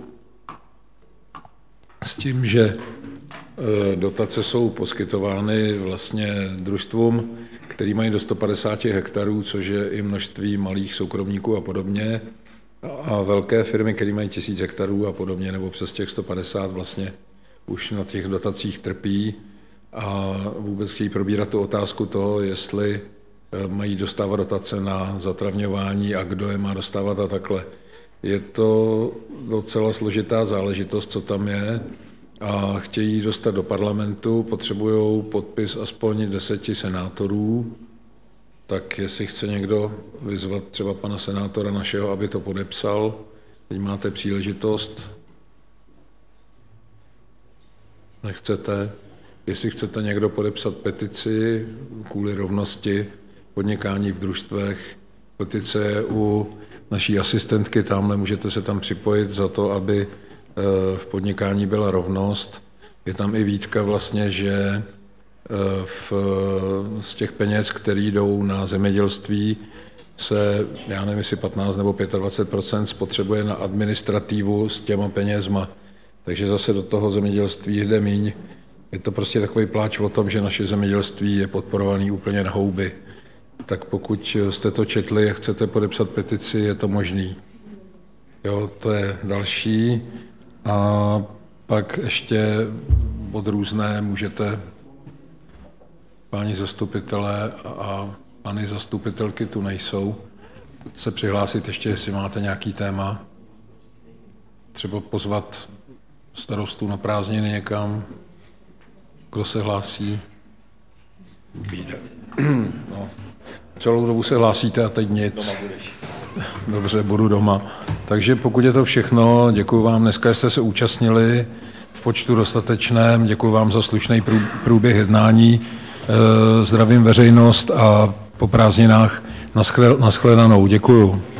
s tím, že dotace jsou poskytovány vlastně družstvům, který mají do 150 hektarů, což je i množství malých soukromníků a podobně, a velké firmy, které mají 1000 hektarů a podobně, nebo přes těch 150 vlastně už na těch dotacích trpí a vůbec chtějí probírat tu otázku toho, jestli mají dostávat dotace na zatravňování a kdo je má dostávat a takhle. Je to docela složitá záležitost, co tam je, a chtějí dostat do parlamentu, potřebují podpis aspoň 10 senátorů, tak jestli chce někdo vyzvat třeba pana senátora našeho, aby to podepsal, teď máte příležitost. Nechcete? Jestli chcete někdo podepsat petici kvůli rovnosti podnikání v družstvech, petice je u naší asistentky, tamhle můžete se tam připojit za to, aby v podnikání byla rovnost. Je tam i výtka vlastně, že z těch peněz, které jdou na zemědělství, se, já nevím, jestli 15 nebo 25% spotřebuje na administrativu s těma penězma. Takže zase do toho zemědělství jde míň. Je to prostě takový pláč o tom, že naše zemědělství je podporovaný úplně na houby. Tak pokud jste to četli a chcete podepsat petici, je to možný. Jo, to je další. A pak ještě od různé můžete páni zastupitelé a paní zastupitelky tu nejsou, se přihlásit ještě, jestli máte nějaký téma. Třeba pozvat starostu na prázdniny někam. Kdo se hlásí? Bíde. No. Celou dobu se hlásíte a teď nic. Doma budeš. Dobře, budu doma. Takže pokud je to všechno, děkuji vám. Dneska jste se účastnili v počtu dostatečném. Děkuji vám za slušný průběh jednání. Zdravím veřejnost a po prázdninách nashledanou. Děkuji.